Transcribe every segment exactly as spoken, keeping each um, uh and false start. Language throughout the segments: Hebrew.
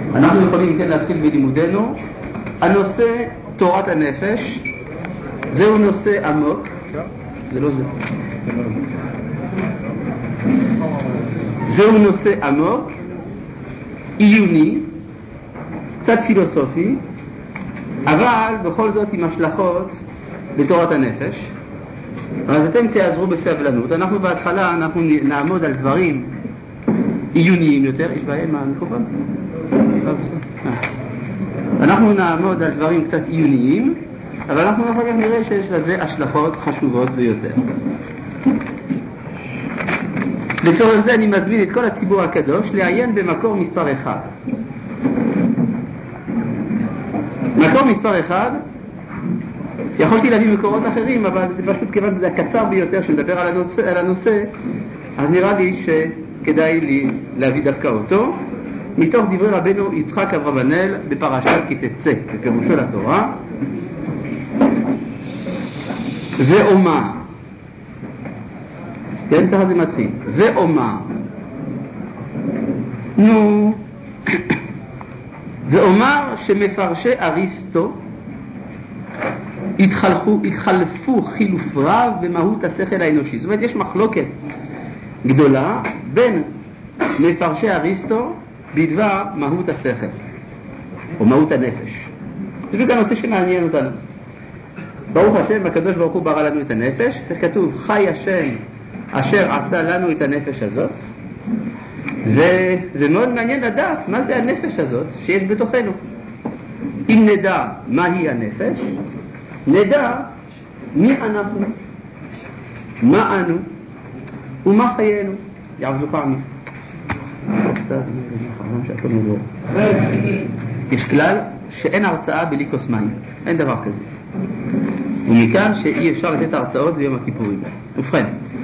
אנחנו יכולים כן להתחיל בלימודנו. הנושא תורת הנפש זהו נושא עמוק. זה לא זה. זהו נושא עמוק, עיוני, קצת פילוסופי, אבל בכל זאת עם השלכות בתורת הנפש. אז אתם תעזרו בסבלנות. אנחנו בהתחלה אנחנו נעמוד על דברים עיוניים יותר. יש בעיה עם המיקרופון? אנחנו נעמוד על דברים קצת עיוניים, אבל אנחנו אחר כך נראה שיש לזה השלכות חשובות ביותר. לצורך זה אני מזמין את כל הציבור הקדוש לעיין במקור מספר אחד. מקור מספר אחד, יכולתי להביא מקורות אחרים, אבל זה פשוט כיוון שזה הקצר ביותר שמדבר על הנושא, על הנושא, אז נראה לי שכדאי לי להביא דווקא אותו, מתוך דברי רבנו יצחק אברבנאל בפרשת כי תצא, בפירושו לתורה. ואומר, כן, ככה זה מתחיל, ואומר, נו, ואומר שמפרשי אריסטו התחלפו, התחלפו חילוף רב במהות השכל האנושי. זאת אומרת, יש מחלוקת גדולה בין מפרשי אריסטו בדבר מהות השכל או מהות הנפש. זה בדיוק הנושא שמעניין אותנו. ברוך השם, הקדוש ברוך הוא ברא לנו את הנפש, וכתוב חי השם אשר עשה לנו את הנפש הזאת, וזה מאוד מעניין לדעת מה זה הנפש הזאת שיש בתוכנו. אם נדע מהי הנפש, נדע מי אנחנו, מה אנו ומה חיינו. יעבדוך עמי. יש כלל שאין הרצאה בלי כוס מים, אין דבר כזה, ומכאן שאי אפשר לתת הרצאות ביום הכיפורים. ובכן,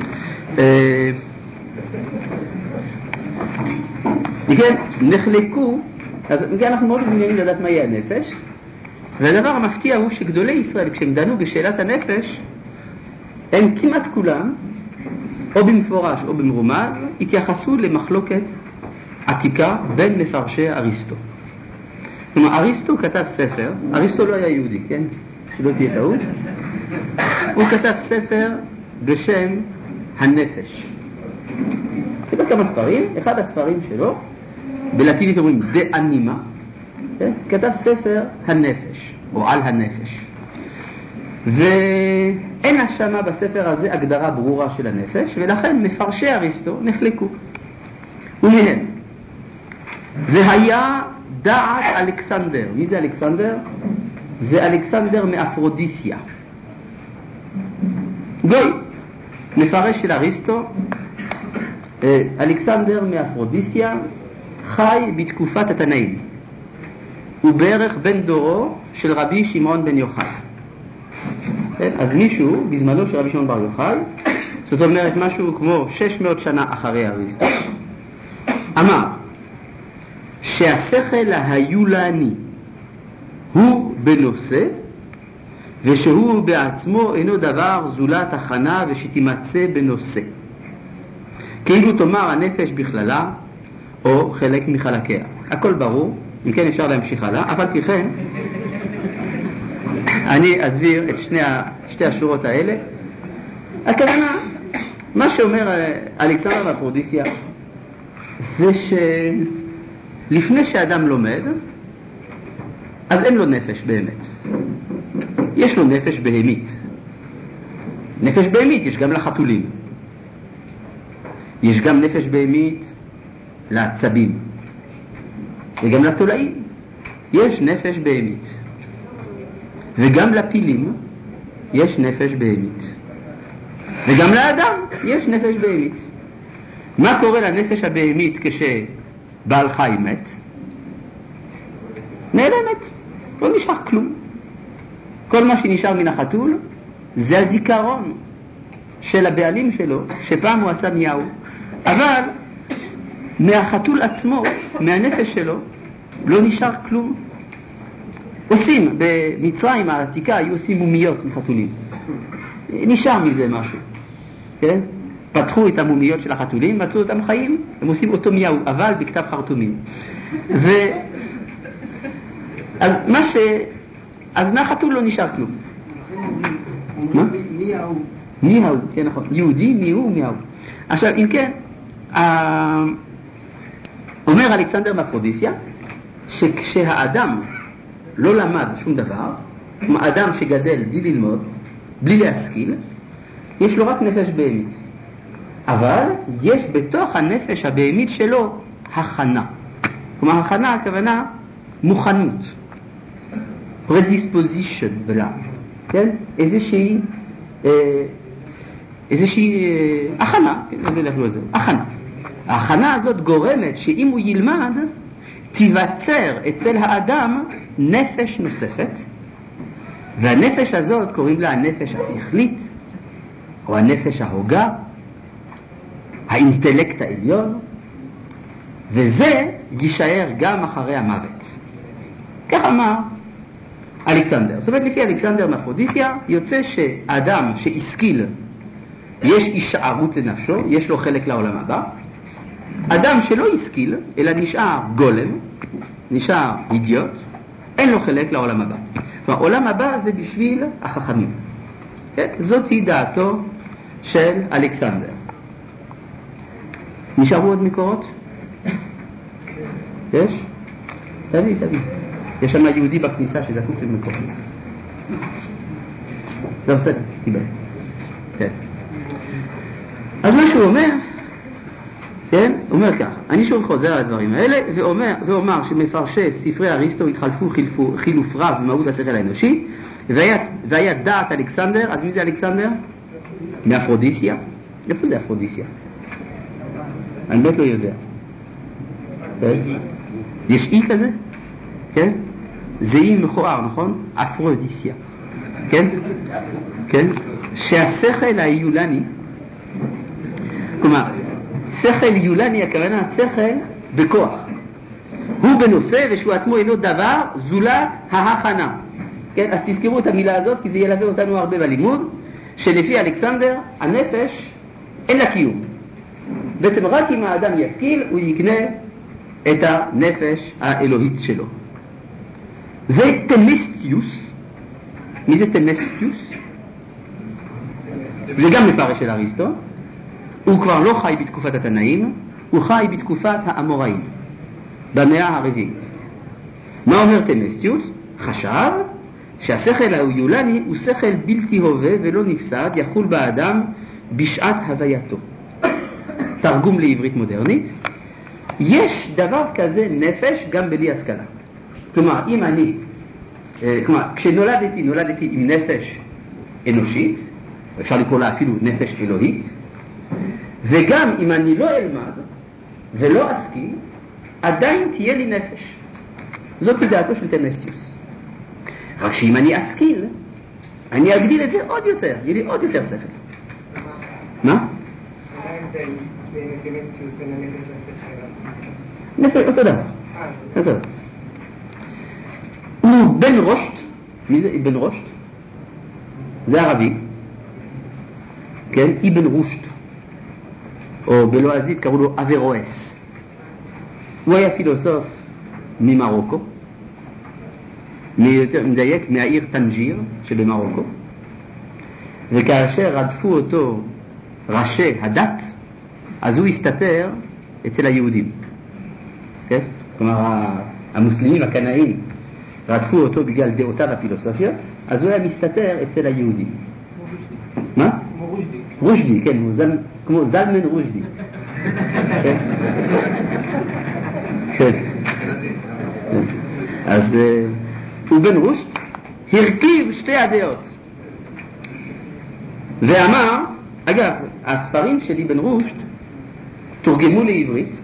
מכן נחלקו, אז מכן אנחנו מאוד מעוניינים לדעת מהי הנפש, והדבר המפתיע הוא שגדולי ישראל כשהם דנו בשאלת הנפש, הם כמעט כולם או במפורש או במרומז התייחסו למחלוקת עתיקה בין מפרשי אריסטו. כלומר, אריסטו כתב ספר, אריסטו לא היה יהודי, כן? שלא תהיה טעות. הוא כתב ספר בשם הנפש. כתב כמה ספרים, אחד הספרים שלו, בלטינית אומרים דה אנימה, כן? כתב ספר הנפש, או על הנפש. ואין השמה בספר הזה הגדרה ברורה של הנפש, ולכן מפרשי אריסטו נחלקו. ומהם, והיה דעת אלכסנדר. מי זה אלכסנדר? זה אלכסנדר מאפרודיסיה, גוי, מפרש של אריסטו. אלכסנדר מאפרודיסיה חי בתקופת התנאים, הוא בערך בן דורו של רבי שמעון בן יוחאי. אז מישהו בזמנו של רבי שמעון בר יוחאי, זאת אומרת משהו כמו שש מאות שנה אחרי אריסטו, אמר שהשכל ההיולני הוא בנושא, ושהוא בעצמו אינו דבר זולת הכנה ושתימצא בנושא, כאילו תאמר הנפש בכללה או חלק מחלקיה. הכל ברור, אם כן אפשר להמשיך הלאה, אבל פי כן אני אסביר את שני, שתי השורות האלה. הכוונה, מה שאומר אלכסנדר מאפרודיסיה זה שלפני שאדם לומד, אז אין לו נפש באמת, יש לו נפש בהמית. נפש בהמית יש גם לחתולים, יש גם נפש בהמית לעצבים, וגם לתולעים יש נפש בהמית, וגם לפילים יש נפש בהמית, וגם לאדם יש נפש בהמית. מה קורה לנפש הבהמית כשבעל חי מת? נעלמת, לא נשאר כלום. כל מה שנשאר מן החתול זה הזיכרון של הבעלים שלו, שפעם הוא עשה מיהו, אבל מהחתול עצמו, מהנפש שלו, לא נשאר כלום. עושים, במצרים העתיקה היו עושים מומיות מחתולים, נשאר מזה משהו, כן? פתחו את המומיות של החתולים, מצאו אותם חיים, הם עושים אותו מיהו, אבל בכתב חרטומים. ו... אז מה ש... אז מהחתול לא נשאר כלום. מה? מי ההוא? מי ההוא, כן נכון. יהודי, מי הוא, מי ההוא. עכשיו, אם כן, אומר אלכסנדר מאפרודיסיה, שכשהאדם לא למד שום דבר, אדם שגדל בלי ללמוד, בלי להשכיל, יש לו רק נפש בהמית. אבל יש בתוך הנפש הבהמית שלו הכנה. כלומר, הכנה הכוונה מוכנות. predisposition בלעז. כן? איזושהי, איזושהי הכנה, הכנה. ההכנה הזאת גורמת שאם הוא ילמד, תיווצר אצל האדם נפש נוספת, והנפש הזאת קוראים לה הנפש השכלית, או הנפש ההוגה, האינטלקט העליון, וזה יישאר גם אחרי המוות. כך אמר אלכסנדר. זאת אומרת, לפי אלכסנדר מאפרודיסיה, יוצא שאדם שהשכיל, יש הישארות לנפשו, יש לו חלק לעולם הבא. אדם שלא השכיל, אלא נשאר גולם, נשאר אידיוט, אין לו חלק לעולם הבא. העולם הבא זה בשביל החכמים. כן? זאת היא דעתו של אלכסנדר. נשארו עוד מקורות? יש? תביא, תביא. יש שם יהודי בכניסה שזקוק למקורות. לא בסדר, תיבא. כן. אז מה שהוא אומר, כן? אומר כך, אני שוב חוזר על הדברים האלה, ואומר, ואומר שמפרשי ספרי אריסטו התחלפו חילפו, חילוף רב במהות השכל האנושי, והיה, והיה דעת אלכסנדר. אז מי זה אלכסנדר? מאפרודיסיה. איפה זה אפרודיסיה? אני באמת לא יודע. כן? יש אי כזה? כן? זה אי מכוער, נכון? אפרודיסיה. כן? כן? שהשכל היולני, כלומר, שכל יולני הכוונה שכל בכוח. הוא בנושא ושהוא עצמו אינו דבר זולת ההכנה. כן? אז תזכרו את המילה הזאת, כי זה ילווה אותנו הרבה בלימוד, שלפי אלכסנדר הנפש אין לה קיום. בעצם רק אם האדם ישכיל הוא יקנה את הנפש האלוהית שלו. וטמסטיוס, מי זה טמסטיוס? זה גם מפרש של אריסטו. הוא כבר לא חי בתקופת התנאים, הוא חי בתקופת האמוראים, במאה הרביעית. מה אומר טמסטיוס? חשב שהשכל היולני הוא שכל בלתי הווה ולא נפסד, יחול באדם בשעת הווייתו. תרגום לעברית מודרנית, יש דבר כזה נפש גם בלי השכלה. כלומר, אם אני, כלומר, כשנולדתי, נולדתי עם נפש אנושית, אפשר לקרוא לה אפילו נפש אלוהית, וגם אם אני לא אלמד ולא אשכיל, עדיין תהיה לי נפש. זאת דעתו של טמסטיוס. רק שאם אני אשכיל, אני אגדיל את זה עוד יותר, יהיה לי עוד יותר שכל. מה? נפש, אותו דבר. אותו דבר. הוא בן רושט. מי זה בן רושט? זה ערבי. כן? אבן רושט. או בלועזית קראו לו אברואס. הוא היה פילוסוף ממרוקו, מיותר מדייק מהעיר טנג'יר שבמרוקו, וכאשר רדפו אותו ראשי הדת, אז הוא הסתתר אצל היהודים. כן? כלומר, המוסלמים הקנאים רדפו אותו בגלל דעותיו הפילוסופיות, אז הוא היה מסתתר אצל היהודים. מה? רושדי. רושדי, כן, הוא זל, כמו זלמן רושדי. כן? כן. אז הוא בן רושט הרכיב שתי הדעות ואמר, אגב, הספרים שלי בן רושט תורגמו לעברית,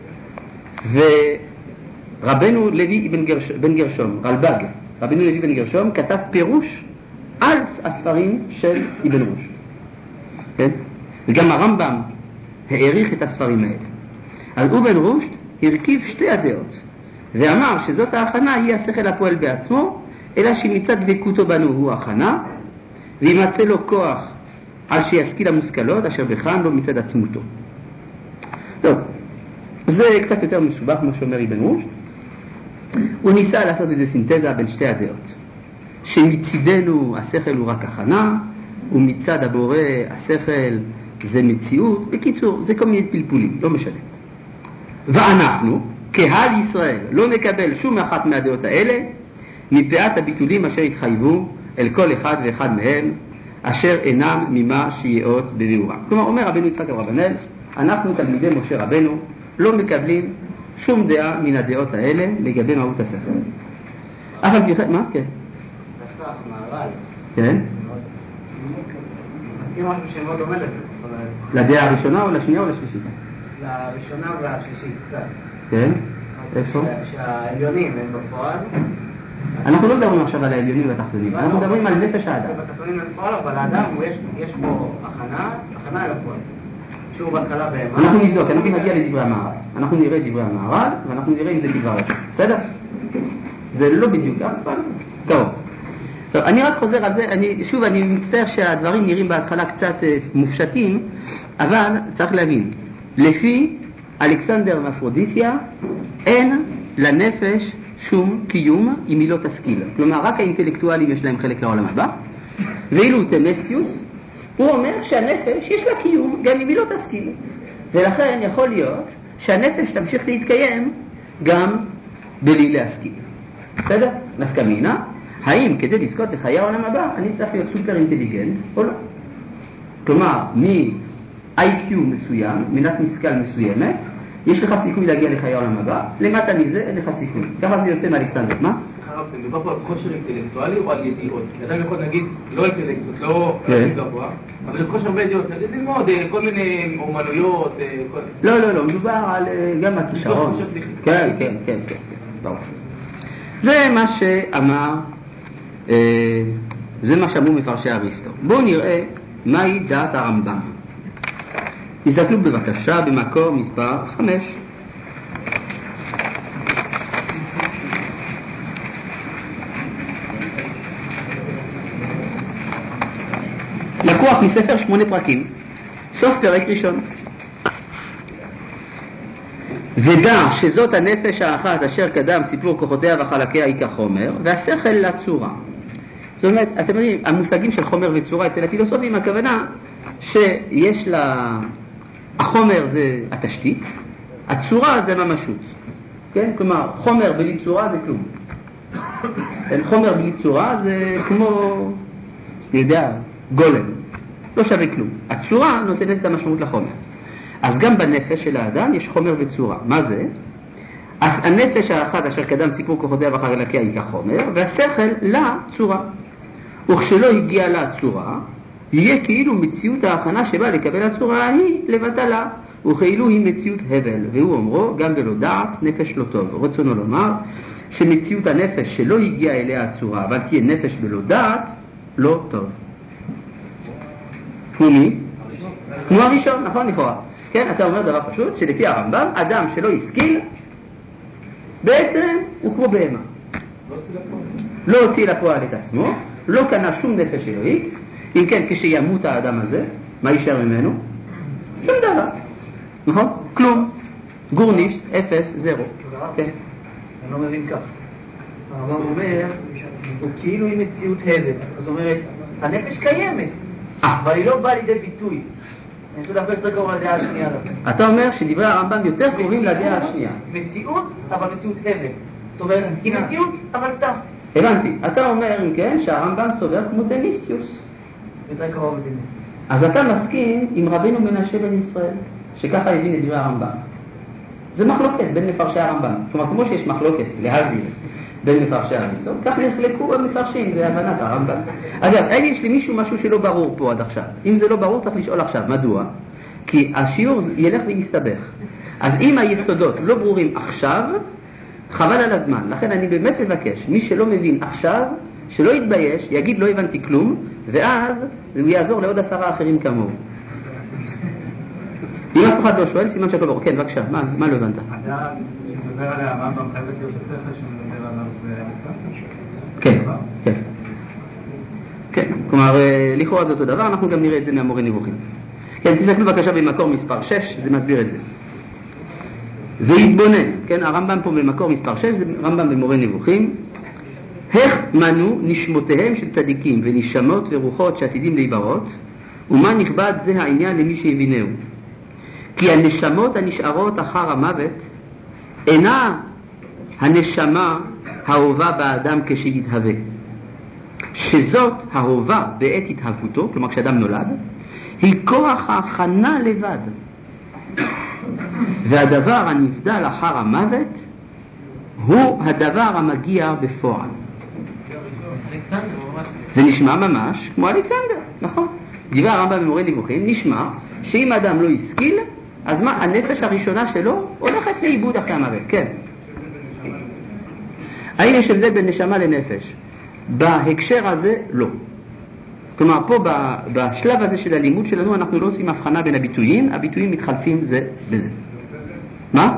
ורבנו לוי בן, גרש, בן גרשום, רלב"ג, רבנו לוי בן גרשום כתב פירוש על הספרים של אבן רושט. כן? וגם הרמב"ם העריך את הספרים האלה. אז אבן רושט הרכיב שתי הדעות ואמר שזאת ההכנה היא השכל הפועל בעצמו, אלא שמצד דבקותו בנו הוא הכנה, וימצא לו כוח על שישכיל המושכלות אשר בכאן לו מצד עצמותו. טוב, זה קצת יותר מסובך מה שאומר אבן רושט. הוא ניסה לעשות איזו סינתזה בין שתי הדעות. שמצידנו השכל הוא רק הכנה, ומצד הבורא השכל זה מציאות. בקיצור, זה כל מיני פלפולים, לא משנה. ואנחנו, קהל ישראל, לא נקבל שום אחת מהדעות האלה, מפאת הביטולים אשר התחייבו אל כל אחד ואחד מהם, אשר אינם ממה שיאות בביאורם. כלומר, אומר רבנו יצחק אברבנאל, אנחנו תלמידי משה רבנו, לא מקבלים שום דעה מן הדעות האלה לגבי מהות השכל. אבל בכלל, מה? כן. דווקא המהר"ל. כן. מסכים משהו שמאוד דומה לזה. לדעה הראשונה או לשנייה או לשלישית? לראשונה והשלישית, קצת. כן. איפה? שהעליונים הם בפועל. אנחנו לא מדברים עכשיו על העליונים והתחתונים, אנחנו מדברים על נפש האדם. בתחתונים הם בפועל, אבל האדם יש בו הכנה, הכנה אל הפועל. שהוא בהתחלה בהמה. אנחנו נבדוק, אנחנו נגיע לדברי המהר"ל. אנחנו נראה דברי המהר"ל, ואנחנו נראה אם זה דבר ראשון. בסדר? זה לא בדיוק, אבל טוב. טוב, אני רק חוזר על זה, אני, שוב, אני מצטער שהדברים נראים בהתחלה קצת מופשטים, אבל צריך להבין, לפי אלכסנדר מאפרודיסיה, אין לנפש שום קיום אם היא לא תשכיל. כלומר, רק האינטלקטואלים יש להם חלק לעולם הבא, ואילו תמסטיוס, הוא אומר שהנפש יש לה קיום גם אם היא לא תשכיל. ולכן יכול להיות שהנפש תמשיך להתקיים גם בלי להשכיל. בסדר? נפקא מינה, האם כדי לזכות לחיי העולם הבא אני צריך להיות סופר אינטליגנט או לא? כלומר, מ-איי קיו מסוים, מינת משכל מסוימת, יש לך סיכוי להגיע לחיי העולם הבא, למטה מזה אין לך סיכוי. ככה זה יוצא מאלכסנדר. מה? זה מדובר פה על כושר אינטלקטואלי או על ידיעות? כי אדם יכול להגיד, לא אינטלקטואלית, לא להגיד גבוה, אבל כושר בידיעות, נגיד ללמוד כל מיני אומנויות. לא, לא, לא, מדובר על גם הכישרון. כן, כן, כן, כן, ברור. זה מה שאמר, זה מה שאמרו מפרשי אריסטו. בואו נראה מהי דעת הרמב"ם. תסתכלו בבקשה במקור מספר חמש. לקוח מספר שמונה פרקים, סוף פרק ראשון. ודע שזאת הנפש האחת אשר קדם סיפור כוחותיה וחלקיה היא כחומר, והשכל לצורה. זאת אומרת, אתם יודעים, המושגים של חומר וצורה אצל הפילוסופים, הכוונה שיש לה, החומר זה התשתית, הצורה זה ממשות. כן? כלומר, חומר בלי צורה זה כלום. חומר בלי צורה זה כמו, אני יודע, גולם. לא שווה כלום. הצורה נותנת את המשמעות לחומר. אז גם בנפש של האדם יש חומר וצורה. מה זה? אז הנפש האחת אשר קדם סיפור כוחותיה וחלקיה היא כחומר, והשכל לה צורה. וכשלא הגיע לה צורה, יהיה כאילו מציאות ההכנה שבאה לקבל הצורה ההיא לבטלה, וכאילו היא מציאות הבל. והוא אומרו, גם בלא דעת נפש לא טוב. רצונו לומר שמציאות הנפש שלא הגיעה אליה הצורה, אבל תהיה נפש בלא דעת, לא טוב. כמו מי? כמו הראשון, נכון לכאורה. כן, אתה אומר דבר פשוט, שלפי הרמב"ם, אדם שלא השכיל, בעצם הוא כמו בהמה. לא הוציא לפועל את עצמו, לא קנה שום נפש אלוהית. אם כן, כשימות האדם הזה, מה יישאר ממנו? שום דבר. נכון? כלום. גורניש, אפס, זרו. כן. אני לא מבין כך. הרמב"ם אומר, הוא כאילו היא מציאות הבל. זאת אומרת, הנפש קיימת, אבל היא לא באה לידי ביטוי. אני חושב דווקא יותר קרוב לדעה השנייה. אתה אומר שדברי הרמב"ם יותר קרובים לדעה השנייה. מציאות, אבל מציאות הבל. זאת אומרת, היא מציאות, אבל סתם. הבנתי. אתה אומר, אם כן, שהרמב"ם סובר כמו תמיסטיוס. יותר קרוב לתמיסטיוס. אז אתה מסכים עם רבינו מנשה בן ישראל, שככה הבין את דברי הרמב"ם. זה מחלוקת בין מפרשי הרמב"ם. כלומר, כמו שיש מחלוקת, להבין, בין מפרשי אריסטו, כך נחלקו המפרשים, זה הבנת הרמב"ם. אגב, אין יש לי מישהו משהו שלא ברור פה עד עכשיו. אם זה לא ברור, צריך לשאול עכשיו. מדוע? כי השיעור ילך ויסתבך. אז אם היסודות לא ברורים עכשיו, חבל על הזמן. לכן אני באמת מבקש, מי שלא מבין עכשיו, שלא יתבייש, יגיד לא הבנתי כלום, ואז הוא יעזור לעוד עשרה אחרים כמוהו. אם אף אחד לא שואל, סימן שהכל ברור. כן, בבקשה, מה, מה לא הבנת? אדם שמדבר עליה הרמב"ם חייבת להיות השכל שמדבר עליו באריסטו? כן, כן. כן, כלומר, לכאורה זה אותו דבר, אנחנו גם נראה את זה מהמורה נבוכים. כן, תסתכלו בבקשה במקור מספר שש, זה מסביר את זה. והתבונן, כן, הרמב"ם פה במקור מספר שש, זה רמב"ם במורה נבוכים, איך מנו נשמותיהם של צדיקים ונשמות ורוחות שעתידים להיברות, ומה נכבד זה העניין למי שהבינהו. כי הנשמות הנשארות אחר המוות אינה הנשמה ההובה באדם כשיתהווה, שזאת ההובה בעת התהוותו, כלומר כשאדם נולד, היא כוח ההכנה לבד, והדבר הנבדל אחר המוות הוא הדבר המגיע בפועל. זה נשמע ממש כמו אלכסנדר, נכון? דבר הרמב"ם במורה נבוכים נשמע שאם אדם לא השכיל, אז מה, הנפש הראשונה שלו הולכת לאיבוד אחרי המוות. כן. האם יש הבדל בין נשמה לנפש? בהקשר הזה לא. כלומר פה בשלב הזה של הלימוד שלנו אנחנו לא עושים הבחנה בין הביטויים, הביטויים מתחלפים זה בזה. מה?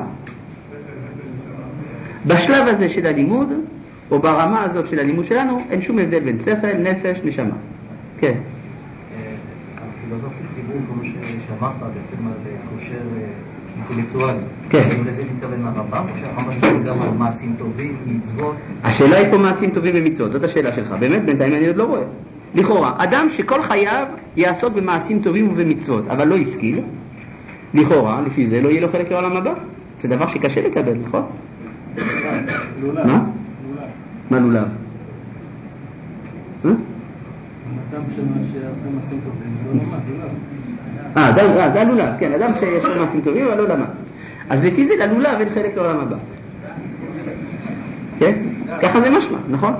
בשלב הזה של הלימוד או ברמה הזאת של הלימוד שלנו אין שום הבדל בין שכל, נפש, נשמה. כן. הפילוסופים דיברו כמו שאמרת בעצם על כושר אינטלקטואלי. כן. האם לזה מתכוון הרמב"ם או שהרמב"ם מתכוון גם על מעשים טובים, מצוות? השאלה היא פה מעשים טובים ומצוות, זאת השאלה שלך. באמת בינתיים אני עוד לא רואה. לכאורה, אדם שכל חייו יעסוק במעשים טובים ובמצוות, אבל לא השכיל, לכאורה, לפי זה לא יהיה לו חלק לעולם הבא. זה דבר שקשה לקבל, נכון? לולב. מה? מה לולב? אדם שעושה מעשים טובים, לא למד, לולב. אה, זה הלולב, כן, אדם שיש לו מעשים טובים, אבל לא למד. אז לפי זה ללולב אין חלק לעולם הבא. כן? ככה זה משמע, נכון?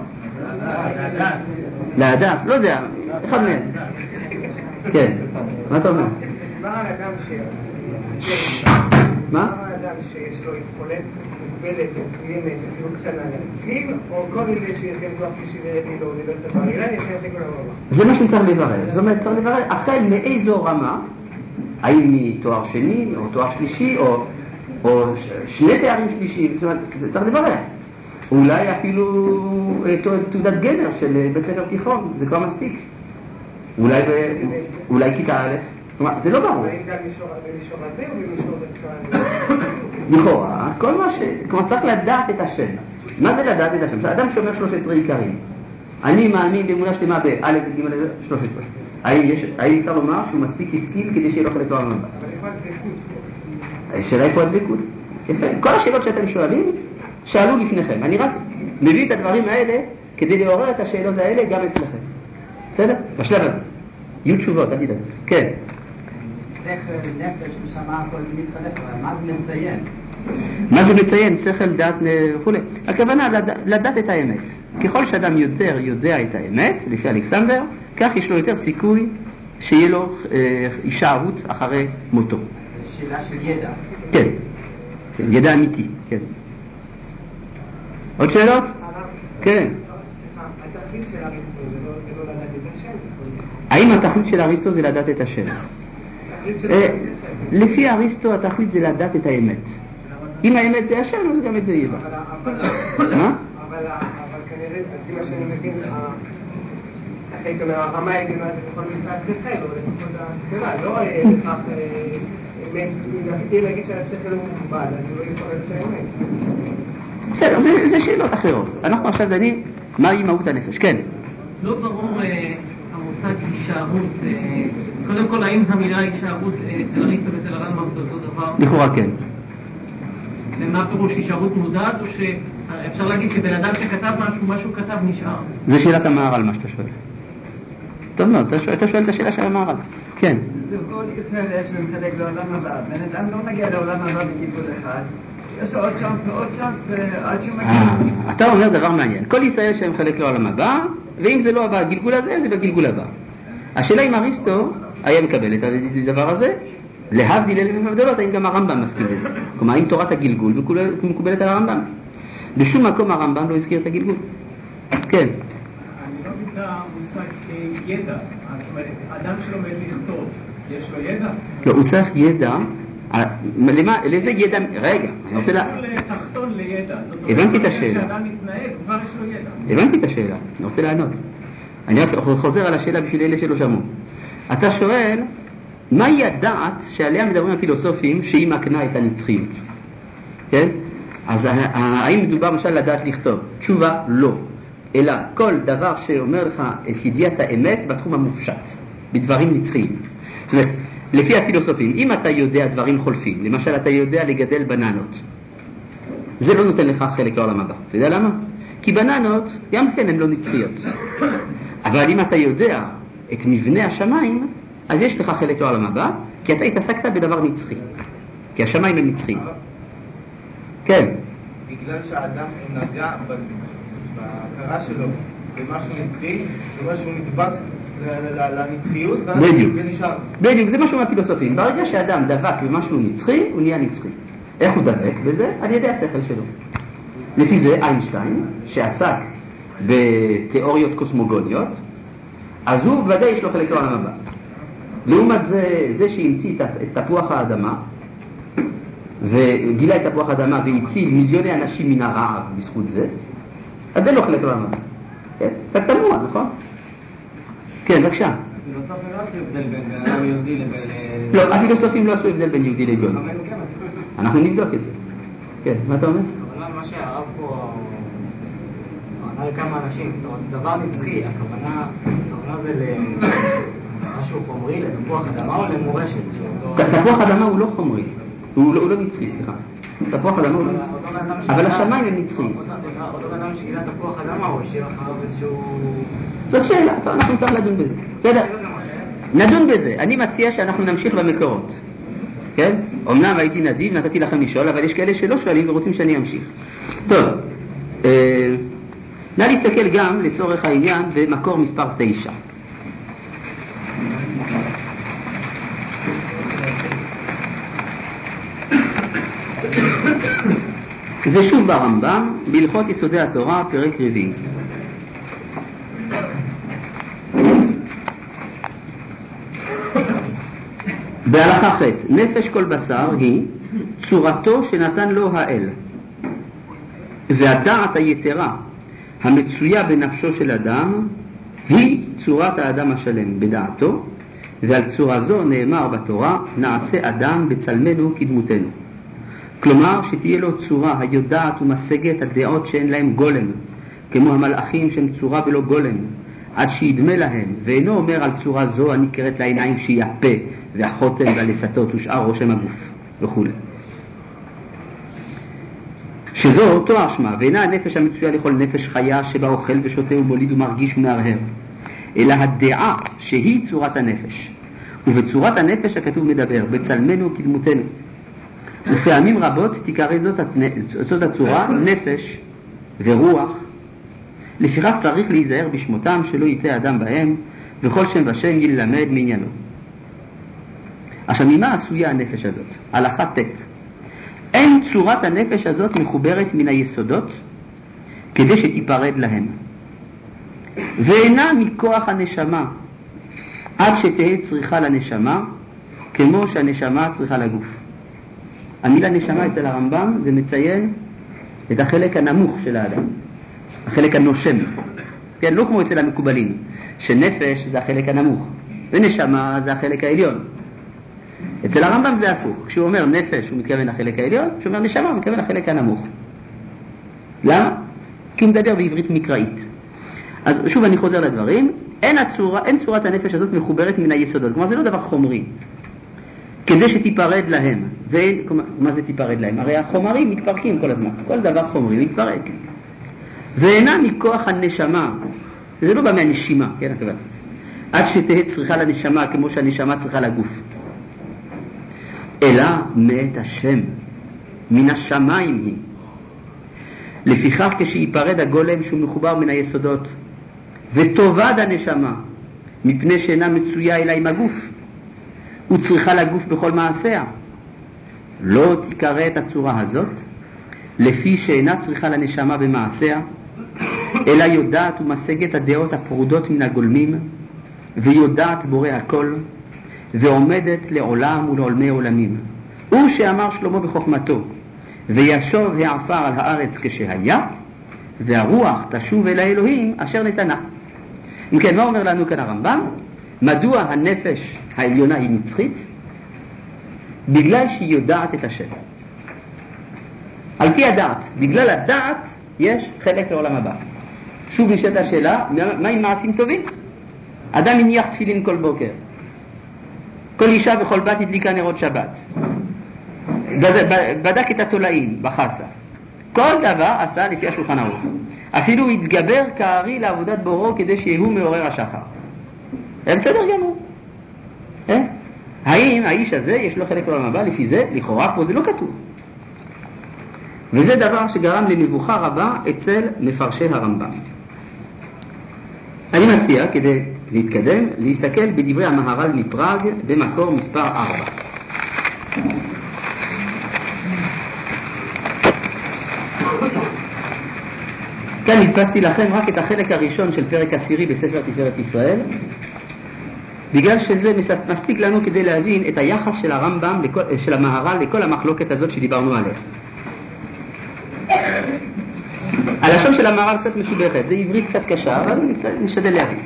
להדס, לא יודע, אחד מהם. כן, מה אתה אומר? מה האדם שיש? מה? מה האדם שיש לו יכולת מוגבלת מסוימת, אפילו קטנה להשכיל, או כל אלה שיש גם כוח שלישי ורביעי באוניברסיטת בר אילן, יש להם כל הרמה? זה מה שצריך לברר. זאת אומרת, צריך לברר החל מאיזו רמה, האם מתואר שני או תואר שלישי או, או שני תארים שלישיים, זאת אומרת, זה צריך לברר. אולי אפילו תעודת גמר של בית ספר תיכון, זה כבר מספיק. אולי, אולי כיתה א', כלומר, זה לא ברור. האם גם במישור הזה או במישור דווקא? לכאורה, כל מה ש... כלומר, צריך לדעת את השם. מה זה לדעת את השם? אדם שאומר שלוש עשרה עיקרים. אני מאמין באמונה שלמה באלף וג' שלוש עשרה. האם אפשר לומר שהוא מספיק השכיל כדי שיהיה לו חלק לעולם הבא? אבל איפה הדבקות? השאלה איפה הדבקות? יפה. כל השאלות שאתם שואלים, שאלו לפניכם. אני רק מביא את הדברים האלה כדי לעורר את השאלות האלה גם אצלכם. בסדר? בשלב הזה. יהיו תשובות, אל תדאג. כן. שכל, נפש, נשמה, הכל מתחלף, אבל מה זה מציין? מה זה מציין? שכל, דעת וכו'. הכוונה לדעת את האמת. ככל שאדם יותר יודע את האמת, לפי אלכסנדר, כך יש לו יותר סיכוי שיהיה לו הישארות אחרי מותו. זו שאלה של ידע. כן. ידע אמיתי, כן. עוד שאלות? כן. התכלית של אריסטו זה לא לדעת את השם? האם התכלית של אריסטו זה לדעת את השם? לפי אריסטו התכלית זה לדעת את האמת. אם האמת זה השם, אז גם את זה יהיה. מה? אבל כנראה, לפי מה שאני מבין, אחרי כלומר, הרמה העליונה זה בכל מצד שכל, או לפחות הספירה, לא לכך אמת, אם נפתיע להגיד שהשכל הוא מוגבל, אז הוא לא יכול להיות האמת. בסדר, זה שאלות אחרות. אנחנו עכשיו דנים מהי מהות הנפש. כן. לא ברור המושג הישארות. קודם כל, האם המילה הישארות אצל אריסטו ואצל הרמב"ם זה אותו דבר? לכאורה כן. ומה פירוש הישארות מודעת, או שאפשר להגיד שבן אדם שכתב משהו, משהו כתב נשאר? זה שאלת המהר"ל, מה שאתה שואל. טוב מאוד, אתה שואל את השאלה של המהר"ל. כן. כל ישראל יש להם חלק לעולם הבא. בן אדם לא מגיע לעולם הבא בגיבול אחד. יש לו עוד צ'אנס ועוד צ'אנס עד שהוא מגיע. אתה אומר דבר מעניין. כל ישראל יש להם חלק לעולם הבא, ואם זה לא בגלגול הזה, זה בגלגול הבא. השאלה אם אריסטו היה מקבל את הדבר הזה, להבדיל אלף הבדלות, האם גם הרמב"ם מסכים לזה. כלומר, האם תורת הגלגול מקובלת על הרמב"ם? בשום מקום הרמב"ם לא הזכיר את הגלגול. כן. אני לא יודע מושג ידע. זאת אומרת, אדם שלומד לכתוב, יש לו ידע? לא, הוא צריך ידע. למה, לאיזה ידע? רגע, אני רוצה לה... תחתון לידע. הבנתי את השאלה. כשאדם מתנהג, כבר יש לו ידע. הבנתי את השאלה, אני רוצה לענות. אני רק חוזר על השאלה בשביל אלה שלא שמעו. אתה שואל, מהי הדעת שעליה מדברים הפילוסופים שהיא מקנה את הנצחיות? כן? אז האם מדובר למשל לדעת לכתוב? תשובה לא, אלא כל דבר שאומר לך את ידיעת האמת בתחום המופשט, בדברים נצחיים. זאת אומרת, לפי הפילוסופים, אם אתה יודע דברים חולפים, למשל אתה יודע לגדל בננות, זה לא נותן לך חלק לעולם הבא. אתה יודע למה? כי בננות גם כן הן לא נצחיות. אבל אם אתה יודע את מבנה השמיים, אז יש לך חלק לעולם הבא, כי אתה התעסקת בדבר נצחי. כי השמיים הם נצחיים. כן. בגלל שהאדם נגע בהכרה שלו במשהו נצחי, במשהו נדבק לנצחיות, ואז זה נשאר. בדיוק, זה משהו מהפילוסופים. ברגע שהאדם דבק במשהו נצחי, הוא נהיה נצחי. איך הוא דבק בזה? על ידי השכל שלו. לפי זה איינשטיין, שעסק בתיאוריות קוסמוגוניות, אז הוא בוודאי יש לו חלק לעולם הבא. לעומת זה, זה שהמציא את תפוח האדמה, וגילה את תפוח האדמה והציל מיליוני אנשים מן הרעב בזכות זה, אז זה לא חלק לעולם הבא. קצת תמוה, נכון? כן, בבקשה. הפילוסופים לא עשו הבדל בין אדם יהודי לבין... לא, הפילוסופים לא עשו הבדל בין יהודי לגוי. אנחנו נבדוק את זה. כן, מה אתה אומר? אבל מה שהרב פה ענה לכמה אנשים, זאת אומרת, דבר נצחי, הכוונה זה למשהו חומרי, לתפוח אדמה או למורשת? תפוח אדמה הוא לא חומרי, הוא לא נצחי, סליחה. תפוח אדמה הוא לא נצחי, אבל השמיים הם נצחיים. אותו אדם שגילה תפוח אדמה, הוא השאיר אחריו איזשהו... זאת שאלה, אנחנו נצטרך לדון בזה. בסדר, נדון בזה. אני מציע שאנחנו נמשיך במקורות. כן? אמנם הייתי נדיב, נתתי לכם לשאול, אבל יש כאלה שלא שואלים ורוצים שאני אמשיך. טוב, אה, נא להסתכל גם לצורך העניין במקור מספר תשע. זה שוב ברמב"ם, בהלכות יסודי התורה, פרק רביעי. בהלכה ח' נפש כל בשר היא צורתו שנתן לו האל, והדעת היתרה המצויה בנפשו של אדם היא צורת האדם השלם בדעתו, ועל צורה זו נאמר בתורה נעשה אדם בצלמנו כדמותנו. כלומר שתהיה לו צורה היודעת ומשגת הדעות שאין להם גולם, כמו המלאכים שהם צורה בלא גולם, עד שידמה להם, ואינו אומר על צורה זו הנקראת לעיניים שהיא הפה והחותם והלסתות ושאר רושם הגוף וכו'. שזו אותו השמה, ואינה הנפש המצויה לכל נפש חיה שבה אוכל ושותה ומוליד ומרגיש ומהרהר, אלא הדעה שהיא צורת הנפש. ובצורת הנפש הכתוב מדבר בצלמנו כדמותנו, ופעמים רבות תיקרא זאת, זאת הצורה נפש ורוח. לפיכך צריך להיזהר בשמותם שלא יטעה אדם בהם, וכל שם ושם ילמד מעניינו. עכשיו, ממה עשויה הנפש הזאת? הלכה ט' אין צורת הנפש הזאת מחוברת מן היסודות כדי שתיפרד להם, ואינה מכוח הנשמה עד שתהיה צריכה לנשמה כמו שהנשמה צריכה לגוף. המילה נשמה אצל הרמב"ם זה מציין את החלק הנמוך של האדם, החלק הנושם, כן, לא כמו אצל המקובלים שנפש זה החלק הנמוך ונשמה זה החלק העליון. אצל הרמב"ם זה הפוך, כשהוא אומר נפש הוא מתכוון לחלק העליון, כשהוא אומר נשמה הוא מתכוון לחלק הנמוך. למה? כי הוא מדבר בעברית מקראית. אז שוב אני חוזר לדברים, אין, הצורה, אין צורת הנפש הזאת מחוברת מן היסודות, כלומר זה לא דבר חומרי כדי שתיפרד להם. ואין, מה זה תיפרד להם? הרי החומרים מתפרקים כל הזמן, כל דבר חומרי מתפרק. ואינה מכוח הנשמה, זה לא בא מהנשימה, כן, הכוונה, עד שתהיה צריכה לנשמה כמו שהנשמה צריכה לגוף, אלא מאת השם, מן השמיים היא. לפיכך כשיפרד הגולם שהוא מחובר מן היסודות ותאבד הנשמה מפני שאינה מצויה אלא עם הגוף וצריכה לגוף בכל מעשיה, לא תיקרא את הצורה הזאת לפי שאינה צריכה לנשמה במעשיה, אלא יודעת ומשגת הדעות הפרודות מן הגולמים, ויודעת בורא הכל, ועומדת לעולם ולעולמי עולמים. הוא שאמר שלמה בחוכמתו, וישוב העפר על הארץ כשהיה, והרוח תשוב אל האלוהים אשר נתנה. אם כן, מה אומר לנו כאן הרמב"ם? מדוע הנפש העליונה היא נצחית? בגלל שהיא יודעת את השם. על פי הדעת. בגלל הדעת יש חלק לעולם הבא. שוב נשאלת השאלה, מה עם מעשים טובים? אדם הניח תפילין כל בוקר, כל אישה בכל בת הדליקה נרות שבת, בדק את התולעים בחסה, כל דבר עשה לפי השולחן ערוך, אפילו התגבר כארי לעבודת בורו כדי שיהוא מעורר השחר. בסדר גמור. אה? האם האיש הזה יש לו חלק לעולם הבא? לפי זה, לכאורה פה זה לא כתוב. וזה דבר שגרם למבוכה רבה אצל מפרשי הרמב"ם. אני מציע, כדי להתקדם, להסתכל בדברי המהר"ל מפראג במקור מספר ארבע. כאן הדפסתי לכם רק את החלק הראשון של פרק עשירי בספר תפארת ישראל, בגלל שזה מספיק לנו כדי להבין את היחס של הרמב"ם, של המהר"ל, לכל המחלוקת הזאת שדיברנו עליה. הלשון של המהר"ל קצת מסובכת, זה עברית קצת קשה, אבל נשתדל להבין.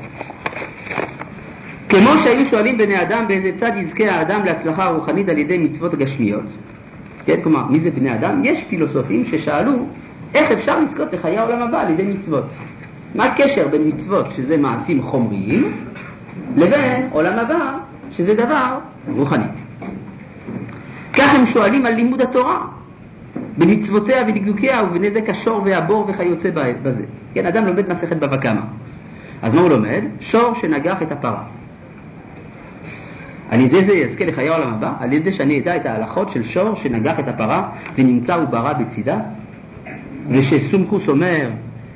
כמו שהיו שואלים בני אדם באיזה צד יזכה האדם להצלחה רוחנית על ידי מצוות גשמיות, כן, כלומר, מי זה בני אדם? יש פילוסופים ששאלו איך אפשר לזכות לחיי העולם הבא על ידי מצוות. מה הקשר בין מצוות, שזה מעשים חומריים, לבין עולם הבא, שזה דבר רוחני? כך הם שואלים על לימוד התורה, במצוותיה ודקדוקיה ובנזק השור והבור וכיוצא בזה. כן, אדם לומד מסכת בבא קמא. אז מה הוא לומד? שור שנגח את הפרה. על ידי זה יזכה לחיי העולם הבא, על ידי שאני אדע את ההלכות של שור שנגח את הפרה ונמצא עוברה בצידה, ושסומכוס אומר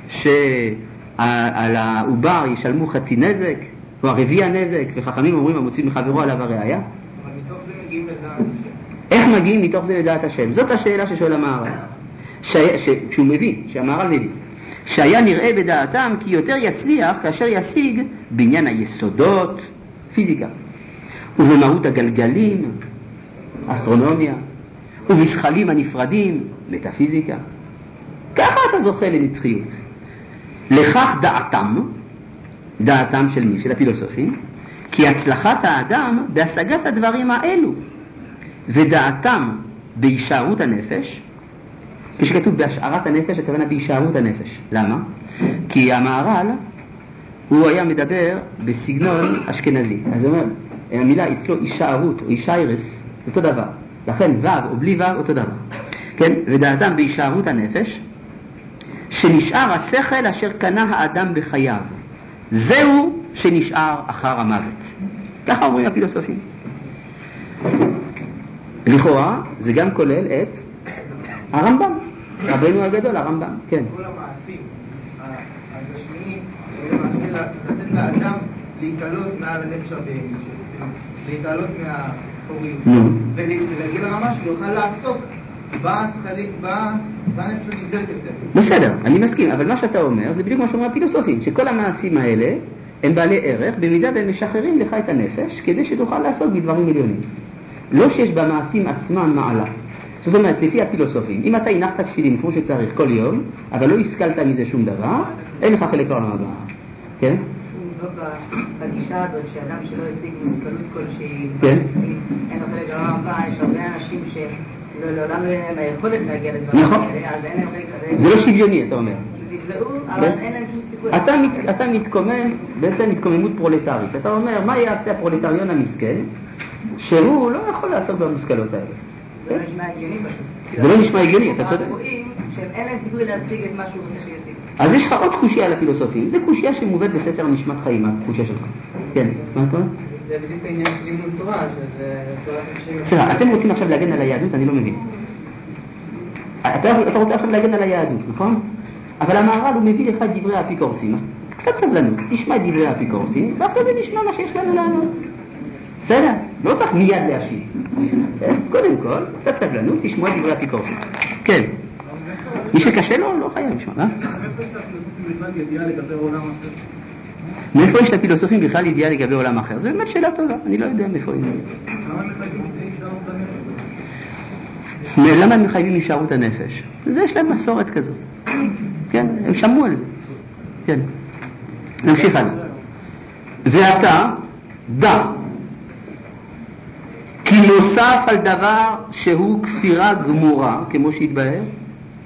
שעל העובר ישלמו חצי נזק או הרביע נזק, וחכמים אומרים המוציא מחברו עליו הראיה. אבל מתוך זה מגיעים לדעת השם. איך מגיעים מתוך זה לדעת השם? זאת השאלה ששואל המהר"ל, שהוא מבין, שהמהר"ל מבין, שהיה נראה בדעתם כי יותר יצליח כאשר ישיג בעניין היסודות, פיזיקה, ובמהות הגלגלים, אסטרונומיה, ובשכלים הנפרדים, מטאפיזיקה. ככה אתה זוכה לנצחיות. לכך דעתם, דעתם של מי? של הפילוסופים, כי הצלחת האדם בהשגת הדברים האלו, ודעתם בהישארות הנפש. כשכתוב בהשארת הנפש, הכוונה בהישארות הנפש. למה? כי המהר"ל הוא היה מדבר בסגנון אשכנזי. אז הוא אומר, המילה אצלו הישארות או הישארס, אותו דבר. לכן ו' או בלי ו' אותו דבר. כן? ודעתם בהישארות הנפש, שנשאר השכל אשר קנה האדם בחייו. זהו שנשאר אחר המוות. ככה אומרים הפילוסופים. לכאורה זה גם כולל את הרמב"ם, רבנו הגדול, הרמב"ם. כן. כל המעשים הגשמיים, למעשה לתת לאדם להתעלות מעל הנפש הבהמית שלו, להתעלות מהחוריות, ולהגיע לרמה שהוא יוכל לעסוק בנפש הנגדלת יותר. בסדר, אני מסכים, אבל מה שאתה אומר זה בדיוק מה שאומרים הפילוסופים, שכל המעשים האלה הם בעלי ערך במידה והם משחררים לך את הנפש כדי שתוכל לעסוק בדברים עליונים. לא שיש במעשים עצמם מעלה. זאת אומרת, לפי הפילוסופים, אם אתה הנחת תפילין כמו שצריך כל יום, אבל לא השכלת מזה שום דבר, אין לך חלק לעולם הבא. כן? בגישה הזאת שאדם שלא השיג מושכלות כלשהי, כן? אין לו חלק לעולם הבא, יש הרבה אנשים שלעולם לא יהיה להם היכולת להגיע לדברים האלה, אז אין להם חלק כזה. זה לא שוויוני, אתה אומר. נפלאו, אבל אין להם שום סיכוי. אתה מתקומם, בעצם מתקוממות פרולטרית. אתה אומר, מה יעשה הפרולטריון המסכן, שהוא לא יכול לעסוק במושכלות האלה? זה לא נשמע הגיוני פשוט. זה לא נשמע הגיוני, אתה צודק. רואים שאין להם סיכוי להשיג את מה שהוא רוצה שישיג. אז יש לך עוד קושיה על הפילוסופים. זה קושיה שמובאת בספר נשמת חיים, הקושיה שלך. כן, מה אתה אומר? זה בדיוק העניין של לימוד תורה, שזה תורת אנשים... סליחה, אתם רוצים עכשיו להגן על היהדות? אני לא מבין. אתה רוצה עכשיו להגן על היהדות, נכון? אבל המהר"ל הוא מביא לך את דברי האפיקורסים. קצת סבלנות, תשמע את דברי האפיקורסים, ואחרי זה נשמע מה שיש לנו לענות. בסדר? לא צריך מיד להשיב. קודם כל, קצת סבלנות, תשמע את דברי האפיקורסים. כן. מי שקשה לו, לא חייב לשמוע. מאיפה יש לפילוסופים בכלל ידיעה לגבי עולם אחר? זו באמת שאלה טובה, אני לא יודע מאיפה היא. למה הם מחייבים הישארות הנפש? זה יש להם מסורת כזאת. כן, הם שמעו על זה. כן. נמשיך הלאה. ואתה דע כי נוסף על דבר שהוא כפירה גמורה, כמו שהתבהר,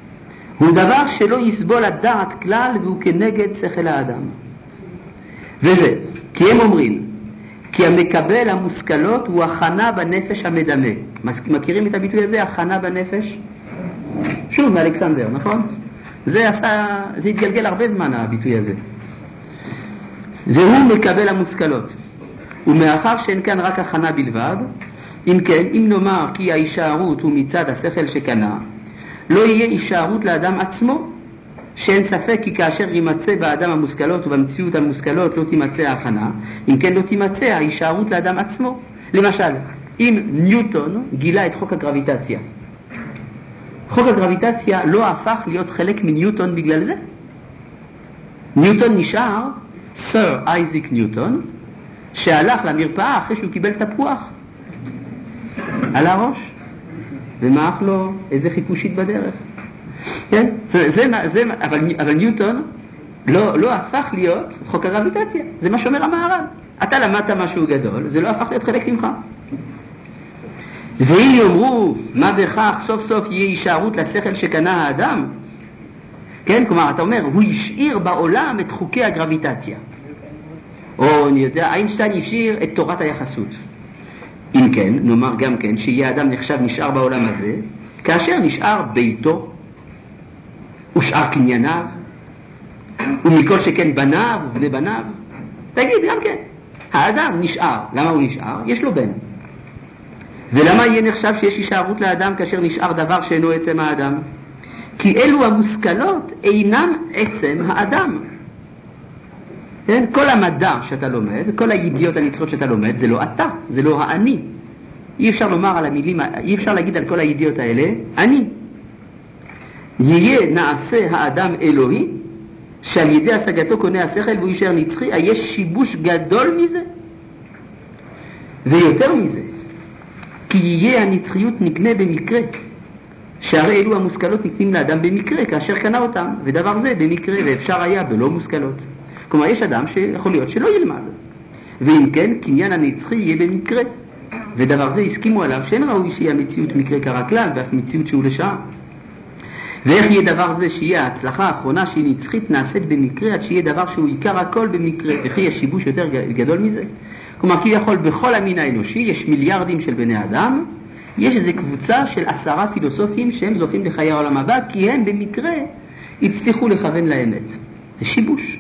הוא דבר שלא יסבול הדעת כלל והוא כנגד שכל האדם. וזה, כי הם אומרים, כי המקבל המושכלות הוא הכנה בנפש המדמה. מכירים את הביטוי הזה, הכנה בנפש? שוב, מאלכסנדר, נכון? זה, עשה, זה התגלגל הרבה זמן הביטוי הזה. והוא מקבל המושכלות. ומאחר שאין כאן רק הכנה בלבד, אם כן, אם נאמר כי ההישארות הוא מצד השכל שקנה, לא יהיה הישארות לאדם עצמו, שאין ספק כי כאשר יימצא באדם המושכלות ובמציאות המושכלות לא תימצא ההכנה, אם כן לא תימצא ההישארות לאדם עצמו. למשל, אם ניוטון גילה את חוק הגרביטציה, חוק הגרביטציה לא הפך להיות חלק מניוטון בגלל זה. ניוטון נשאר סר אייזיק ניוטון, שהלך למרפאה אחרי שהוא קיבל תפוח על הראש ומעך לו איזה חיפושית בדרך. כן? זה, זה, זה, אבל, אבל ניוטון לא, לא הפך להיות חוק הגרביטציה. זה מה שאומר המהר"ל. אתה למדת משהו גדול, זה לא הפך להיות חלק ממך. ואם יאמרו מה בכך סוף סוף יהיה הישארות לשכל שקנה האדם, כן? כלומר אתה אומר הוא השאיר בעולם את חוקי הגרביטציה, או אני יודע, איינשטיין השאיר את תורת היחסות. אם כן, נאמר גם כן שיהיה אדם נחשב נשאר בעולם הזה כאשר נשאר ביתו ושאר קנייניו ומכל שכן בניו ובני בניו. תגיד גם כן, האדם נשאר. למה הוא נשאר? יש לו בן. ולמה יהיה נחשב שיש הישארות לאדם כאשר נשאר דבר שאינו עצם האדם? כי אלו המושכלות אינם עצם האדם. כן? כל המדע שאתה לומד, כל הידיעות הנצרות שאתה לומד, זה לא אתה, זה לא האני. אי אפשר לומר על המילים, אי אפשר להגיד על כל הידיעות האלה, אני. יהיה נעשה האדם אלוהי, שעל ידי השגתו קונה השכל והוא יישאר נצחי, יש שיבוש גדול מזה. ויותר מזה, כי יהיה הנצחיות נקנה במקרה, שהרי אלו המושכלות נקנים לאדם במקרה, כאשר קנה אותם, ודבר זה במקרה, ואפשר היה בלא מושכלות. כלומר, יש אדם שיכול להיות שלא ילמד, ואם כן, קניין הנצחי יהיה במקרה, ודבר זה הסכימו עליו שאין ראוי שיהיה המציאות מקרה קרה כלל, ואף מציאות שהוא לשעה. ואיך יהיה דבר זה שיהיה ההצלחה האחרונה שהיא נצחית נעשית במקרה, עד שיהיה דבר שהוא עיקר הכל במקרה, וכי יש שיבוש יותר גדול מזה? כלומר, כי יכול בכל המין האנושי, יש מיליארדים של בני אדם, יש איזו קבוצה של עשרה פילוסופים שהם זוכים לחיי העולם הבא, כי הם במקרה הצליחו לכוון לאמת. זה שיבוש.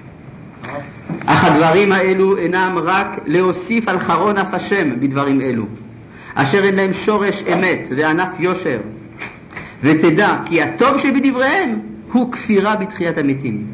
אך הדברים האלו אינם רק להוסיף על חרון אף השם בדברים אלו, אשר אין להם שורש אמת וענף יושר, ותדע כי הטוב שבדבריהם הוא כפירה בתחיית המתים,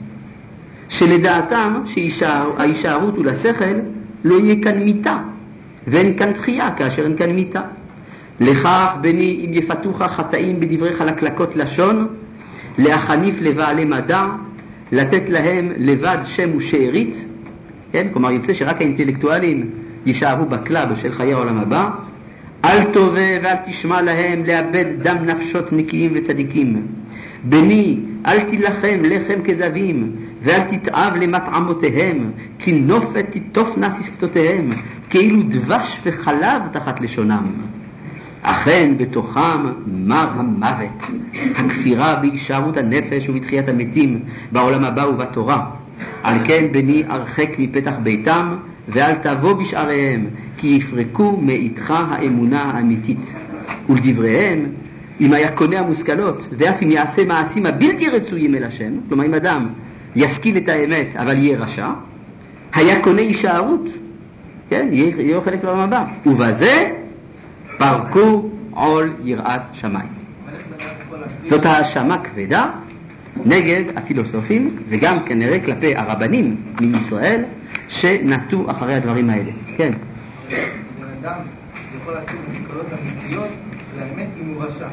שלדעתם שההישארות ולשכל לא יהיה כאן מיתה, ואין כאן תחייה כאשר אין כאן מיתה. לכך בני אם יפתוך חטאים בדברי חלקלקות לשון, להחניף לבעלי מדע, לתת להם לבד שם ושארית, כן? כלומר יוצא שרק האינטלקטואלים יישארו בקלאב של חיי העולם הבא. אל תובע ואל תשמע להם לאבד דם נפשות נקיים וצדיקים. בני אל תילחם לחם כזבים, ואל תתאב למטעמותיהם, כי נופת תתופנה שפתותיהם, כאילו דבש וחלב תחת לשונם. אכן בתוכם מר המוות, הכפירה בהישארות הנפש ובתחיית המתים בעולם הבא ובתורה. על כן בני ארחק מפתח ביתם ואל תבוא בשעריהם, כי יפרקו מאיתך האמונה האמיתית. ולדבריהם, אם היה קונה המושכלות ואף אם יעשה מעשים הבלתי רצויים אל השם, כלומר אם אדם ישכיל את האמת אבל יהיה רשע, היה קונה הישארות, כן, יהיה, יהיה חלק לעולם הבא, ובזה פרקו עול יראת שמיים. זאת האשמה כבדה נגד הפילוסופים וגם כנראה כלפי הרבנים מישראל שנטו אחרי הדברים האלה. כן. בן אדם יכול להשיג מושכלות אמיתיות לאמת אם הוא רשע.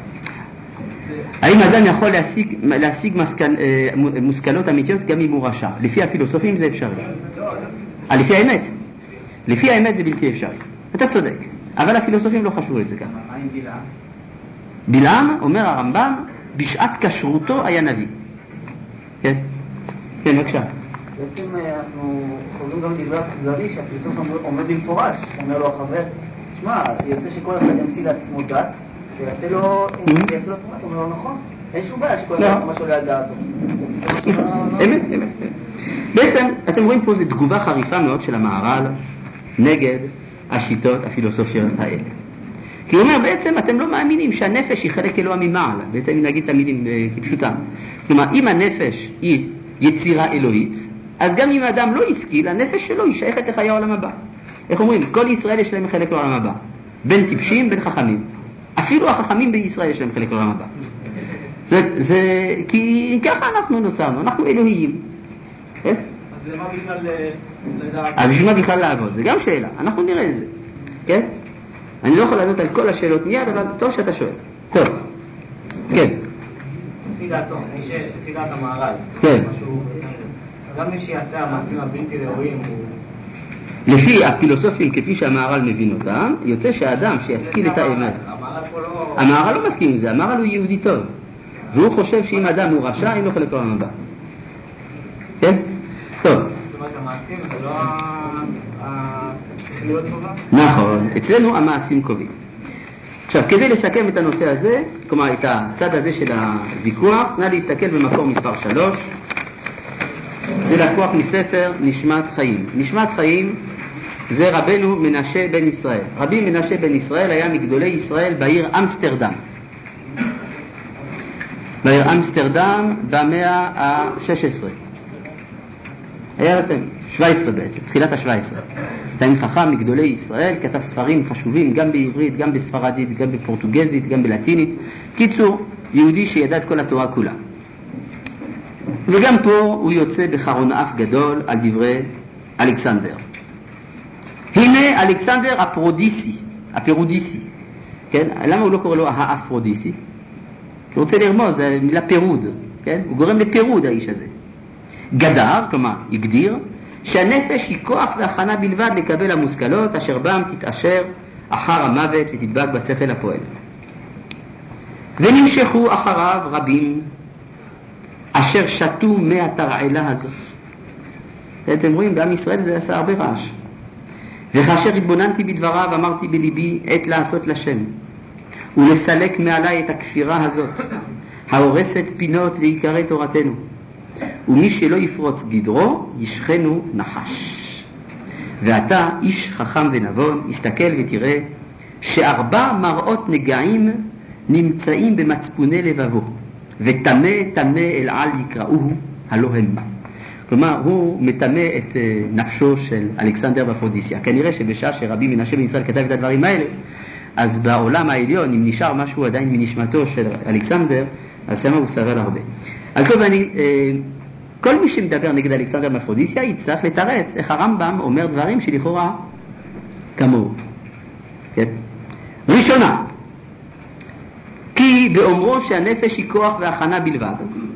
האם אדם יכול להשיג, להשיג מסכן, מושכלות אמיתיות גם אם הוא רשע? לפי הפילוסופים זה אפשרי. אה, לפי האמת. לפי האמת זה בלתי אפשרי. אתה צודק. אבל הפילוסופים לא חשבו את זה ככה. מה עם בלעם? בלעם, אומר הרמב"ם, בשעת כשרותו היה נביא. כן? כן, בבקשה. בעצם אנחנו חוזרים גם לדברי הכוזרי, שהפילוסוף עומד במפורש, אומר לו החבר, שמע, יוצא שכל אחד ימציא לעצמו דת, ויעשה לו תרומת, אומר לו נכון. אין שום בעיה שכל אחד מה שעולה על דעתו. אמת, אמת. בעצם, אתם רואים פה, זו תגובה חריפה מאוד של המהר"ל נגד השיטות הפילוסופיות האלה. כי הוא אומר, בעצם אתם לא מאמינים שהנפש היא חלק אלוה ממעלה. בעצם אם נגיד תמידים כפשוטם. כלומר, אם הנפש היא יצירה אלוהית, אז גם אם האדם לא השכיל, הנפש שלו היא שייכת לחיי העולם הבא. איך אומרים? כל ישראל יש להם חלק לעולם הבא. בין טיפשים, בין חכמים. אפילו החכמים בישראל יש להם חלק לעולם הבא. זה, זה, כי ככה אנחנו נוצרנו, אנחנו אלוהיים. אז למה בכלל לדעת? אז בשביל מה בכלל לעבוד? זה גם שאלה, אנחנו נראה את זה. כן? אני לא יכול לענות על כל השאלות מיד, אבל טוב שאתה שואל. טוב. כן. לפי דעתו, לפי דעת המהר"ל. כן. גם מי שיעשה המעשים הבלתי ראויים הוא... לפי הפילוסופים כפי שהמהר"ל מבין אותם, יוצא שהאדם שישכיל את האמת. המהר"ל לא מסכים עם זה, המהר"ל הוא יהודי טוב. והוא חושב שאם האדם הוא רשע, אין לו חלק לעולם הבא. כן? טוב. זאת אומרת, המעשים זה לא צריך להיות טובה? נכון, אצלנו המעשים קובעים. עכשיו, כדי לסכם את הנושא הזה, כלומר את הצד הזה של הוויכוח, נא להסתכל במקום מספר שלוש. זה לקוח מספר נשמת חיים. נשמת חיים זה רבנו מנשה בן ישראל. רבי מנשה בן ישראל היה מגדולי ישראל בעיר אמסטרדם. בעיר אמסטרדם במאה ה-שש עשרה. היה אתם, שבע עשרה בעצם, תחילת ה-שבע עשרה. תלמיד חכם מגדולי ישראל, כתב ספרים חשובים גם בעברית, גם בספרדית, גם בפורטוגזית, גם בלטינית. קיצור, יהודי שידע את כל התורה כולה. וגם פה הוא יוצא בחרון אף גדול על דברי אלכסנדר. הנה אלכסנדר הפרודיסי, הפרודיסי. כן? למה הוא לא קורא לו האפרודיסי? כי הוא רוצה לרמוז, זה מילה פירוד. כן? הוא גורם לפירוד האיש הזה. גדר, כלומר, הגדיר, שהנפש היא כוח והכנה בלבד לקבל המושכלות, אשר בם תתאשר אחר המוות ותדבק בשכל הפועל. ונמשכו אחריו רבים, אשר שתו מהתרעלה הזאת. אתם רואים, בעם ישראל זה עשה הרבה רעש. וכאשר התבוננתי בדבריו, אמרתי בליבי, עת לעשות לשם, ולסלק מעלי את הכפירה הזאת, ההורסת פינות ועיקרי תורתנו. ומי שלא יפרוץ גדרו, ישכנו נחש. ואתה, איש חכם ונבון, הסתכל ותראה, שארבע מראות נגעים נמצאים במצפוני לבבו. ותמה תמה אל על יקראוהו הלא המה. כלומר, הוא מתמה את נפשו של אלכסנדר בפרודיסיה. כנראה שבשעה שרבי מנשה בן ישראל כתב את הדברים האלה, אז בעולם העליון, אם נשאר משהו עדיין מנשמתו של אלכסנדר, אז שמה הוא סבל הרבה. על כל פנים, כל מי שמדבר נגד אלכסנדר בפרודיסיה יצטרך לתרץ איך הרמב"ם אומר דברים שלכאורה כמוהו. כן? ראשונה, כי באומרו שהנפש היא כוח והכנה בלבד,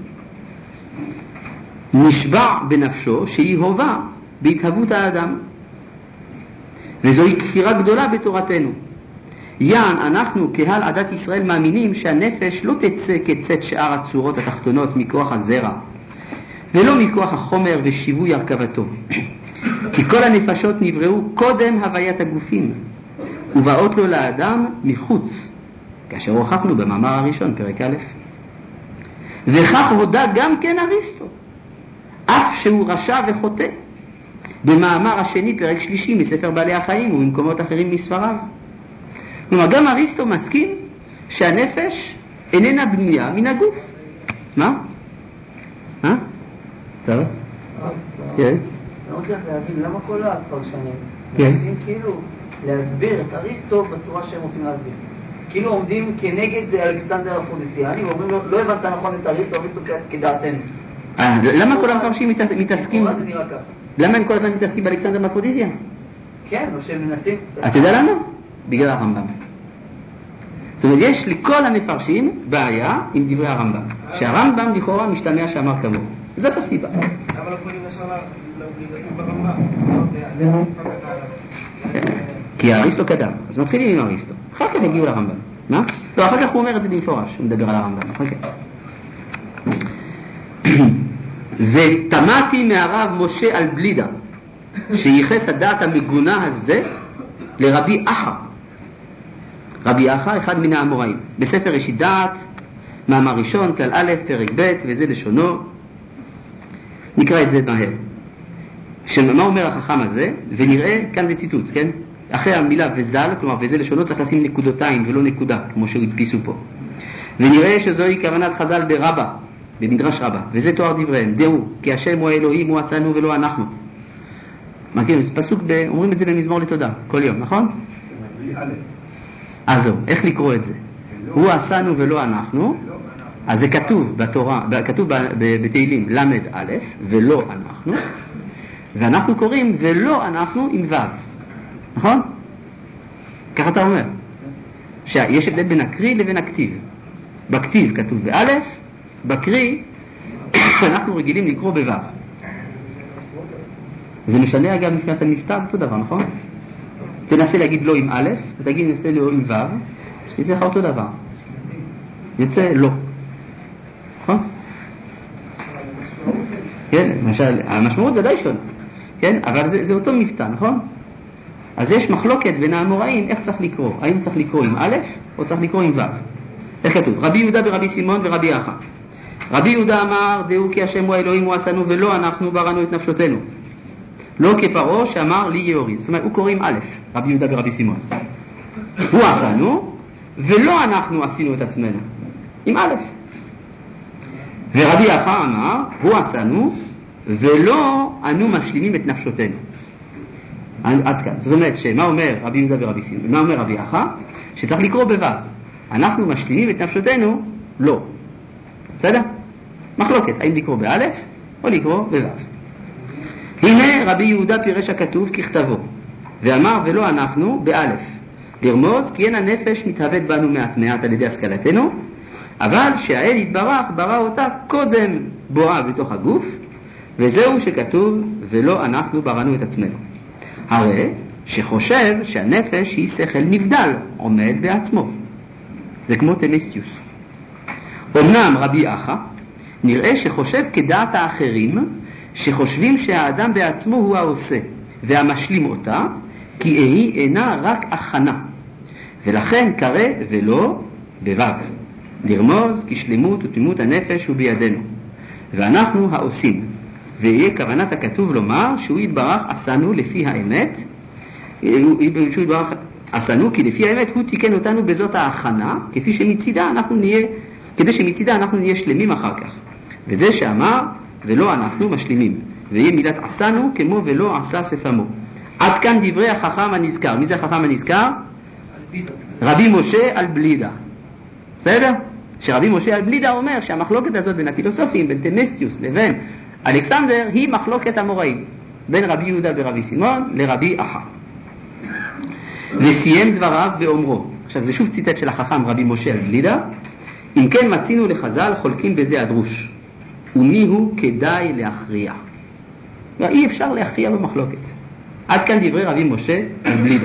נשבע בנפשו שהיא הובה בהתהוות האדם, וזוהי כפירה גדולה בתורתנו. יען אנחנו קהל עדת ישראל מאמינים שהנפש לא תצא כצאת שאר הצורות התחתונות מכוח הזרע, ולא מכוח החומר ושיווי הרכבתו. כי כל הנפשות נבראו קודם הוויית הגופים, ובאות לו לאדם מחוץ, כאשר הוכחנו במאמר הראשון, פרק א'. וכך הודע גם כן אריסטו, אף שהוא רשע וחוטא, במאמר השני, פרק שלישי מספר בעלי החיים ובמקומות אחרים מספריו. כלומר, גם אריסטו מסכים שהנפש איננה בנויה מן הגוף. מה? מה? טוב? כן. אני רוצה להבין למה כל הפרשנים מנסים כאילו להסביר את אריסטו בצורה שהם רוצים להסביר. כאילו עומדים כנגד אלכסנדר הפרודיסיאני ואומרים לו, לא הבנת נכון את אריסטו, אריסטו כדעתנו. למה כל הפרשים מתעסקים? זה נראה ככה. למה הם כל הזמן מתעסקים באלכסנדר בפרודיסיה? כן, או שהם מנסים... אתה יודע למה? בגלל הרמב"ם. זאת אומרת, יש לכל המפרשים בעיה עם דברי הרמב"ם. שהרמב"ם לכאורה משתמע שאמר כמוהו. זאת הסיבה. למה לא יכולים ישר להתעסק ברמב"ם? כי אריסטו קדם, אז מתחילים עם אריסטו. אחר כך הגיעו לרמב"ם. מה? לא, אחר כך הוא אומר את זה במפורש, הוא מדבר על הרמב"ם. אחר כך. ותמתי מהרב משה על בלידה, שייחס הדעת המגונה הזה לרבי אחא. רבי אחא, אחד מן האמוראים. בספר ראשית דעת, מאמר ראשון, כלל א', פרק ב', וזה לשונו. נקרא את זה מהר. מה אומר החכם הזה? ונראה, כאן זה ציטוט, כן? אחרי המילה וזל, כלומר וזה לשונו, צריך לשים נקודותיים ולא נקודה, כמו שהדפיסו פה. ונראה שזוהי כוונת חז"ל ברבה, במדרש רבה, וזה תואר דבריהם, דעו, כי השם הוא האלוהים, הוא עשנו ולא אנחנו. מכירים, זה פסוק, ב... אומרים את זה במזמור לתודה, כל יום, נכון? אז זהו, איך לקרוא את זה? הוא עשנו ולא אנחנו, אז זה כתוב בתורה, כתוב בתהילים למד א', ולא אנחנו, ואנחנו קוראים ולא אנחנו עם ו', נכון? ככה אתה אומר, שיש הבדל בין הקריא לבין הכתיב. בכתיב כתוב באלף, בקריא אנחנו רגילים לקרוא בו'. זה משנה אגב מבחינת המבטא, זה אותו דבר, נכון? תנסה להגיד לא עם א', ותגיד ננסה לא עם ו', יצא לך אותו דבר. יצא לא. נכון? כן, למשל, המשמעות ודאי שונה. כן, אבל זה, זה אותו מבטא, נכון? אז יש מחלוקת בין האמוראים איך צריך לקרוא. האם צריך לקרוא עם א' או צריך לקרוא עם ו'. איך כתוב? רבי יהודה ורבי סימון ורבי אחא. רבי יהודה אמר, דעו כי השם הוא האלוהים הוא עשנו ולא אנחנו בראנו את נפשותנו. לא כפרעה שאמר לי יהוריד. זאת אומרת, הוא קורא עם א', רבי יהודה ורבי סימון. הוא עשנו ולא אנחנו עשינו את עצמנו. עם א'. ורבי אחא אמר, הוא עשנו ולא אנו משלימים את נפשותנו. עד כאן. זאת אומרת, שמה אומר רבי יהודה ורבי סימון? מה אומר רבי אחא? שצריך לקרוא בו'. אנחנו משלימים את נפשותנו? לא. בסדר? מחלוקת, האם לקרוא באלף או לקרוא בו'. הנה רבי יהודה פירש הכתוב ככתבו, ואמר ולא אנחנו באלף. לרמוז כי אין הנפש מתהוות בנו מעט מעט על ידי השכלתנו, אבל שהאל יתברך ברא אותה קודם בואה בתוך הגוף, וזהו שכתוב ולא אנחנו בראנו את עצמנו. הרי שחושב שהנפש היא שכל נבדל, עומד בעצמו. זה כמו תמסטיוס. אמנם רבי אחא נראה שחושב כדעת האחרים, שחושבים שהאדם בעצמו הוא העושה והמשלים אותה, כי היא אינה רק הכנה, ולכן קרא ולא בו'. לרמוז כי שלמות ותמימות הנפש הוא בידינו, ואנחנו העושים, ויהיה כוונת הכתוב לומר שהוא יתברך עשנו לפי האמת, שהוא יתברך עשנו כי לפי האמת הוא תיקן אותנו בזאת ההכנה, כפי שמצידה אנחנו נהיה, כדי שמצידה אנחנו נהיה שלמים אחר כך. וזה שאמר ולא אנחנו משלימים, ויהיה מילת עשנו כמו ולא עשה שפמו. עד כאן דברי החכם הנזכר. מי זה החכם הנזכר? רבי משה על בלידה. בסדר? שרבי משה על בלידה אומר שהמחלוקת הזאת בין הפילוסופים, בין תמסטיוס לבין אלכסנדר, היא מחלוקת אמוראים, בין רבי יהודה ורבי סימון לרבי אחא. וסיים דבריו באומרו, עכשיו זה שוב ציטט של החכם רבי משה על בלידה, אם כן מצינו לחז"ל חולקים בזה הדרוש, ומי הוא כדאי להכריע. אי אפשר להכריע במחלוקת. עד כאן דברי רבי משה על בלידה.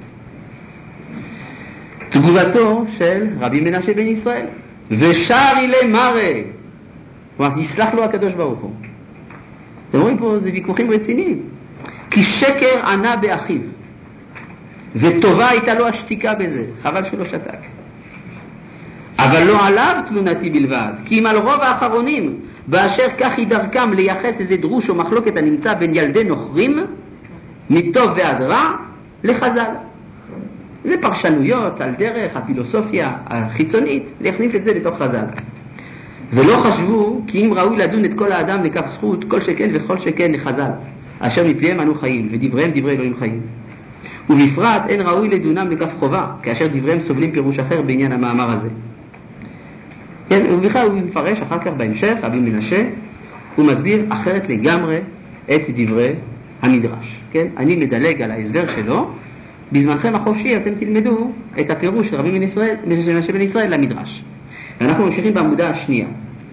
תגובתו של רבי מנשה בן ישראל, ושרי למראה, כלומר יסלח לו הקדוש ברוך הוא. אתם רואים פה זה ויכוחים רציניים, כי שקר ענה באחיו, וטובה הייתה לו השתיקה בזה, חבל שלא שתק. אבל לא עליו תלונתי בלבד, כי אם על רוב האחרונים באשר כך היא דרכם לייחס איזה דרוש או מחלוקת הנמצא בין ילדי נוכרים מטוב ועד רע לחז"ל. זה פרשנויות על דרך הפילוסופיה החיצונית להכניס את זה לתוך חז"ל. ולא חשבו כי אם ראוי לדון את כל האדם לכף זכות כל שכן וכל שכן לחז"ל, אשר מפיהם אנו חיים ודבריהם דברי אלוהים חיים. ובפרט אין ראוי לדונם לכף חובה, כאשר דבריהם סובלים פירוש אחר בעניין המאמר הזה. כן, ובכלל הוא מפרש אחר כך בהמשך, רבי מנשה, הוא מסביר אחרת לגמרי את דברי המדרש. כן? אני מדלג על ההסבר שלו, בזמנכם החופשי אתם תלמדו את הפירוש של רבי מנשה בן ישראל למדרש. ואנחנו ממשיכים בעמודה השנייה.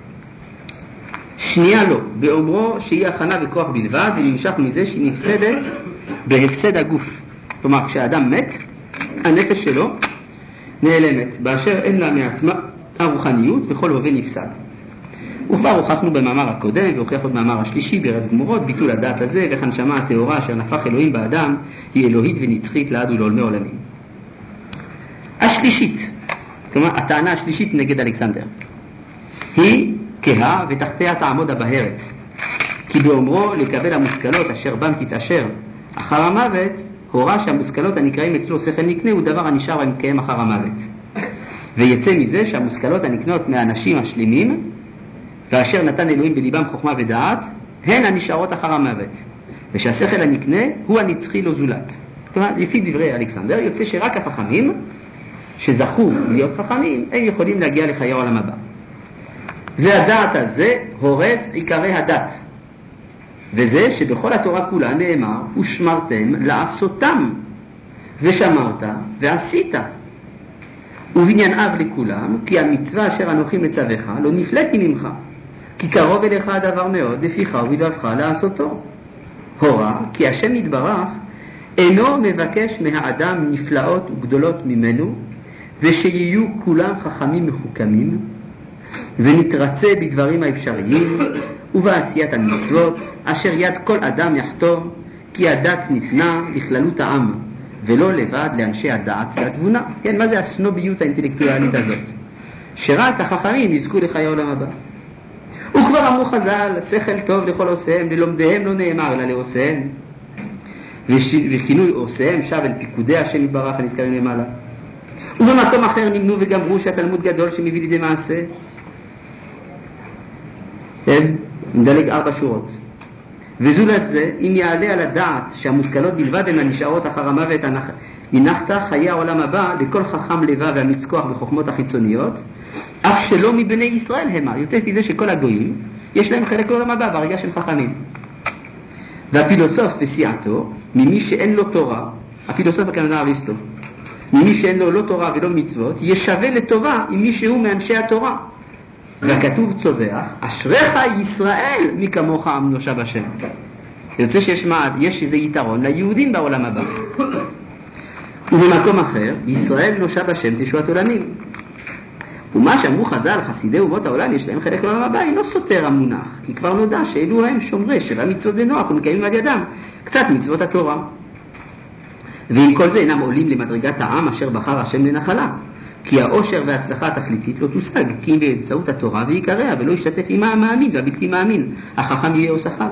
שנייה לא, באומרו שהיא הכנה וכוח בלבד, ונמשך מזה שהיא נפסדת בהפסד הגוף. כלומר, כשהאדם מת, הנפש שלו נעלמת, באשר אין לה מעצמה הרוחניות וכל הווה נפסד. וכבר הוכחנו במאמר הקודם, והוכיח עוד מאמר השלישי ברז גמורות, ביטול הדעת הזה, ואיך הנשמה הטהורה אשר נפח אלוהים באדם, היא אלוהית ונצחית לעד ולעולמי עולמים. השלישית, כלומר, הטענה השלישית נגד אלכסנדר. היא כהה ותחתיה תעמוד הבהרת. כי באומרו לקבל המושכלות אשר בם תתאשר אחר המוות, הורה שהמושכלות הנקראים אצלו שכל נקנה הוא דבר הנשאר ומתקיים אחר המוות. ויצא מזה שהמושכלות הנקנות מהאנשים השלימים ואשר נתן אלוהים בליבם חוכמה ודעת הן הנשארות אחר המוות, ושהשכל הנקנה הוא הנצחי לו זולת. כלומר, לפי דברי אלכסנדר יוצא שרק החכמים שזכו להיות חכמים הם יכולים להגיע לחיי העולם הבא. והדעת הזה הורס עיקרי הדת, וזה שבכל התורה כולה נאמר ושמרתם לעשותם, ושמרת ועשית. ובעניין אב לכולם, כי המצווה אשר אנוכי מצווך לא נפלאתי ממך, כי קרוב אליך הדבר מאוד לפיך ובלבבך לעשותו. הורה כי השם יתברך אינו מבקש מהאדם נפלאות וגדולות ממנו, ושיהיו כולם חכמים מחוכמים, ונתרצה בדברים האפשריים ובעשיית המצוות אשר יד כל אדם יחתום, כי הדת ניתנה לכללות העם ולא לבד לאנשי הדעת והתבונה. כן, מה זה הסנוביות האינטלקטואלית הזאת? שרק החכמים יזכו לחיי העולם הבא. וכבר אמרו חז"ל, שכל טוב לכל עושיהם, ללומדיהם לא נאמר אלא לעושיהם, וכינוי עושיהם שב אל פיקודי השם יתברך הנזכרים למעלה. ובמקום אחר נמנו וגמרו שהתלמוד גדול שמביא לידי מעשה. כן, נדלג ארבע שורות. וזולת זה, אם יעלה על הדעת שהמושכלות בלבד הן הנשארות אחר המוות, הנחת חיי העולם הבא לכל חכם לבב והמצכוח בחוכמות החיצוניות, אף שלא מבני ישראל המה. יוצא לפי זה שכל הגויים יש להם חלק לעולם הבא ברגע של חכמים. והפילוסוף וסיעתו, ממי שאין לו תורה, הפילוסוף הכוונה אריסטו, ממי שאין לו לא תורה ולא מצוות, ישווה לטובה עם מי שהוא מאנשי התורה. והכתוב צובח, אשריך ישראל מי כמוך עם נושב השם. יוצא שיש מעד, יש איזה יתרון ליהודים בעולם הבא. ובמקום אחר, ישראל נושב השם תשועת עולמים. ומה שאמרו חז"ל, חסידי אומות העולם יש להם חלק לעולם הבא, היא לא סותר המונח, כי כבר נודע שאלו הם שומרי שבע מצוות בנוח ומקיימים על ידם קצת מצוות התורה. ועם כל זה אינם עולים למדרגת העם אשר בחר השם לנחלה, כי האושר וההצלחה התכליתית לא תושג, כי אם באמצעות התורה ויקריה, ולא ישתתף עמה המאמין והבלתי מאמין, החכם יהיה או שכר.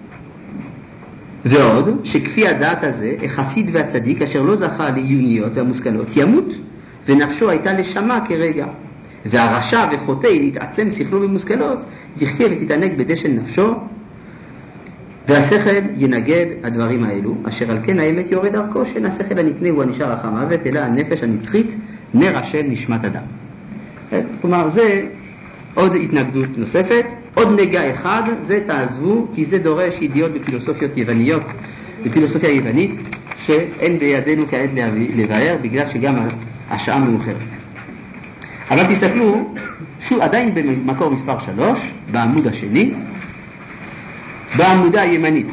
ועוד, שכפי הדעת הזה, החסיד והצדיק אשר לא זכה לעיוניות והמושכלות, ימות, ונפשו הייתה לשמה כרגע. והרשע וחוטא להתעצם שכלו במושכלות, יחיה ותתענג בדשן נפשו, והשכל ינגד הדברים האלו, אשר על כן האמת יורד דרכו, שאין השכל הנקנה הוא הנשאר אחר מוות, אלא הנפש הנצחית, נר השם נשמת אדם. כלומר, זה עוד התנגדות נוספת. עוד נגע אחד, זה תעזבו, כי זה דורש ידיעות בפילוסופיות יווניות, בפילוסופיה יוונית, שאין בידינו כעת לבאר, בגלל שגם השעה מאוחרת. אבל תסתכלו, שוב, עדיין במקור מספר שלוש, בעמוד השני, בעמודה הימנית.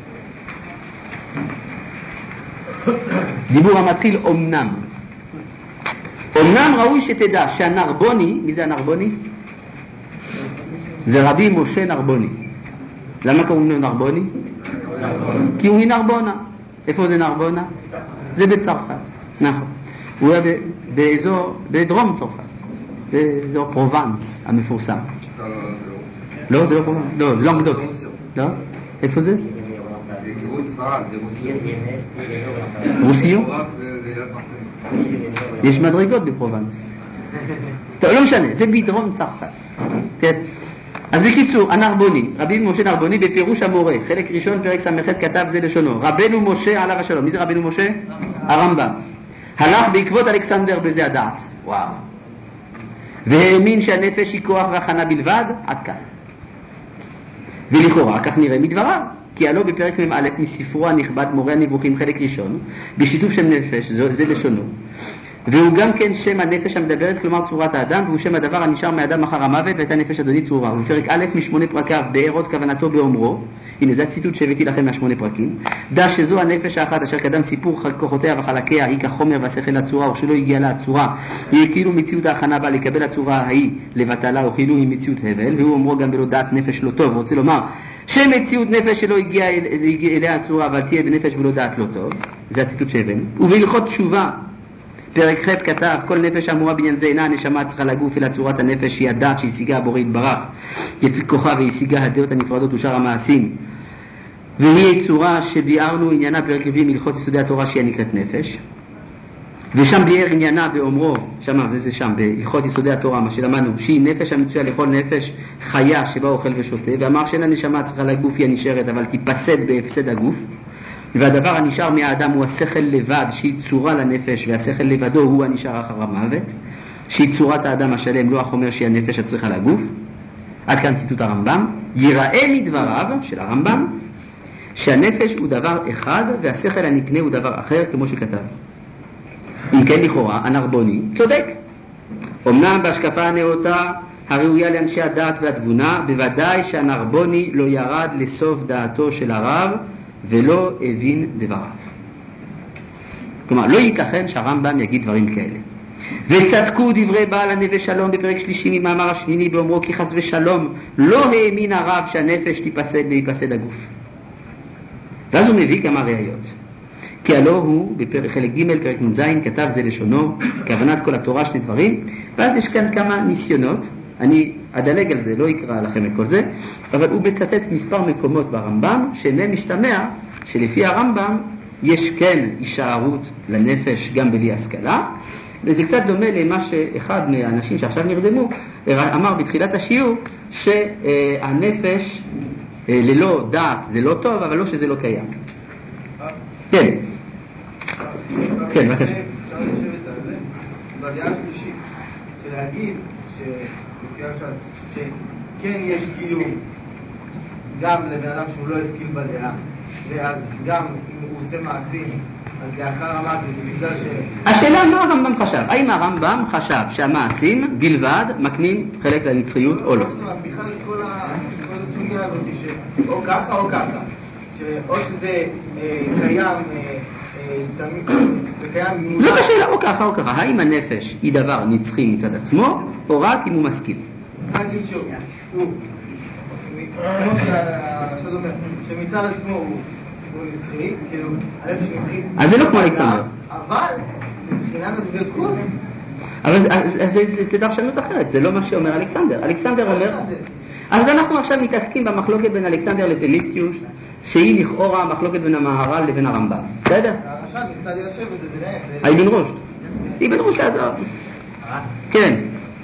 דיבור המתחיל אומנם. אומנם ראוי שתדע שהנרבוני, מי זה הנרבוני? זה רבי משה נרבוני. למה קוראים לו נרבוני? כי הוא מנרבונה. איפה זה נרבונה? זה בצרפת. נכון. הוא היה באזור, בדרום צרפת. באזור פרובנס המפורסם. לא, זה לא פרובנס. לא, זה לא מגדות. לא? איפה זה? רוסיו? יש מדרגות בפרובנס. טוב, לא משנה, זה בדרום צרפת. אז בקיצור, הנרבוני, רבי משה נרבוני בפירוש המורה, חלק ראשון פרק ס"ח כתב זה לשונו, רבנו משה עליו השלום. מי זה רבנו משה? הרמב"ם. הלך בעקבות אלכסנדר בזה הדעת. וואו. והאמין שהנפש היא כוח והכנה בלבד, עד כאן. ולכאורה, כך נראה מדבריו, כי הלא בפרק מ"א מספרו הנכבד מורה הנבוכים חלק ראשון, בשיתוף שם נפש, זה לשונו. והוא גם כן שם הנפש המדברת, כלומר צורת האדם, והוא שם הדבר הנשאר מאדם אחר המוות, והייתה נפש אדוני צורה. ובפרק א' משמונה פרקיו, בארות כוונתו באומרו, הנה זה הציטוט שהבאתי לכם מהשמונה פרקים, דע שזו הנפש האחת אשר קדם סיפור כוחותיה וחלקיה, היא כחומר והשכל הצורה, או שלא הגיעה לה הצורה, היא כאילו מציאות ההכנה בה לקבל הצורה ההיא לבטלה, או כאילו היא מציאות הבל, והוא אומרו גם בלא דעת נפש לא טוב, רוצה לומר שמציאות נפש שלא הגיעה אליה הצורה, אבל תהיה בנפש ולא דעת לא טוב, זה הציטוט שהבאנו. ובהלכות תשובה פרק ח' כתב, כל נפש אמורה בעניין זה אינה הנשמה צריכה לגוף אלא צורת הנפש היא הדעת שהשיגה הבורא יתברך את כוחה והשיגה הדעות הנפרדות ושאר המעשים, והיא צורה שביארנו עניינה פרק רביעי מהלכות יסודי התורה שהיא נקראת נפש, ושם ביאר עניינה באומרו, שמה וזה שם בהלכות יסודי התורה מה שלמדנו, שהיא נפש המצויה לכל נפש חיה שבה אוכל ושותה, ואמר שאין הנשמה צריכה לגוף היא הנשארת אבל תיפסד בהפסד הגוף, והדבר הנשאר מהאדם הוא השכל לבד שהיא צורה לנפש, והשכל לבדו הוא הנשאר אחר המוות, שהיא צורת האדם השלם, לא החומר שהיא הנפש הצריכה לגוף. עד כאן ציטוט הרמב"ם. ייראה מדבריו של הרמב"ם שהנפש הוא דבר אחד והשכל הנקנה הוא דבר אחר, כמו שכתב. אם כן לכאורה הנרבוני צודק. אמנם בהשקפה הנאותה הראויה לאנשי הדעת והתבונה, בוודאי שהנרבוני לא ירד לסוף דעתו של הרב ולא הבין דבריו. כלומר, לא ייתכן שהרמב"ם יגיד דברים כאלה. וצדקו דברי בעל הנפש שלום בפרק שלישי ממאמר השמיני באומרו כי חס ושלום לא האמין הרב שהנפש תיפסד ויפסד הגוף. ואז הוא מביא כמה ראיות. כי הלא הוא בפרק חלק ג' פרק נ"ז כתב זה לשונו כוונת כל התורה שני דברים, ואז יש כאן כמה ניסיונות, אני אדלג על זה, לא אקרא לכם את כל זה, אבל הוא מצטט מספר מקומות ברמב"ם שמהם משתמע שלפי הרמב"ם יש כן הישארות לנפש גם בלי השכלה, וזה קצת דומה למה שאחד מהאנשים שעכשיו נרדמו אמר בתחילת השיעור, שהנפש ללא דעת זה לא טוב, אבל לא שזה לא קיים. כן. כן, מה קשה? אפשר לשבת על זה, בדעה השלישית, שלהגיד שכן יש קיום גם לבן אדם שהוא לא השכיל בדעה, ואז גם אם הוא עושה מעשים, אז לאחר המעשים, בגלל ש... השאלה מה הרמב"ם חשב? האם הרמב"ם חשב שהמעשים בלבד מקנים חלק לנצחיות או לא? בכלל כל הסוגיה הזאת, שאו ככה או ככה, שאו שזה קיים... זאת השאלה, או ככה או ככה, האם הנפש היא דבר נצחי מצד עצמו או רק אם הוא מסכים? נגיד שהוא כמו שהשד אומר שמצד עצמו הוא נצחי, כאילו הנפש נצחי, אז זה לא כמו אלכסנדר, אבל מבחינת הדבקות, אבל זה דרשנות אחרת, זה לא מה שאומר אלכסנדר. אלכסנדר אומר, אז אנחנו עכשיו מתעסקים במחלוקת בין אלכסנדר לתמיסטיוס שהיא לכאורה המחלוקת בין המהר"ל לבין הרמב"ם, בסדר? הרש"ל ניסה ליישב את זה ביניהם. אבן רושד. אבן רושד לעזור. כן.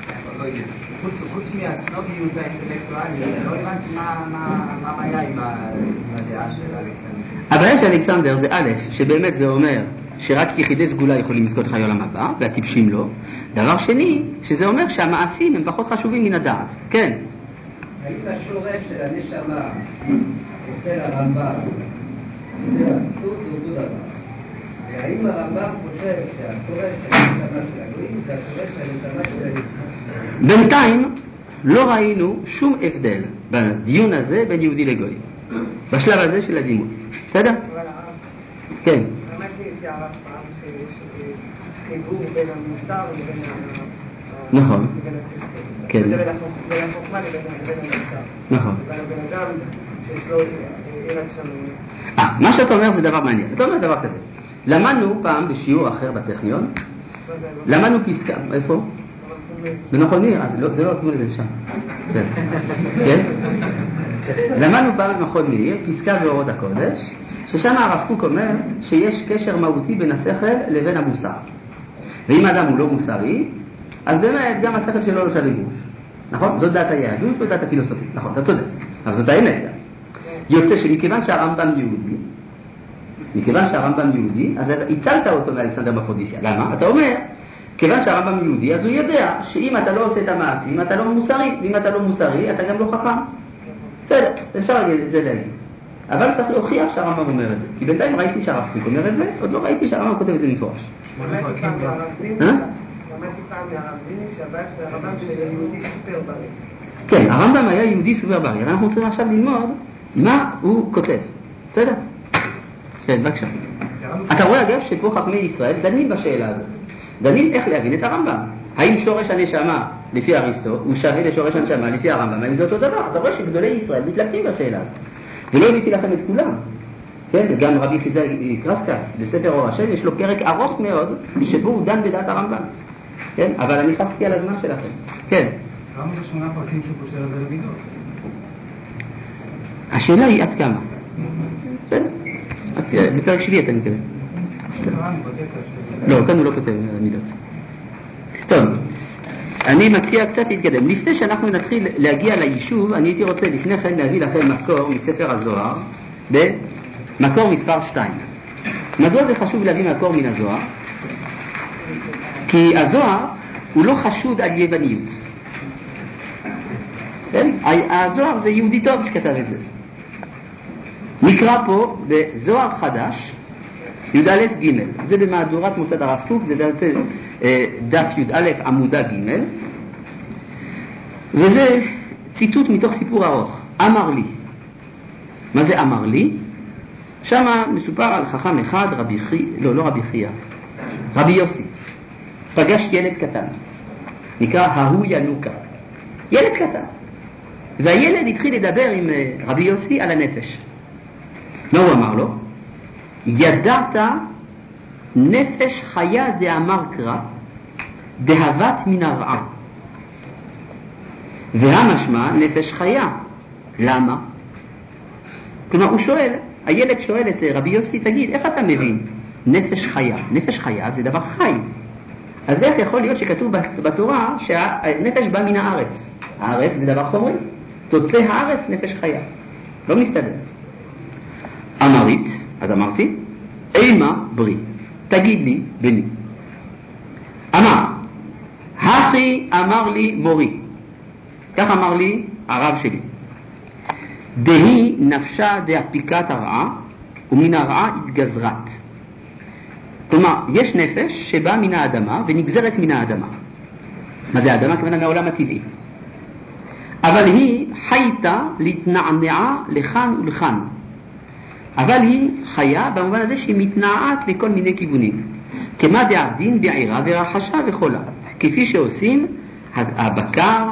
חוץ מהסנוביות האינטלקטואלית, לא הבנתי מה הבעיה עם הדעה של אלכסנדר. הבעיה של אלכסנדר זה א', שבאמת זה אומר שרק יחידי סגולה יכולים לזכות לחיי עולם הבא, והטיפשים לא. דבר שני, שזה אומר שהמעשים הם פחות חשובים מן הדעת. כן. האם השורש של הנשמה אצל הרמב"ם, אצל הסטוס זה אותו דבר? והאם הרמב"ם חושב שהשורש של הנשמה של הגויים זה השורש של הנשמה של הגויים? בינתיים לא ראינו שום הבדל בדיון הזה בין יהודי לגוי, בשלב הזה של הדימוי. בסדר? כן. למדתי את הרב פעם שיש חיבור בין המוסר לבין נכון. כן. זה בין החוכמה לבין המוסר. נכון. אבל הבן אדם שיש לו יראת שמיים. אה, מה שאתה אומר זה דבר מעניין. אתה אומר דבר כזה. למדנו פעם בשיעור אחר בטכניון, למדנו פסקה, איפה? בנחול ניר, זה לא תבוא לזה שם. כן? למדנו פעם בנחול ניר, פסקה באורות הקודש, ששם הרב קוק אומר שיש קשר מהותי בין השכל לבין המוסר. ואם האדם הוא לא מוסרי, אז באמת גם השכל שלו לא שווה גרוש. נכון? זאת דעת היהדות ודעת הפילוסופית. נכון, אתה צודק. אבל זאת האמת. יוצא שמכיוון שהרמב"ם יהודי, מכיוון שהרמב"ם יהודי, אז הצלת אותו מאלכסנדר בפרודיסיה. למה? אתה אומר, כיוון שהרמב"ם יהודי, אז הוא יודע שאם אתה לא עושה את המעשים, אתה לא מוסרי. ואם אתה לא מוסרי, אתה גם לא חכם. בסדר, אפשר את זה להגיד. אבל צריך להוכיח שהרמב"ם אומר את זה. כי בינתיים ראיתי שהרב קוק אומר את זה, עוד לא ראיתי שהרמב"ם כותב את זה מפורש. למדתי פעם מהרב זיני שהבעיה של הרמב"ם של יהודי סופר בריא. כן, הרמב"ם היה יהודי סופר בריא. אנחנו צריכים עכשיו ללמוד מה הוא כותב. בסדר? כן, בבקשה. אתה רואה אגב שפה חכמי ישראל דנים בשאלה הזאת. דנים איך להבין את הרמב"ם. האם שורש הנשמה לפי אריסטו הוא שווה לשורש הנשמה לפי הרמב"ם? האם זה אותו דבר? אתה רואה שגדולי ישראל מתלבטים בשאלה הזאת. ולא הבאתי לכם את כולם. כן, גם רבי חיזה קרסקס בספר אור השם יש לו פרק ארוך מאוד שבו הוא דן בדעת הרמב"ם, כן, אבל אני חסתי על הזמן שלכם. כן, כמה בשמונה פרקים שקושר את זה למידות? השאלה היא עד כמה. בסדר, בפרק שביעי אתה מתכוון. לא, כאן הוא לא כותב מידות. טוב, אני מציע קצת להתקדם. לפני שאנחנו נתחיל להגיע ליישוב, אני הייתי רוצה לפני כן להביא לכם מקור מספר הזוהר במקור מספר שתיים. מדוע זה חשוב להביא מקור מן הזוהר? כי הזוהר הוא לא חשוד על יווניות. כן? הזוהר זה יהודי טוב שכתב את זה. נקרא פה בזוהר חדש י"א ג', זה במהדורת מוסד הרב קוק, זה דף י"א עמודה ג', וזה ציטוט מתוך סיפור ארוך. אמר לי. מה זה אמר לי? שם מסופר על חכם אחד, רבי חי... לא, לא רבי חייא, רבי יוסי פגש ילד קטן נקרא ההוא ינוקה, ילד קטן, והילד התחיל לדבר עם רבי יוסי על הנפש. מה הוא אמר לו? ידעת נפש חיה דאמר קרא דהבת מן הרעה, והמשמע נפש חיה. למה? כלומר הוא שואל, הילד שואל את רבי יוסי, תגיד, איך אתה מבין נפש חיה? נפש חיה זה דבר חי, אז איך יכול להיות שכתוב בתורה שהנפש בא מן הארץ? הארץ זה דבר חומרי, תוצא הארץ נפש חיה, לא מסתדר. אמרית, אז אמרתי, אימה ברי, תגיד לי בני. אמר, הכי אמר לי מורי, כך אמר לי הרב שלי, דהי נפשה דאפיקת הרעה ומן הרעה התגזרת. כלומר, יש נפש שבאה מן האדמה ונגזרת מן האדמה. מה זה האדמה? כמובן מהעולם הטבעי. אבל היא חייתה להתנענעה לכאן ולכאן. אבל היא חיה במובן הזה שהיא מתנעעת לכל מיני כיוונים. כמה דעדין בעירה ורחשה וחולה. כפי שעושים הבקר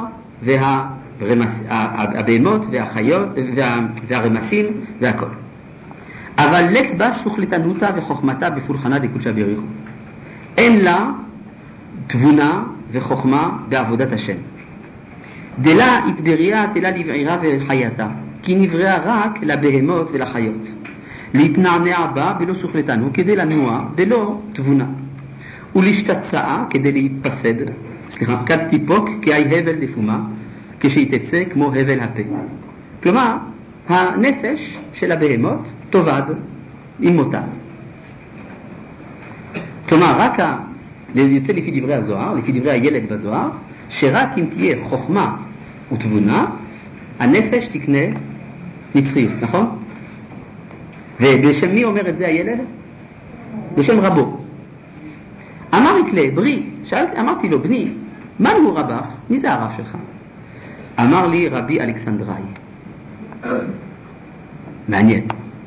והבהמות והחיות והרמסים והכל. אבל לק בה סוכלתנותה וחוכמתה בפולחנה דקודשא בריחו. אין לה תבונה וחוכמה בעבודת השם. דלה התבריה תלה לבעירה וחייתה, כי נבראה רק לבהמות ולחיות. להתנענע בה בלא סוכלתנו כדי לנוע בלא תבונה. ולהשתצעה כדי להתפסד, סליחה, כד טיפוק כאי הבל לפומה, כשהיא תצא כמו הבל הפה. כלומר, הנפש של הבהמות תובד עם מותה. כלומר, רק ה... יוצא לפי דברי הזוהר, לפי דברי הילד בזוהר, שרק אם תהיה חוכמה ותבונה, הנפש תקנה נצחיות, נכון? ובשם מי אומר את זה הילד? בשם רבו. אמרת לי, ברי, שאלת, אמרתי לו, בני, מה הוא רבך? מי זה הרב שלך? אמר לי, רבי אלכסנדראי. מעניין.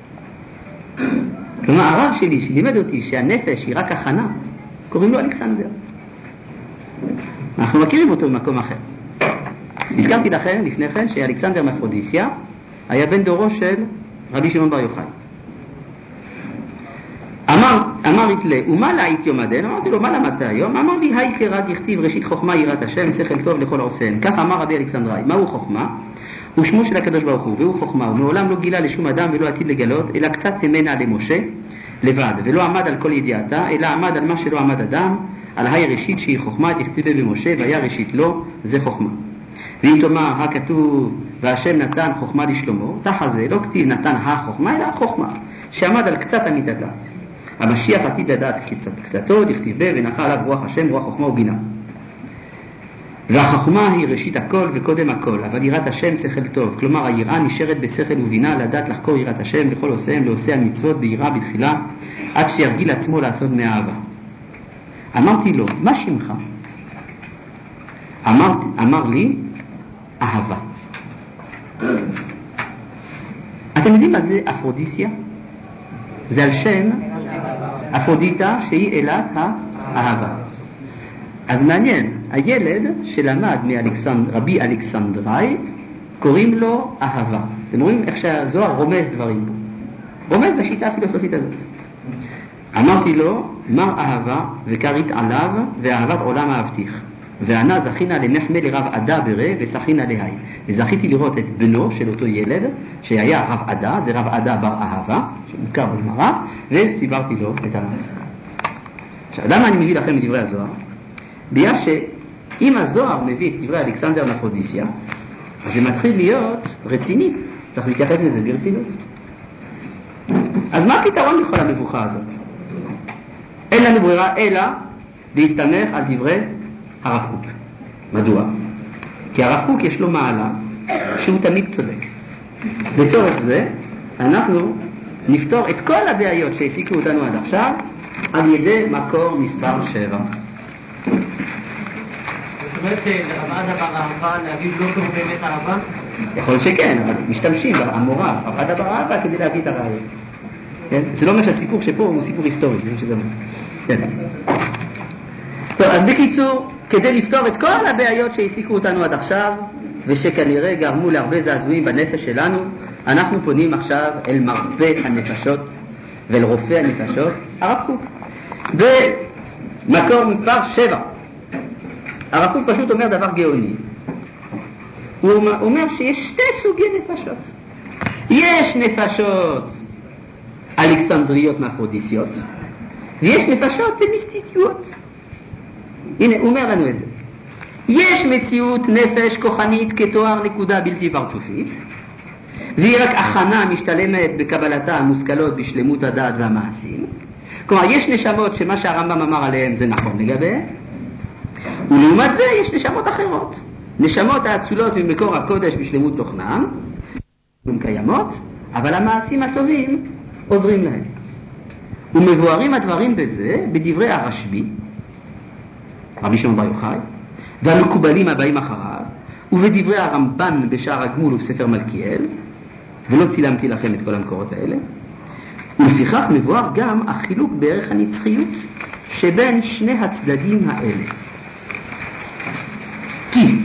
כלומר, הרב שלי שלימד אותי שהנפש היא רק הכנה, קוראים לו אלכסנדר. אנחנו מכירים אותו במקום אחר. הזכרתי לכם לפני כן שאלכסנדר מפרודיסיה היה בן דורו של רבי שמעון בר יוחאי. אמר, אמרת לי, ומה להיט יום הדין? אמרתי לו, מה למדת היום? אמר לי, היי קרא דכתיב ראשית חוכמה יראת השם, שכל טוב לכל עושיהם. כך אמר רבי אלכסנדראי. מהו חוכמה? הוא שמו של הקדוש ברוך הוא, והוא חוכמה, ומעולם לא גילה לשום אדם ולא עתיד לגלות, אלא קצת תמנה למשה לבד, ולא עמד על כל ידיעתה, אלא עמד על מה שלא עמד אדם, על היי ראשית שהיא חוכמה, תכתיבה במשה, והיה ראשית לו, זה חוכמה. ואם תאמר, הכתוב, והשם נתן חוכמה לשלמה, תחת זה לא כתיב נתן החוכמה, אלא החוכמה, שעמד על קצת אמיתתה. המשיח עתיד לדעת קצת קצתו, תכתיבה, ונחה עליו רוח השם, רוח חוכמה ובינה. והחוכמה היא ראשית הכל וקודם הכל, אבל יראת השם שכל טוב, כלומר היראה נשארת בשכל ובינה, לדעת לחקור יראת השם לכל עושיהם, לעושי המצוות ביראה בתחילה, עד שירגיל עצמו לעשות מאהבה. אמרתי לו, מה שמך? אמר, אמר לי, אהבה. אתם יודעים מה זה אפרודיסיה? זה על שם אפרודיטה שהיא אלת האהבה. אז מעניין, הילד שלמד מרבי אלכסנדראי קוראים לו אהבה. אתם רואים איך שהזוהר רומז דברים פה. רומז לשיטה הפילוסופית הזאת. אמרתי לו, מר אהבה וכרית עליו ואהבת עולם אהבתיך. וענה זכינה למחמא לרב עדה ברא ושכינה להי. וזכיתי לראות את בנו של אותו ילד שהיה רב עדה, זה רב עדה בר אהבה, שמוזכר בגמרא, וסיברתי לו את המעשה. עכשיו, למה אני מביא לכם את דברי הזוהר? בגלל שאם הזוהר מביא את דברי אלכסנדר נפרודיסיה, אז זה מתחיל להיות רציני, צריך להתייחס לזה ברצינות. אז מה הפתרון לכל המבוכה הזאת? אין לנו ברירה אלא להסתמך על דברי הרב קוק. מדוע? כי הרב קוק יש לו מעלה שהוא תמיד צודק. לצורך זה אנחנו נפתור את כל הבעיות שהעסיקו אותנו עד עכשיו על ידי מקור מספר שבע. זאת אומרת שרב עדה בר אהבה להגיד לא טוב באמת אהבה? יכול שכן, אבל משתמשים במורה רב עדה בר אהבה כדי להביא את הרעיון. כן? זה לא אומר שהסיפור שפה הוא סיפור היסטורי, זה מה שזה אומר. כן. טוב, אז בקיצור, כדי לפתור את כל הבעיות שהעסיקו אותנו עד עכשיו, ושכנראה גרמו להרבה זעזועים בנפש שלנו, אנחנו פונים עכשיו אל מרפא הנפשות ואל רופא הנפשות, הרב קוק. במקור מספר שבע, הרב קוק פשוט אומר דבר גאוני. הוא אומר שיש שתי סוגי נפשות. יש נפשות אלכסנדריות מאפרודיסיות, ויש נפשות מיסטיות. הנה, הוא אומר לנו את זה. יש מציאות נפש כוחנית כתואר נקודה בלתי פרצופית, והיא רק הכנה משתלמת בקבלתה המושכלות בשלמות הדעת והמעשים. כלומר, יש נשמות שמה שהרמב"ם אמר עליהם זה נכון לגביהם, ולעומת זה יש נשמות אחרות. נשמות האצולות ממקור הקודש בשלמות תוכנם, הן קיימות, אבל המעשים הטובים עוזרים להם. ומבוארים הדברים בזה בדברי הרשב"י, רבי שמעון בר יוחאי, והמקובלים הבאים אחריו, ובדברי הרמב"ן בשער הגמול ובספר מלכיאל, ולא צילמתי לכם את כל המקורות האלה. ולפיכך מבואר גם החילוק בערך הנצחיות שבין שני הצדדים האלה. כי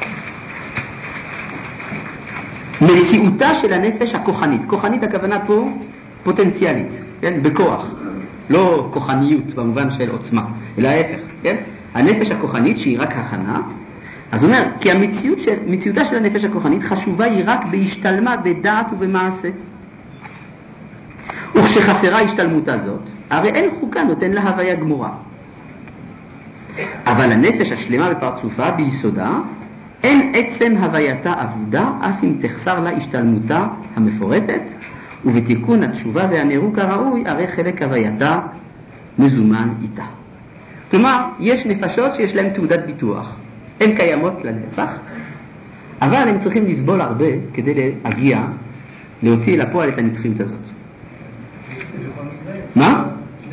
מציאותה של הנפש הכוחנית, כוחנית הכוונה פה פוטנציאלית, כן? בכוח, לא כוחניות במובן של עוצמה, אלא ההפך, כן? הנפש הכוחנית שהיא רק הכנה, אז הוא אומר, כי המציאות של, מציאותה של הנפש הכוחנית חשובה היא רק בהשתלמה בדעת ובמעשה. וכשחסרה השתלמותה זאת, הרי אין חוקה נותן לה הוויה גמורה. אבל הנפש השלמה בפרצופה ביסודה, אין עצם הווייתה עבודה, אף אם תחסר לה השתלמותה המפורטת, ובתיקון התשובה והמירוק הראוי, הרי חלק הווייתה מזומן איתה. כלומר, יש נפשות שיש להן תעודת ביטוח. הן קיימות לנצח, אבל הן צריכים לסבול הרבה כדי להגיע, להוציא אל הפועל את הנצחיות הזאת. מה?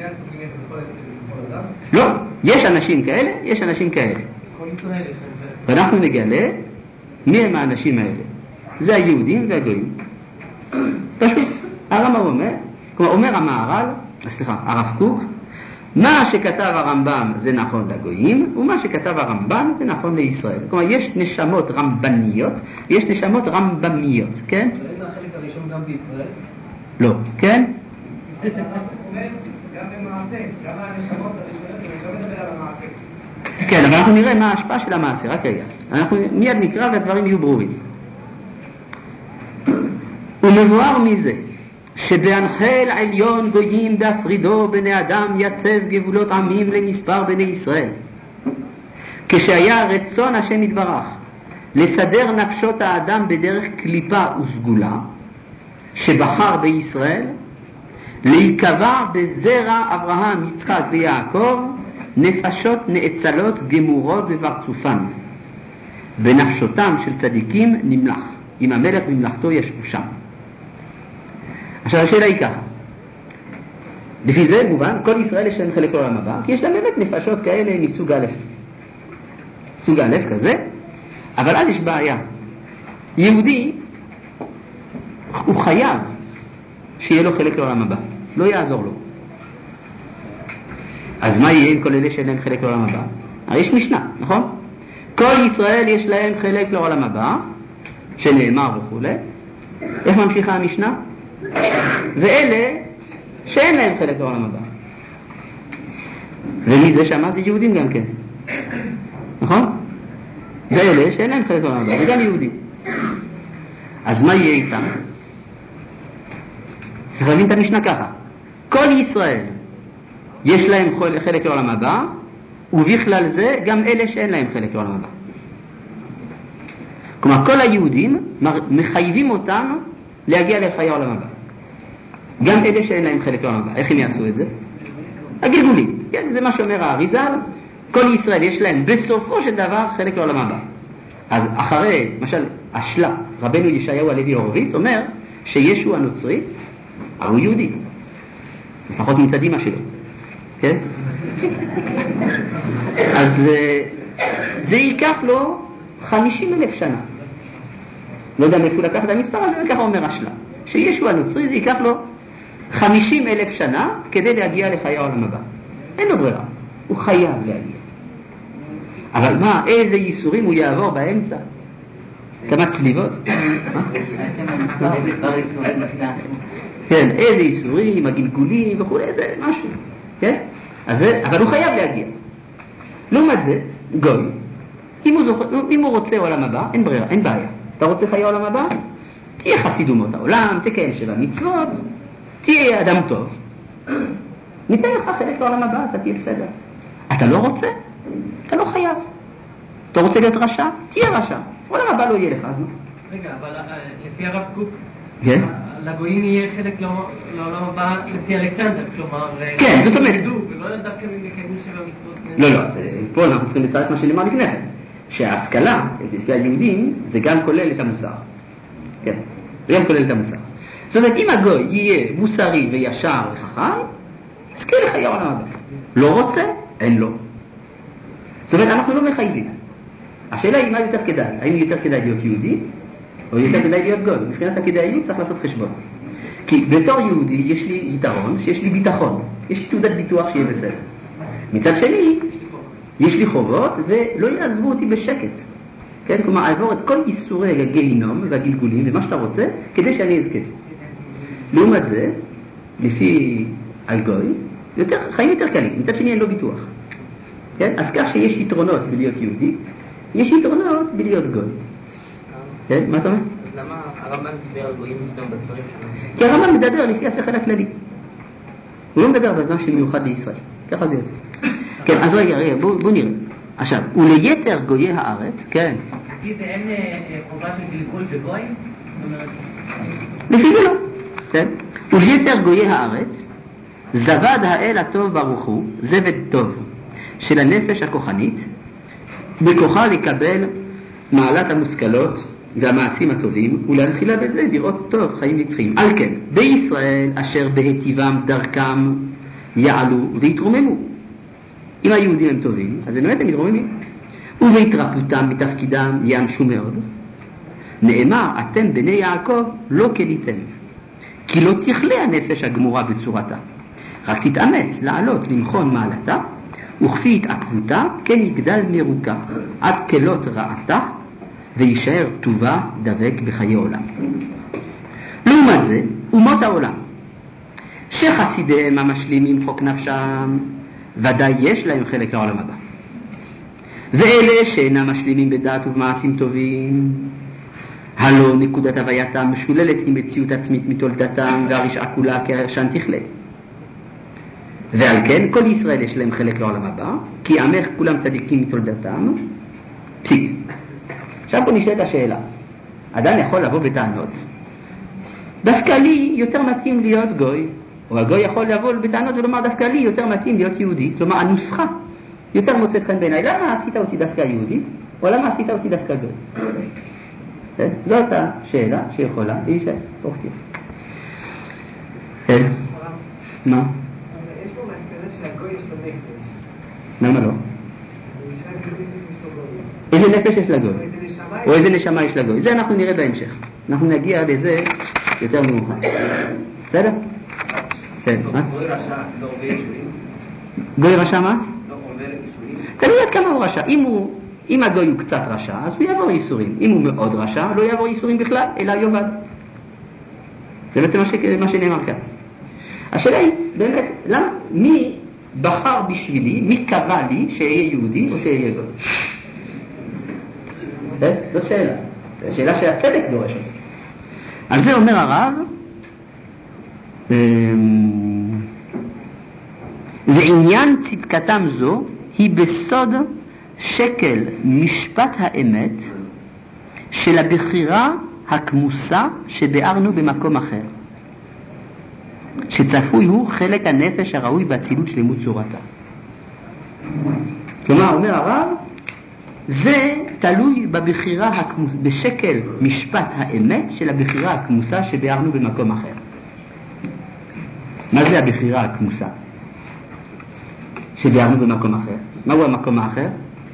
לא, יש אנשים כאלה, יש אנשים כאלה. ואנחנו נגלה מי הם האנשים האלה. זה היהודים והגויים. פשוט, הרמב"ם אומר, כלומר אומר המהר"ל, סליחה, הרב קוק, מה שכתב הרמב"ם זה נכון לגויים, ומה שכתב הרמב"ן זה נכון לישראל. כלומר, יש נשמות רמב"ניות, ויש נשמות רמב"מיות, כן? זה החלק הראשון גם בישראל? לא, כן? גם במעשה, גם הנשמות הראשונות, אני לא מדבר על המעשה. כן, אבל אנחנו נראה מה ההשפעה של המעשה, רק רגע. אנחנו מיד נקרא והדברים יהיו ברורים. ומבואר מזה, שבהנחל עליון גויים בהפרידו בני אדם יצב גבולות עמים למספר בני ישראל. כשהיה רצון השם יתברך לסדר נפשות האדם בדרך קליפה וסגולה, שבחר בישראל, להיקבע בזרע אברהם, יצחק ויעקב, נפשות נאצלות גמורות בפרצופן. בנפשותם של צדיקים נמלך, אם המלך ממלכתו ישבו שם. עכשיו השאלה היא ככה, לפי זה מובן, כל ישראל יש להם חלק לעולם הבא, כי יש להם באמת נפשות כאלה מסוג א', סוג א' כזה, אבל אז יש בעיה. יהודי הוא חייב שיהיה לו חלק לעולם הבא, לא יעזור לו. אז מה יהיה עם כל אלה שאין להם חלק לעולם הבא? הרי יש משנה, נכון? כל ישראל יש להם חלק לעולם הבא, שנאמר וכו'. איך ממשיכה המשנה? ואלה שאין להם חלק לעולם הבא. ומי זה שמה? זה יהודים גם כן. נכון? ואלה שאין להם חלק לעולם הבא, וגם יהודים. אז מה יהיה איתם? צריך להבין את המשנה ככה. כל ישראל יש להם חלק לעולם הבא, ובכלל זה גם אלה שאין להם חלק לעולם הבא. כלומר, כל היהודים מחייבים אותם להגיע לחיי העולם הבא. גם אלה שאין להם חלק לעולם הבא. איך הם יעשו את זה? הגלגולים. כן, זה מה שאומר האריזל. כל ישראל יש להם בסופו של דבר חלק לעולם הבא. אז אחרי, למשל, השלה, רבנו ישעיהו הלוי הורוביץ, אומר שישו הנוצרי, הוא יהודי. לפחות מצד אמא שלו. כן? אז זה ייקח לו חמישים אלף שנה. לא יודע מאיפה לקח את המספר הזה, וככה אומר השלה. שישו הנוצרי זה ייקח לו חמישים אלף שנה כדי להגיע לחיי העולם הבא. אין לו ברירה. הוא חייב להגיע. אבל מה, איזה ייסורים הוא יעבור באמצע? כמה צליבות? כן, איזה ייסורים, הגלגולים וכו', זה משהו. כן? אז זה, אבל הוא חייב להגיע. לעומת זה, גוי, אם הוא, זוכ... אם הוא רוצה עולם הבא, אין ברירה, אין בעיה. אתה רוצה חיי עולם הבא? תהיה חסיד אומות העולם, תקיים שבע מצוות, תהיה אדם טוב. ניתן לך חלק לעולם הבא, אתה תהיה בסדר. אתה לא רוצה? אתה לא חייב. אתה רוצה להיות רשע? תהיה רשע. עולם הבא לא יהיה לך, אז מה? רגע, אבל לפי הרב קוק, כן? לגויים יהיה חלק לעולם הבא לפי אלכסנדר, כלומר... כן, זאת אומרת... ולא דווקא מקיימים שבע מצוות... לא, לא, פה אנחנו צריכים לציין את מה שנאמר לפני כן. שההשכלה, לפי היהודים, זה גם כולל את המוסר. כן, זה גם כולל את המוסר. זאת אומרת, אם הגוי יהיה מוסרי וישר וחכם, יזכה לחיי העולם הבא. לא רוצה, אין לו. זאת אומרת, אנחנו לא מחייבים. השאלה היא מה יותר כדאי. האם יותר כדאי להיות יהודי, או יותר כדאי להיות גוי? מבחינת הכדאיות צריך לעשות חשבון. כי בתור יהודי יש לי יתרון, שיש לי ביטחון. יש לי תעודת ביטוח שיהיה בסדר. מצד שני, יש לי חובות ולא יעזבו אותי בשקט. כן? כלומר, אעבור את כל איסורי הגיהינום והגלגולים ומה שאתה רוצה, כדי שאני אזכה. לעומת זה, לפי הגוי, יותר, חיים יותר קלים. מצד שני, אין לו ביטוח. כן? אז כך שיש יתרונות בלהיות יהודי, יש יתרונות בלהיות גוי. כן? מה אתה אומר? אז למה הרמב"ן דיבר על גויים פתאום בספרים שלנו? כי הרמב"ן מדבר לפי השכל הכללי. הוא לא מדבר במה שמיוחד לישראל. ככה זה יוצא. כן, אז רגע, רגע, בואו בוא נראה. עכשיו, וליתר גויי הארץ, כן. לפי זה אין חובה של גלגול בגויים? לפי זה לא. כן? וליתר גויי הארץ, זבד האל הטוב ברוך הוא, זבד טוב, של הנפש הכוחנית, בכוחה לקבל מעלת המושכלות והמעשים הטובים, ולהתחילה בזה לראות טוב חיים נצחיים. על כן, בישראל אשר בהטיבם דרכם יעלו ויתרוממו. אם היהודים הם טובים, אז באמת הם מתרוממים. ובהתרפותם מתפקידם יאנשו מאוד. נאמר, אתם בני יעקב לא כליתם, כי לא תכלה הנפש הגמורה בצורתה, רק תתאמץ לעלות למכון מעלתה, וכפי התעקבותה כן יגדל מרוקה עד כלות רעתה, וישאר טובה דבק בחיי עולם. לעומת זה, אומות העולם שחסידיהם המשלימים חוק נפשם, ודאי יש להם חלק לעולם הבא. ואלה שאינם משלימים בדעת ובמעשים טובים, הלא נקודת הווייתם משוללת עם מציאות עצמית מתולדתם, והרשעה כולה כרשן תכלה. ועל כן כל ישראל יש להם חלק לעולם הבא, כי עמך כולם צדיקים מתולדתם. פסיק. עכשיו פה נשאלת השאלה, אדם יכול לבוא בטענות, דווקא לי יותר מתאים להיות גוי, או הגוי יכול לבוא בטענות ולומר דווקא לי יותר מתאים להיות יהודי. כלומר הנוסחה יותר מוצאת חן בעיניי. למה עשית אותי דווקא יהודי, או למה עשית אותי דווקא גוי? זאת השאלה שיכולה להישאל. אוכתי. כן. מה? יש פה מהסכנה שהגוי יש לו נפש. למה לא? איזה נפש יש לגוי? או איזה נשמה יש לגוי? זה אנחנו נראה בהמשך. אנחנו נגיע לזה יותר מאוחר. בסדר? גוי רשע לא עובר אישורים? גוי רשע מה? לא עובר אישורים? תלוי עד כמה הוא רשע. אם הוא, אם הגוי הוא קצת רשע, אז הוא יעבור איסורים. אם הוא מאוד רשע, לא יעבור איסורים בכלל, אלא יובד. זה בעצם מה שנאמר כאן. השאלה היא, באמת, למה, מי בחר בשבילי, מי קבע לי שיהיה יהודי או שיהיה גוי? זאת שאלה. זו שאלה שהצדק דורש אותה. על זה אומר הרב, ועניין צדקתם זו היא בסוד שקל משפט האמת של הבחירה הכמוסה שבארנו במקום אחר, שצפוי הוא חלק הנפש הראוי באצילות שלמות צורתה. כלומר, אומר הרב, זה תלוי בבחירה הכמוס, בשקל משפט האמת של הבחירה הכמוסה שבארנו במקום אחר. מה זה הבחירה הכמוסה שבארנו במקום אחר? מהו המקום האחר?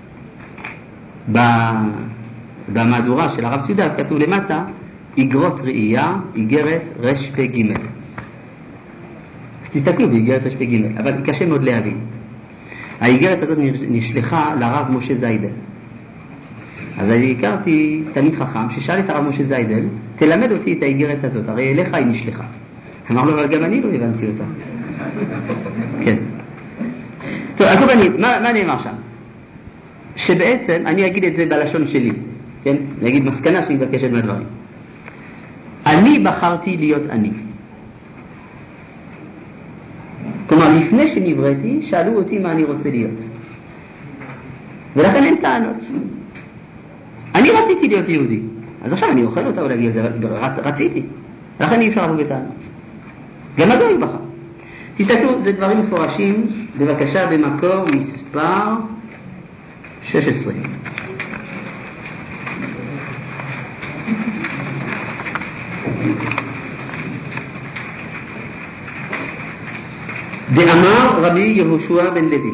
במהדורה של הרב ציודה כתוב למטה איגרות ראייה, איגרת רש פי גימל. אז תסתכלו באיגרת רש פי גימל, אבל קשה מאוד להבין. האיגרת הזאת נשלחה לרב משה זיידל. אז אני הכרתי תלמיד חכם ששאל את הרב משה זיידל, תלמד אותי את האיגרת הזאת, הרי אליך היא נשלחה. אמר לו, אבל גם אני לא הבנתי אותה. כן. טוב, הקובענית, מה, מה נאמר שם? שבעצם, אני אגיד את זה בלשון שלי, כן? אני אגיד מסקנה שאני מבקשת מהדברים. אני בחרתי להיות אני. כלומר, לפני שנבראתי, שאלו אותי מה אני רוצה להיות. ולכן אין טענות. אני רציתי להיות יהודי. אז עכשיו אני אוכל אותה או להגיד את זה, אבל רצ, רציתי. לכן אי אפשר לבוא בטענות. גם הגוי בחר. תסתכלו, זה דברים מפורשים, בבקשה, במקור מספר שש עשרה. דאמר רבי יהושע בן לוי,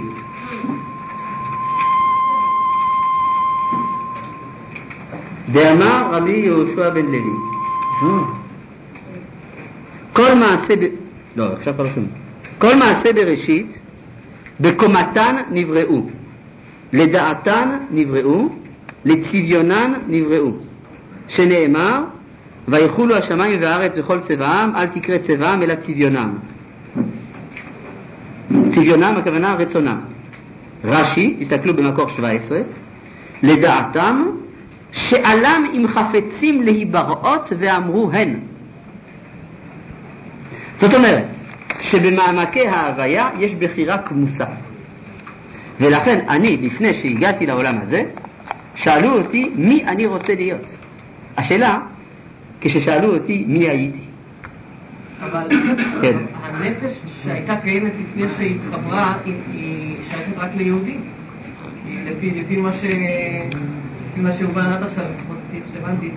דאמר רבי יהושע בן לוי, כל מעשה ב... לא, עכשיו כבר שום. כל מעשה בראשית בקומתן נבראו, לדעתן נבראו, לצביונן נבראו, שנאמר ויחולו השמיים והארץ וכל צבעם, אל תקרא צבעם אלא צביונם. צביונם הכוונה רצונם. רש"י, תסתכלו במקור שבע עשרה, לדעתם שעלם אם חפצים להיבראות ואמרו הן. זאת אומרת שבמעמקי ההוויה יש בחירה כמוסה, ולכן אני לפני שהגעתי לעולם הזה שאלו אותי מי אני רוצה להיות. השאלה כששאלו אותי מי הייתי. אבל הנפש שהייתה קיימת לפני שהתחברה היא שייכת רק ליהודים, לפי מה ש... לפי מה שהוא בענת עכשיו, שהבנתי,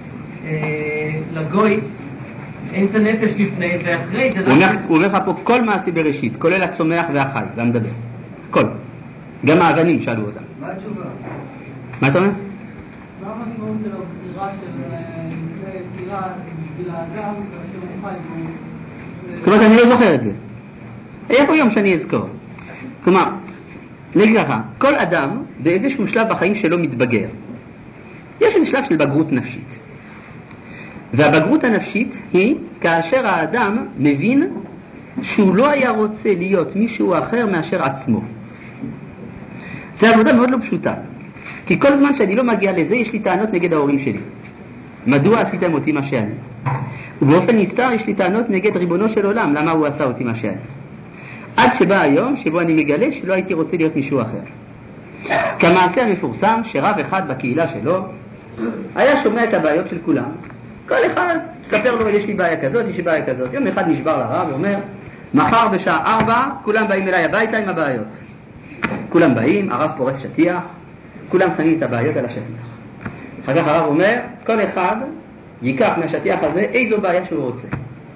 לגוי אין את הנפש לפני ואחרי. הוא אומר לך פה כל מעשי בראשית, כולל הצומח והחי והמדבר, כל, גם האבנים שאלו אותם. מה התשובה? מה אתה אומר? מה המשמעות של הבחירה של בחירה בשביל האדם כאשר הוא חי? כלומר, אני לא זוכר את זה. היה פה יום שאני אזכור. כלומר, נגיד ככה, כל אדם באיזשהו שלב בחיים שלו מתבגר. יש איזה שלב של בגרות נפשית. והבגרות הנפשית היא כאשר האדם מבין שהוא לא היה רוצה להיות מישהו אחר מאשר עצמו. זו עבודה מאוד לא פשוטה. כי כל זמן שאני לא מגיע לזה, יש לי טענות נגד ההורים שלי. מדוע עשיתם אותי מה שאני? ובאופן נסתר יש לי טענות נגד ריבונו של עולם, למה הוא עשה אותי מה שאני? עד שבא היום שבו אני מגלה שלא הייתי רוצה להיות מישהו אחר. כמעשה המפורסם שרב אחד בקהילה שלו היה שומע את הבעיות של כולם. כל אחד ספר לו, יש לי בעיה כזאת, יש לי בעיה כזאת. יום אחד נשבר לרב ואומר, מחר בשעה ארבע כולם באים אליי הביתה עם הבעיות. כולם באים, הרב פורס שטיח, כולם שמים את הבעיות על השטיח. אחר כך הרב אומר, כל אחד ייקח מהשטיח הזה איזו בעיה שהוא רוצה.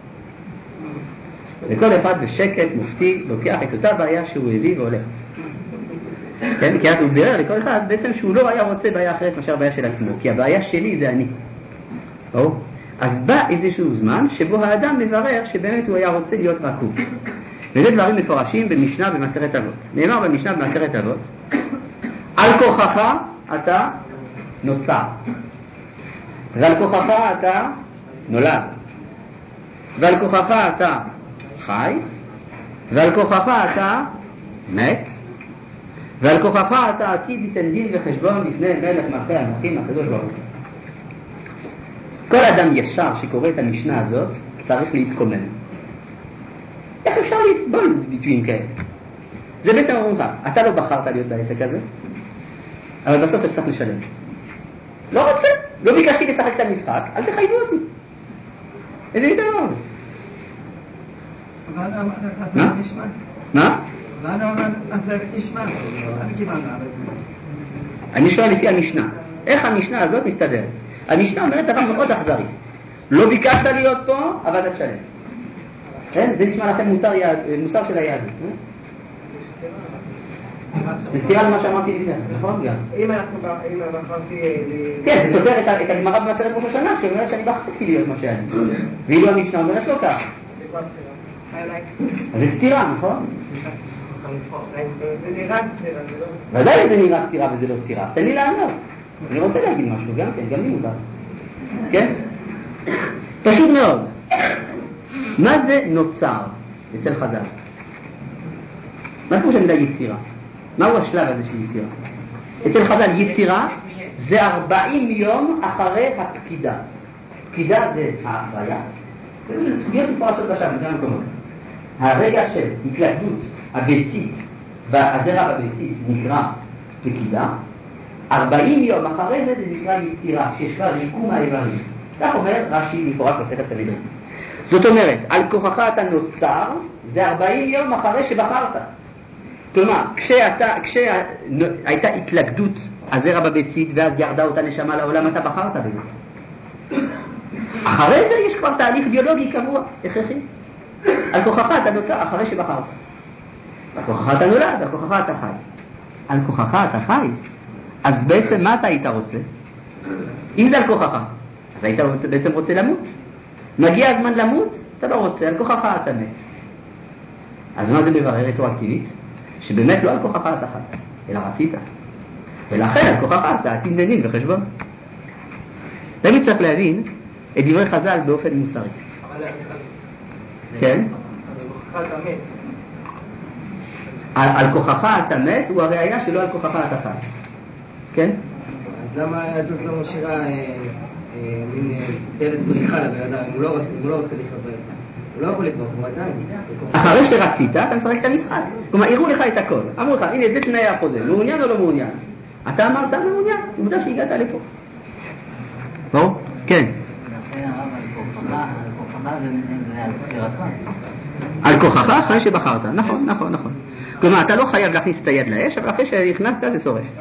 וכל אחד בשקט מופתי לוקח את אותה בעיה שהוא הביא והולך. כן? כי אז הוא בירר לכל אחד בעצם שהוא לא היה רוצה בעיה אחרת מאשר הבעיה של עצמו, כי הבעיה שלי זה אני. או? אז בא איזשהו זמן שבו האדם מברר שבאמת הוא היה רוצה להיות רק הוא. וזה דברים מפורשים במשנה במסכת אבות. נאמר במשנה במסכת אבות, על כוחך אתה נוצר, ועל כוחך אתה נולד. ועל כוחך אתה חי, ועל כוחך אתה מת, ועל כוחך אתה עתיד ייתן דין וחשבון לפני מלך מלכי המלכים הקדוש ברוך הוא. כל אדם ישר שקורא את המשנה הזאת צריך להתקומם. איך אפשר לסבול ביטויים כאלה? זה בעצם אומרים לך, אתה לא בחרת להיות בעסק הזה, אבל בסוף אתה צריך לשלם. לא רוצה, לא ביקשתי לשחק את המשחק, אל תחייבו אותי. איזה דבר זה? מה? מה? אני שואל לפי המשנה, איך המשנה הזאת מסתדרת? המשנה אומרת דבר מאוד אכזרי. לא ביקשת להיות פה, אבל אתה תשלם. כן? זה נשמע לכם מוסר, מוסר של היהדות. זה סתירה למה שאמרתי לפני, נכון? אם אנחנו בחרתי... כן, זה סותר את הגמרא במסכת ראש השנה, שאומרת שאני בחרתי להיות מה שאני. ואילו המשנה אומרת לא כך. אז זה סתירה, נכון? זה נראה סתירה, זה לא... ודאי זה נראה סתירה וזה לא סתירה. תן לי לענות. אני רוצה להגיד משהו, גם כן, גם לי מותר. כן? פשוט מאוד. מה זה נוצר אצל חז"ל? מה פירוש המילה יצירה? מהו השלב הזה של יצירה? אצל חז"ל יצירה זה ארבעים יום אחרי הפקידה. פקידה זה ההפריה. זה סוגיות מפורשות בשם, זה המקומות. הרגע של התלכדות הביצית והזרע בביצית נקרא פקידה. ארבעים יום אחרי זה זה נקרא יצירה, שיש כבר ריקום האיברים. כך אומר רש"י מפורש בספר סנהדרין. זאת אומרת, על כוחך אתה נוצר, זה ארבעים יום אחרי שבחרת. כלומר, כשאתה, כשהייתה התלכדות הזרע בביצית ואז ירדה אותה נשמה לעולם, אתה בחרת בזה. אחרי זה יש כבר תהליך ביולוגי קבוע, הכרחי. על כוחך אתה נוצר אחרי שבחרת. על כוחך אתה נולד, על כוחך אתה חי. על כוחך אתה חי. אז בעצם מה אתה היית רוצה? אם זה על כוחך, אז היית בעצם רוצה למות. מגיע הזמן למות, אתה לא רוצה, על כוחך אתה מת. אז מה זה מברר רטרואקטיבית? שבאמת לא על כוחך אתה חי, אלא רצית. ולכן על כוחך אתה עתיד דין וחשבון. תמיד צריך להבין את דברי חז"ל באופן מוסרי. כן? על כוחך אתה מת הוא הראייה שלא על כוחך אתה חי. כן? אז למה היהדות לא משאירה מין דלת בריחה לבן אדם, אם הוא לא רוצה לחיות בהם? הוא לא יכול לקרוא, הוא עדיין. אחרי שרצית, אתה משחק את המשחק. כלומר, הראו לך את הכל. אמרו לך, הנה, זה תנאי החוזה. מעוניין או לא מעוניין? אתה אמרת, מעוניין. עובדה שהגעת לפה. ברור? כן. על כוחך אחרי שבחרת. נכון, נכון, נכון. כלומר, אתה לא חייב להכניס את היד לאש, אבל אחרי שהכנסת זה שורש.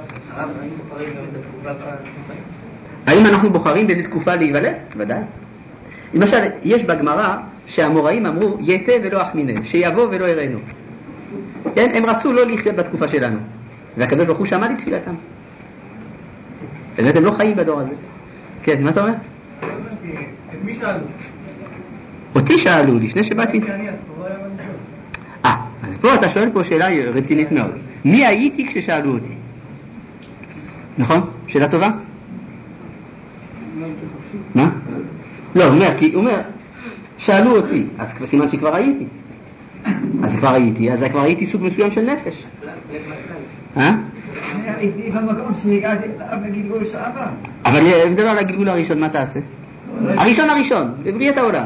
האם אנחנו בוחרים באיזו תקופה להיוולד? ודאי. למשל, יש בגמרא שהאמוראים אמרו יתה ולא אחמיניהם, שיבוא ולא יראינו. כן? הם רצו לא לחיות בתקופה שלנו. והקדוש ברוך הוא שמע את תפילתם. באמת הם לא חיים בדור הזה. כן, מה אתה אומר? את מי שאלו? אותי שאלו לפני שבאתי. אה, אז פה אתה שואל פה שאלה רצינית מאוד. מי הייתי כששאלו אותי? נכון? שאלה טובה? מה? לא, הוא אומר, כי הוא אומר, שאלו אותי, אז סימן שכבר הייתי. אז כבר הייתי, אז כבר הייתי סוג מסוים של נפש. אה? הייתי במקום שהגעתי לגלגול שעבר. אבל נדבר על הגלגול הראשון, מה תעשה? הראשון הראשון, בבריאת העולם.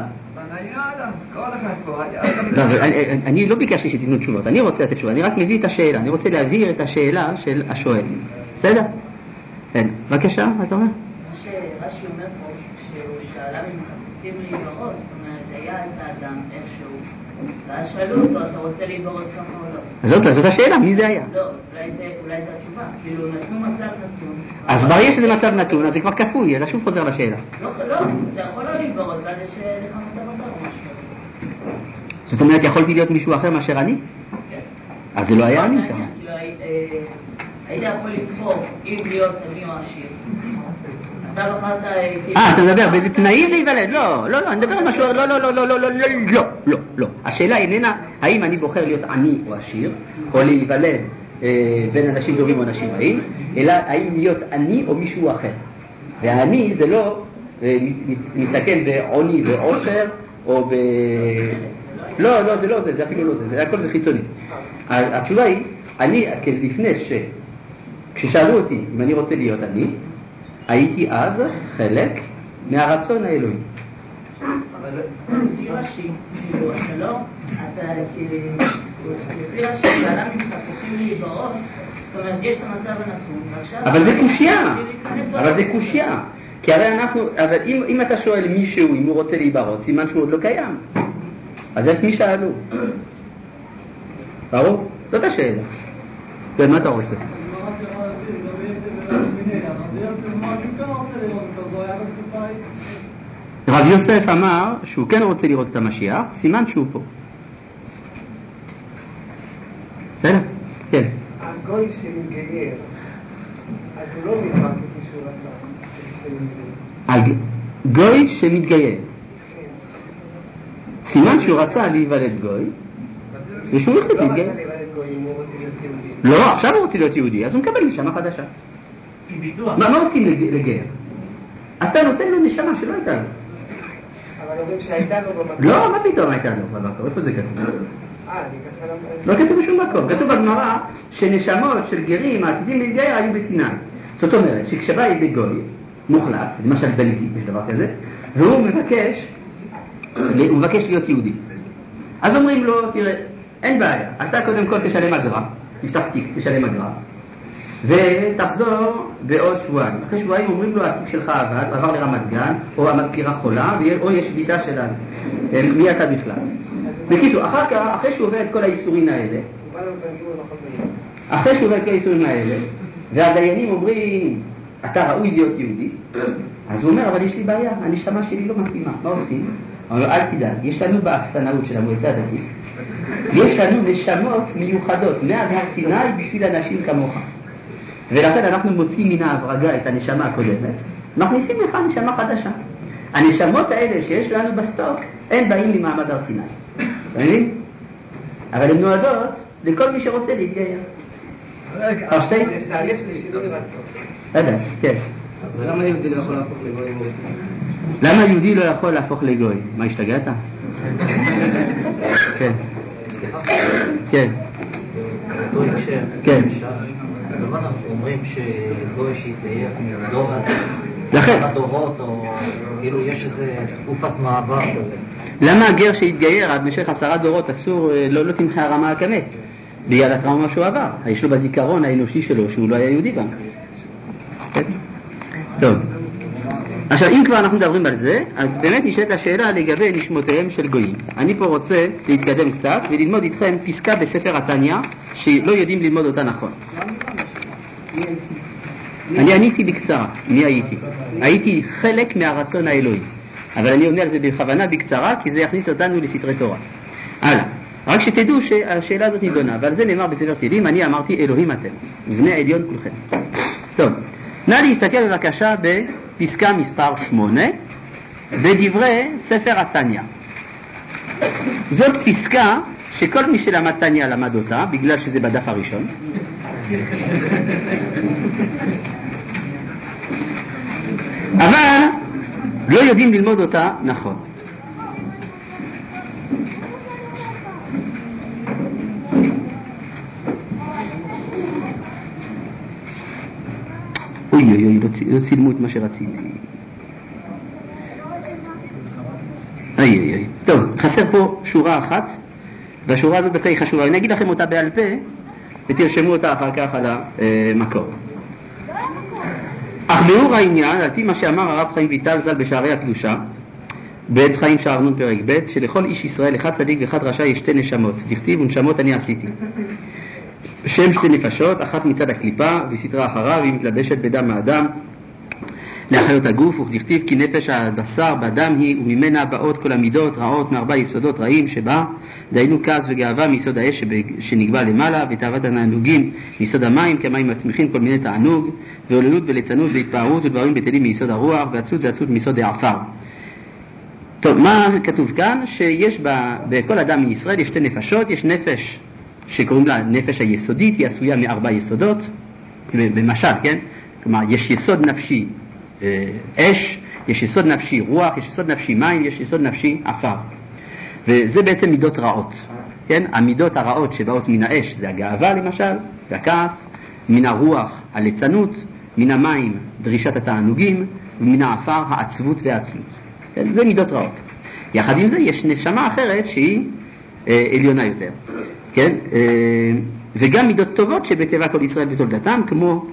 אני לא ביקשתי שתיתנו תשובות, אני רוצה לתת תשובה, אני רק מביא את השאלה, אני רוצה להבהיר את השאלה של השואל. בסדר? כן, בבקשה, מה אתה אומר? מה שרש"י אומר פה, שהוא שאלה ממחצים להיברות, זאת אומרת, היה את האדם איכשהו, ואז שאלו אותו, אתה רוצה להיברות ככה או לא? זאת השאלה, מי זה היה? לא, אולי זה התשובה, כאילו נתנו מצב נתון. אז ברגע שזה מצב נתון, אז זה כבר כפוי, אתה שוב חוזר לשאלה. לא, לא, אתה יכול לא להיברות, ואז יש לך מצב אחר או משהו. זאת אומרת, יכולתי להיות מישהו אחר מאשר אני? כן. אז זה לא היה אני ככה. היית יכול לבחור אם להיות אני או עשיר. אתה בחרת... אה, אתה מדבר באיזה תנאים להיוולד? לא, לא, לא, אני מדבר על משהו... לא, לא, לא, לא, לא, לא, לא, לא, לא. השאלה איננה האם אני בוחר להיות עני או עשיר, או להיוולד בין אנשים טובים או אנשים רעים, אלא האם להיות עני או מישהו אחר. והעני זה לא מסתכן בעוני ועושר, או ב... לא, לא, זה לא זה, זה אפילו לא זה, זה הכל זה חיצוני. התשובה היא, אני, לפני ש... כששאלו אותי אם אני רוצה להיות אני, הייתי אז חלק מהרצון האלוהי. אבל לפי רש"י, כאילו, אתה לא, אתה כאילו, לפי רש"י, בעלה מתחפשים להיברות, זאת אומרת, יש את המצב הנתון, ועכשיו... אבל זה קושיה, אבל זה קושיה. כי הרי אנחנו, אבל אם, אם אתה שואל מישהו אם הוא רוצה להיברות, סימן שהוא עוד לא קיים. אז את מי שאלו? ברור? זאת השאלה. כן, מה אתה רוצה? רב יוסף אמר שהוא כן רוצה לראות את המשיח, סימן שהוא פה. בסדר? כן. הגוי שמתגייר, אז הוא לא מתבק את מישהו רצה. גוי שמתגייר. סימן שהוא רצה להיוולד גוי, ושהוא החליט להתגייר. לא, עכשיו הוא רוצה להיות יהודי, אז הוא מקבל נשמה חדשה. מה עושים לגייר? אתה נותן לו נשמה שלא הייתה לו. אבל אומרים שהייתה לו במקום. לא, מה פתאום הייתה לו במקום? איפה זה כתוב? לא כתוב בשום מקום. כתוב בגמרא שנשמות של גרים העתידים להתגייר היו בסיני. זאת אומרת שכשבא ידי גוי מוחלט, למשל בלגי, יש דבר כזה, והוא מבקש הוא מבקש להיות יהודי. אז אומרים לו, תראה, אין בעיה, אתה קודם כל תשלם אגרה, תפתח תיק, תשלם אגרה, ותחזור בעוד שבועיים. אחרי שבועיים אומרים לו, התיק שלך עבד, עבר לרמת גן, או המזכירה חולה, או יש שביתה שלנו. מי אתה בכלל? בקיצור, אחר כך, אחרי שהוא עובר את כל האיסורים האלה, אחרי שהוא עובר את כל האיסורים האלה, והדיינים אומרים, אתה ראוי להיות יהודי, אז הוא אומר, אבל יש לי בעיה, הנשמה שלי לא מתאימה, מה עושים? הוא אומר, אל תדאג, יש לנו באחסנאות של המועצה הדתית, יש לנו נשמות מיוחדות מהר סיני בשביל אנשים כמוך. ולכן אנחנו מוצאים מן ההברגה את הנשמה הקודמת, מכניסים לך נשמה חדשה. הנשמות האלה שיש לנו בסטוק, הם באים ממעמד הר סיני. אתה מבין? אבל הן נועדות לכל מי שרוצה להתגייר. פרשתי? יש תהליך לשינוי רצון. עדיין, כן. אז למה יהודי לא יכול להפוך לגוי? למה יהודי לא יכול להפוך לגוי? מה, השתגעת? כן. כן. כן. אבל אנחנו אומרים שגוי שהתגייר מדור הדורות, או כאילו יש איזה תקופת מעבר כזה. למה הגר שהתגייר עד במשך עשרה דורות אסור, לא תמחה הרמה הכמת? בגלל הטראומה שהוא עבר. יש לו בזיכרון האנושי שלו שהוא לא היה יהודי גם. טוב. עכשיו, אם כבר אנחנו מדברים על זה, אז באמת נשאלת השאלה לגבי נשמותיהם של גויים. אני פה רוצה להתקדם קצת וללמוד איתכם פסקה בספר התניא שלא יודעים ללמוד אותה נכון. אני עניתי בקצרה. מי הייתי? הייתי חלק מהרצון האלוהי. אבל אני אומר זה בכוונה בקצרה, כי זה יכניס אותנו לסתרי תורה. הלאה. רק שתדעו שהשאלה הזאת נידונה, ועל זה נאמר בספר תהילים, אני אמרתי אלוהים אתם, בני העליון כולכם. טוב, נא להסתכל בבקשה בפסקה מספר שמונה, בדברי ספר התניא. זאת פסקה שכל מי שלמד תניא למד אותה, בגלל שזה בדף הראשון. אבל לא יודעים ללמוד אותה נכון. אוי אוי אוי, לא צילמו את מה שרציתי. אוי אוי אוי. טוב, חסר פה שורה אחת, והשורה הזאת דווקא היא חשובה. אני אגיד לכם אותה בעל פה, ותרשמו אותה אחר כך על המקור. אך ביאור העניין, על פי מה שאמר הרב חיים ויטל ז"ל בשערי הקדושה, בעץ חיים שער נון פרק ב', שלכל איש ישראל אחד צדיק ואחד רשע יש שתי נשמות, דכתיב ונשמות אני עשיתי. שם שתי נפשות, אחת מצד הקליפה וסתרה אחריו, היא מתלבשת בדם האדם להחיות הגוף, וכתיב כי נפש הבשר באדם היא, וממנה באות כל המידות רעות מארבע יסודות רעים שבה, דהיינו כעס וגאווה מיסוד האש שנקבע למעלה, ותאוות הנענוגים מיסוד המים, כמים מצמיחים כל מיני תענוג, והוללות וליצנות והתפארות ודברים בטלים מיסוד הרוח, ועצות ועצות מיסוד העפר. טוב, מה כתוב כאן? שיש בה, בכל אדם מישראל יש שתי נפשות, יש נפש שקוראים לה נפש היסודית, היא עשויה מארבע יסודות, במשל, כן? כלומר, יש יסוד נפשי אש, יש יסוד נפשי רוח, יש יסוד נפשי מים, יש יסוד נפשי עפר. וזה בעצם מידות רעות. כן? המידות הרעות שבאות מן האש זה הגאווה למשל, והכעס, מן הרוח הליצנות, מן המים דרישת התענוגים, ומן העפר העצבות והעצמות. כן? זה מידות רעות. יחד עם זה יש נשמה אחרת שהיא אה, עליונה יותר. כן? אה, וגם מידות טובות שבטבע כל ישראל בתולדתם, כמו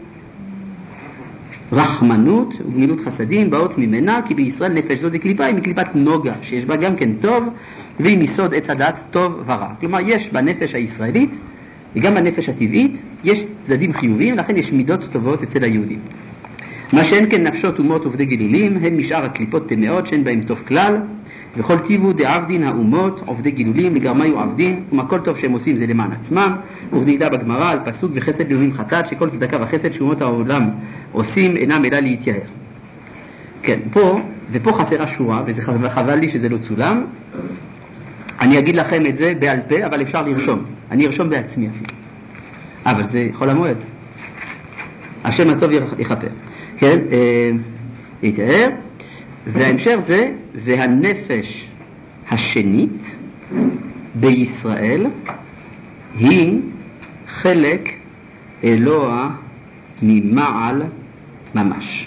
רחמנות וגמילות חסדים באות ממנה, כי בישראל נפש זו דקליפה היא מקליפת נוגה, שיש בה גם כן טוב, והיא מסוד עץ הדת טוב ורע. כלומר, יש בנפש הישראלית, וגם בנפש הטבעית, יש צדדים חיוביים, לכן יש מידות טובות אצל היהודים. מה שאין כן נפשות אומות עובדי גילולים, הם משאר הקליפות טמאות שאין בהם טוב כלל, וכל טיבו דעבדין האומות עובדי גילולים לגרמיו עבדין, ומה כל טוב שהם עושים זה למען עצמם. ובדידה בגמרא על פסוק וחסד לאומים חטאת, שכל צדקה וחסד שאומות העולם עושים אינם אלא להתייער. כן, פה, ופה חסרה שורה, וזה חבל לי שזה לא צולם. אני אגיד לכם את זה בעל פה, אבל אפשר לרשום. אני ארשום בעצמי אפילו. אבל זה חול המועד. השם הטוב יכפר. כן, אה, להתייער. וההמשך זה, והנפש השנית בישראל היא חלק אלוה ממעל ממש.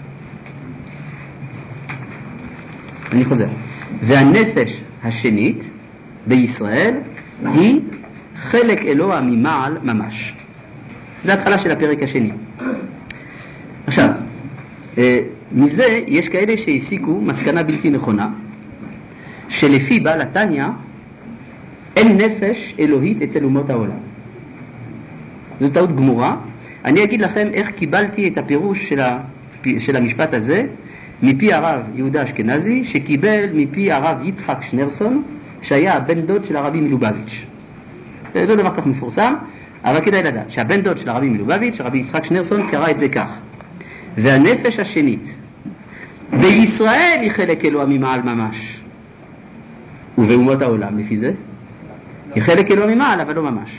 אני חוזר. והנפש השנית בישראל היא חלק אלוה ממעל ממש. זה התחלה של הפרק השני. עכשיו, מזה יש כאלה שהסיקו מסקנה בלתי נכונה, שלפי בעל התניא אין נפש אלוהית אצל אומות העולם. זו טעות גמורה. אני אגיד לכם איך קיבלתי את הפירוש של, ה... של המשפט הזה מפי הרב יהודה אשכנזי, שקיבל מפי הרב יצחק שנרסון, שהיה הבן דוד של הרבי מלובביץ'. זה לא דבר כך מפורסם, אבל כדאי לדעת שהבן דוד של הרבי מלובביץ', הרבי יצחק שנרסון, קרא את זה כך: והנפש השנית בישראל היא חלק אלוה ממעל ממש, ובאומות העולם לפי זה היא חלק אלוה ממעל אבל לא ממש.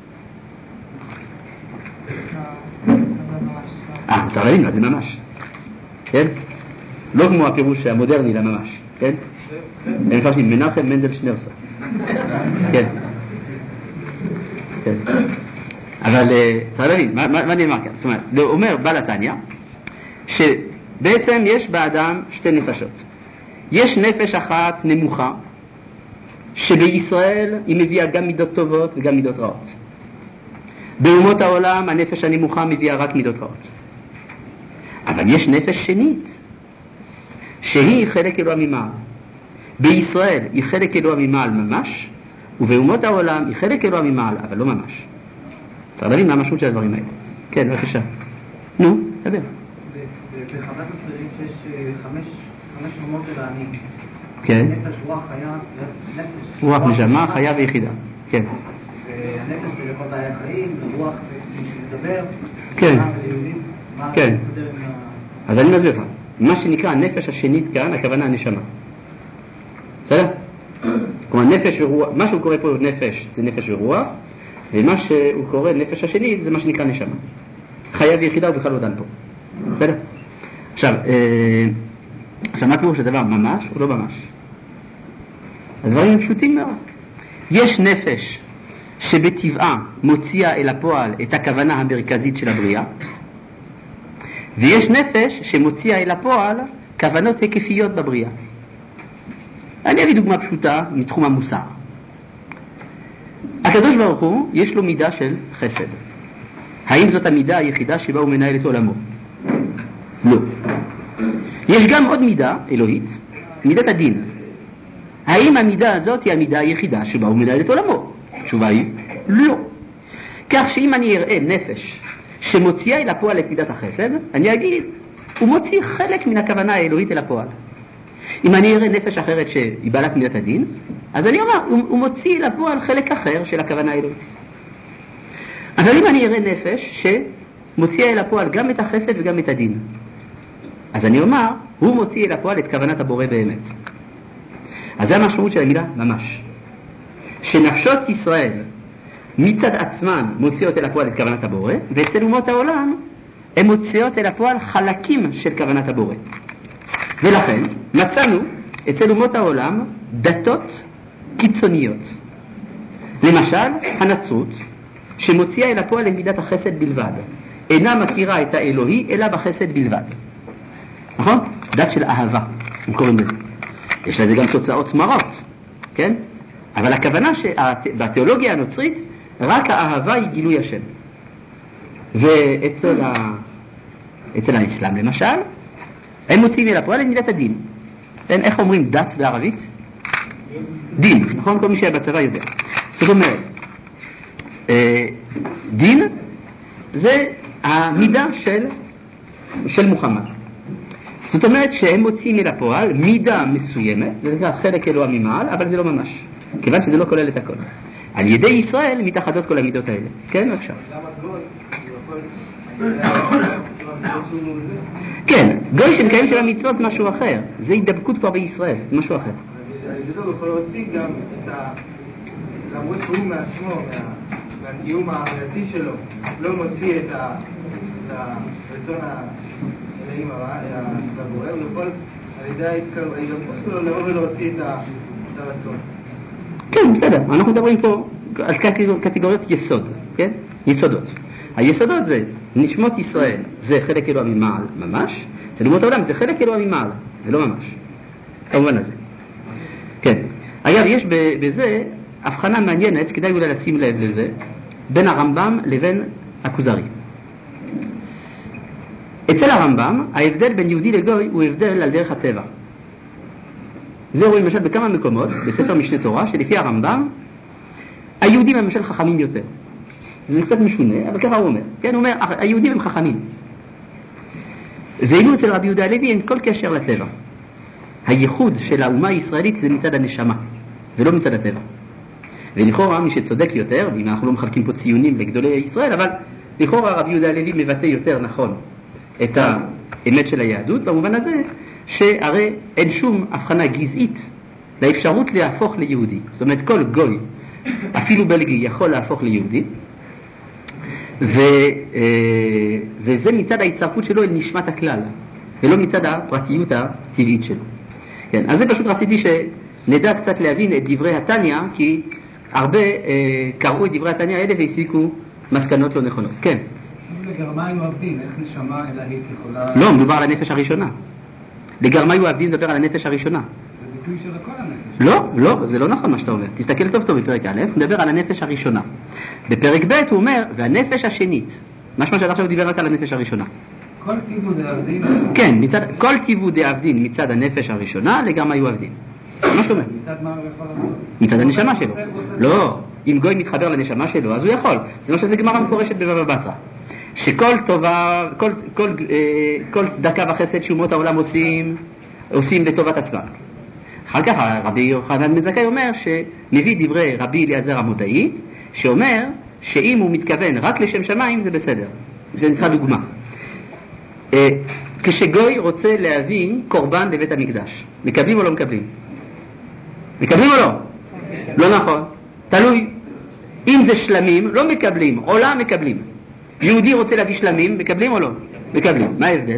אה, אתה ראינו, זה ממש, כן? לא כמו הפירוש המודרני לממש, כן? הם מפרשים מנחם מנדל שנרסון, כן, כן. אבל צריך להבין, מה, מה, מה נאמר כאן? זאת אומרת, אומר בעל התניא שבעצם יש באדם שתי נפשות. יש נפש אחת נמוכה, שבישראל היא מביאה גם מידות טובות וגם מידות רעות. באומות העולם הנפש הנמוכה מביאה רק מידות רעות. אבל יש נפש שנית, שהיא חלק אלוה ממעל. בישראל היא חלק אלוה ממעל ממש, ובאומות העולם היא חלק אלוה ממעל, אבל לא ממש. צריך להבין מה המשמעות של הדברים האלה. כן, בבקשה. נו, תדבר. בחוות הסברים שיש חמש, חמש רמות של העניים. כן. נפש, רוח, חיה, נפש. רוח, נשמה, חיה ויחידה. כן. והנפש זה לכל בעלי החיים, ורוח שמדבר. כן. כן. אז אני מסביר לך. מה שנקרא הנפש השנית כאן, הכוונה הנשמה. בסדר? כלומר, נפש ורוח, מה שהוא קורא פה נפש זה נפש ורוח, ומה שהוא קורא נפש השנית זה מה שנקרא נשמה. חיה ויחידה הוא בכלל לא דן פה. בסדר? עכשיו, אה, עכשיו מה פירוש הדבר? ממש או לא ממש? הדברים הם פשוטים מאוד. יש נפש שבטבעה מוציאה אל הפועל את הכוונה המרכזית של הבריאה, ויש נפש שמוציאה אל הפועל כוונות היקפיות בבריאה. אני אביא דוגמה פשוטה מתחום המוסר. הקדוש ברוך הוא יש לו מידה של חסד. האם זאת המידה היחידה שבה הוא מנהל את עולמו? לא. יש גם עוד מידה אלוהית, מידת הדין. האם המידה הזאת היא המידה היחידה שבה הוא מנהל את עולמו? התשובה היא לא. כך שאם אני אראה נפש שמוציאה אל הפועל את מידת החסד, אני אגיד, הוא מוציא חלק מן הכוונה האלוהית אל הפועל. אם אני אראה נפש אחרת שהיא בעלת מידת הדין, אז אני אומר, הוא, הוא מוציא אל הפועל חלק אחר של הכוונה האלוהית. אבל אם אני אראה נפש שמוציאה אל הפועל גם את החסד וגם את הדין, אז אני אומר, הוא מוציא אל הפועל את כוונת הבורא באמת. אז זה המשמעות של המילה ממש. שנפשות ישראל מצד עצמן מוציאות אל הפועל את כוונת הבורא, ואצל אומות העולם הן מוציאות אל הפועל חלקים של כוונת הבורא. ולכן מצאנו אצל אומות העולם דתות קיצוניות. למשל, הנצרות, שמוציאה אל הפועל את מידת החסד בלבד, אינה מכירה את האלוהי אלא בחסד בלבד. נכון? דת של אהבה, הם קוראים לזה. יש לזה גם תוצאות מרות, כן? אבל הכוונה שבתיאולוגיה הנוצרית רק האהבה היא גילוי השם. ואצל ה... אצל האסלאם למשל, הם מוציאים אל הפועל את מידת הדין. איך אומרים דת בערבית? דין, נכון? כל מי שהיה בצבא יודע. זאת אומרת, דין זה המידה של, של מוחמד. זאת אומרת שהם מוציאים אל הפועל מידה מסוימת, זה נקרא חלק אלוה ממעל, אבל זה לא ממש, כיוון שזה לא כולל את הכל. על ידי ישראל מתאחדות כל המידות האלה. כן, עכשיו. כן, גוי שמקיים של המצוות זה משהו אחר. זה הידבקות פה בישראל, זה משהו אחר. הוא יכול להוציא גם את ה... למרות שהוא מעצמו, מהקיום האמיתי שלו, לא מוציא את הרצון האלוהים הבורא, הוא יכול על ידי ההידבקות שלו לבוא ולהוציא את הרצון. כן, בסדר. אנחנו מדברים פה על קטגוריות יסוד, כן? יסודות. היסודות זה נשמות ישראל, זה חלק אלוה ממעל ממש, אצל אומות העולם זה חלק אלוה ממעל, זה לא ממש. כמובן הזה. כן. אגב, יש בזה הבחנה מעניינת, כדאי אולי לשים לב לזה, בין הרמב"ם לבין הכוזרי. אצל הרמב"ם, ההבדל בין יהודי לגוי הוא הבדל על דרך הטבע. זה רואים למשל בכמה מקומות, בספר משנה תורה, שלפי הרמב"ם, היהודים הם למשל חכמים יותר. זה קצת משונה, אבל ככה הוא אומר. כן, הוא אומר, היהודים הם חכמים. ואילו אצל רבי יהודה הלוי אין כל קשר לטבע. הייחוד של האומה הישראלית זה מצד הנשמה, ולא מצד הטבע. ולכאורה מי שצודק יותר, ואם אנחנו לא מחלקים פה ציונים לגדולי ישראל, אבל לכאורה רבי יהודה הלוי מבטא יותר נכון את האמת של היהדות, במובן הזה שהרי אין שום הבחנה גזעית לאפשרות להפוך ליהודי. זאת אומרת, כל גוי, אפילו בלגי, יכול להפוך ליהודי, ו, וזה מצד ההצטרפות שלו אל נשמת הכלל, ולא מצד הפרטיות הטבעית שלו. כן, אז זה פשוט רציתי שנדע קצת להבין את דברי התניא, כי הרבה אה, קראו את דברי התניא האלה והסיקו מסקנות לא נכונות. כן. לגרמה היו עבדים, איך נשמה אלהית יכולה... לא, מדובר על הנפש הראשונה. לגרמה היו עבדים מדבר על הנפש הראשונה. זה ביטוי של הכל הנפש. לא, לא, זה לא נכון מה שאתה אומר. תסתכל טוב טוב בפרק א', מדבר על הנפש הראשונה. בפרק ב' הוא אומר, והנפש השנית. משמע שעד עכשיו דיבר רק על הנפש הראשונה. כל טיבו דעבדין... כן, מצד, כל טיבו דעבדין מצד הנפש הראשונה לגרמה היו עבדים. מה שאומר? מצד מה הוא יכול לעשות? מצד הנשמה שלו. לא, אם גוי מתחבר לנשמה שלו, אז הוא יכול. זה מה שזה גמרא מפורשת בבבא בתרא. שכל טובה, כל, כל, אה, כל צדקה וחסד שאומות העולם עושים, עושים לטובת עצמם. אחר כך רבי יוחנן בן זכאי אומר שמביא דברי רבי אליעזר המודעי, שאומר שאם הוא מתכוון רק לשם שמיים זה בסדר. זה נקרא דוגמה. אה, כשגוי רוצה להביא קורבן לבית המקדש, מקבלים או לא מקבלים? מקבלים או לא? לא נכון. תלוי. אם זה שלמים, לא מקבלים. עולה מקבלים. יהודי רוצה להביא שלמים, מקבלים או לא? מקבלים. מה ההבדל?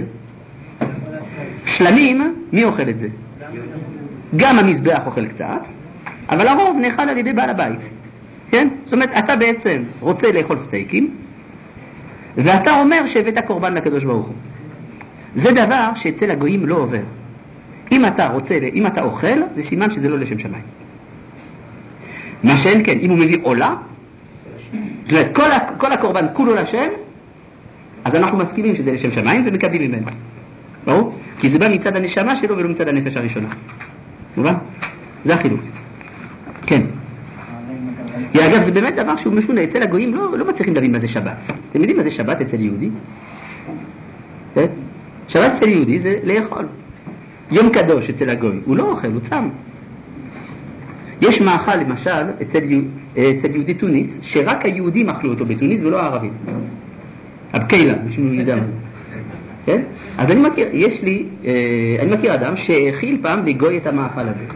שלמים, מי אוכל את זה? גם המזבח אוכל קצת, אבל הרוב נאכל על ידי בעל הבית. כן? זאת אומרת, אתה בעצם רוצה לאכול סטייקים, ואתה אומר שהבאת קורבן לקדוש ברוך הוא. זה דבר שאצל הגויים לא עובר. אם אתה רוצה, אם אתה אוכל, זה סימן שזה לא לשם שמיים. מה שאין כן, אם הוא מביא עולה, זאת אומרת, כל, כל הקורבן כולו לשם, אז אנחנו מסכימים שזה לשם שמיים ומקבלים ממנו. ברור? כי זה בא מצד הנשמה שלו ולא מצד הנפש הראשונה. מובן? זה החילוק. כן. אגב, זה באמת דבר שהוא משונה. אצל הגויים לא, לא מצליחים להבין מה זה שבת. אתם יודעים מה זה שבת אצל יהודי? כן? שבת אצל יהודי זה לאכול. יום קדוש אצל הגוי, הוא לא אוכל, הוא צם. יש מאכל למשל אצל, אצל יהודי טוניס, שרק היהודים אכלו אותו בטוניס ולא הערבים. אבקיילה, מישהו יודע מה זה. כן? אז אני מכיר, יש לי, אני מכיר אדם שהאכיל פעם לגוי את המאכל הזה.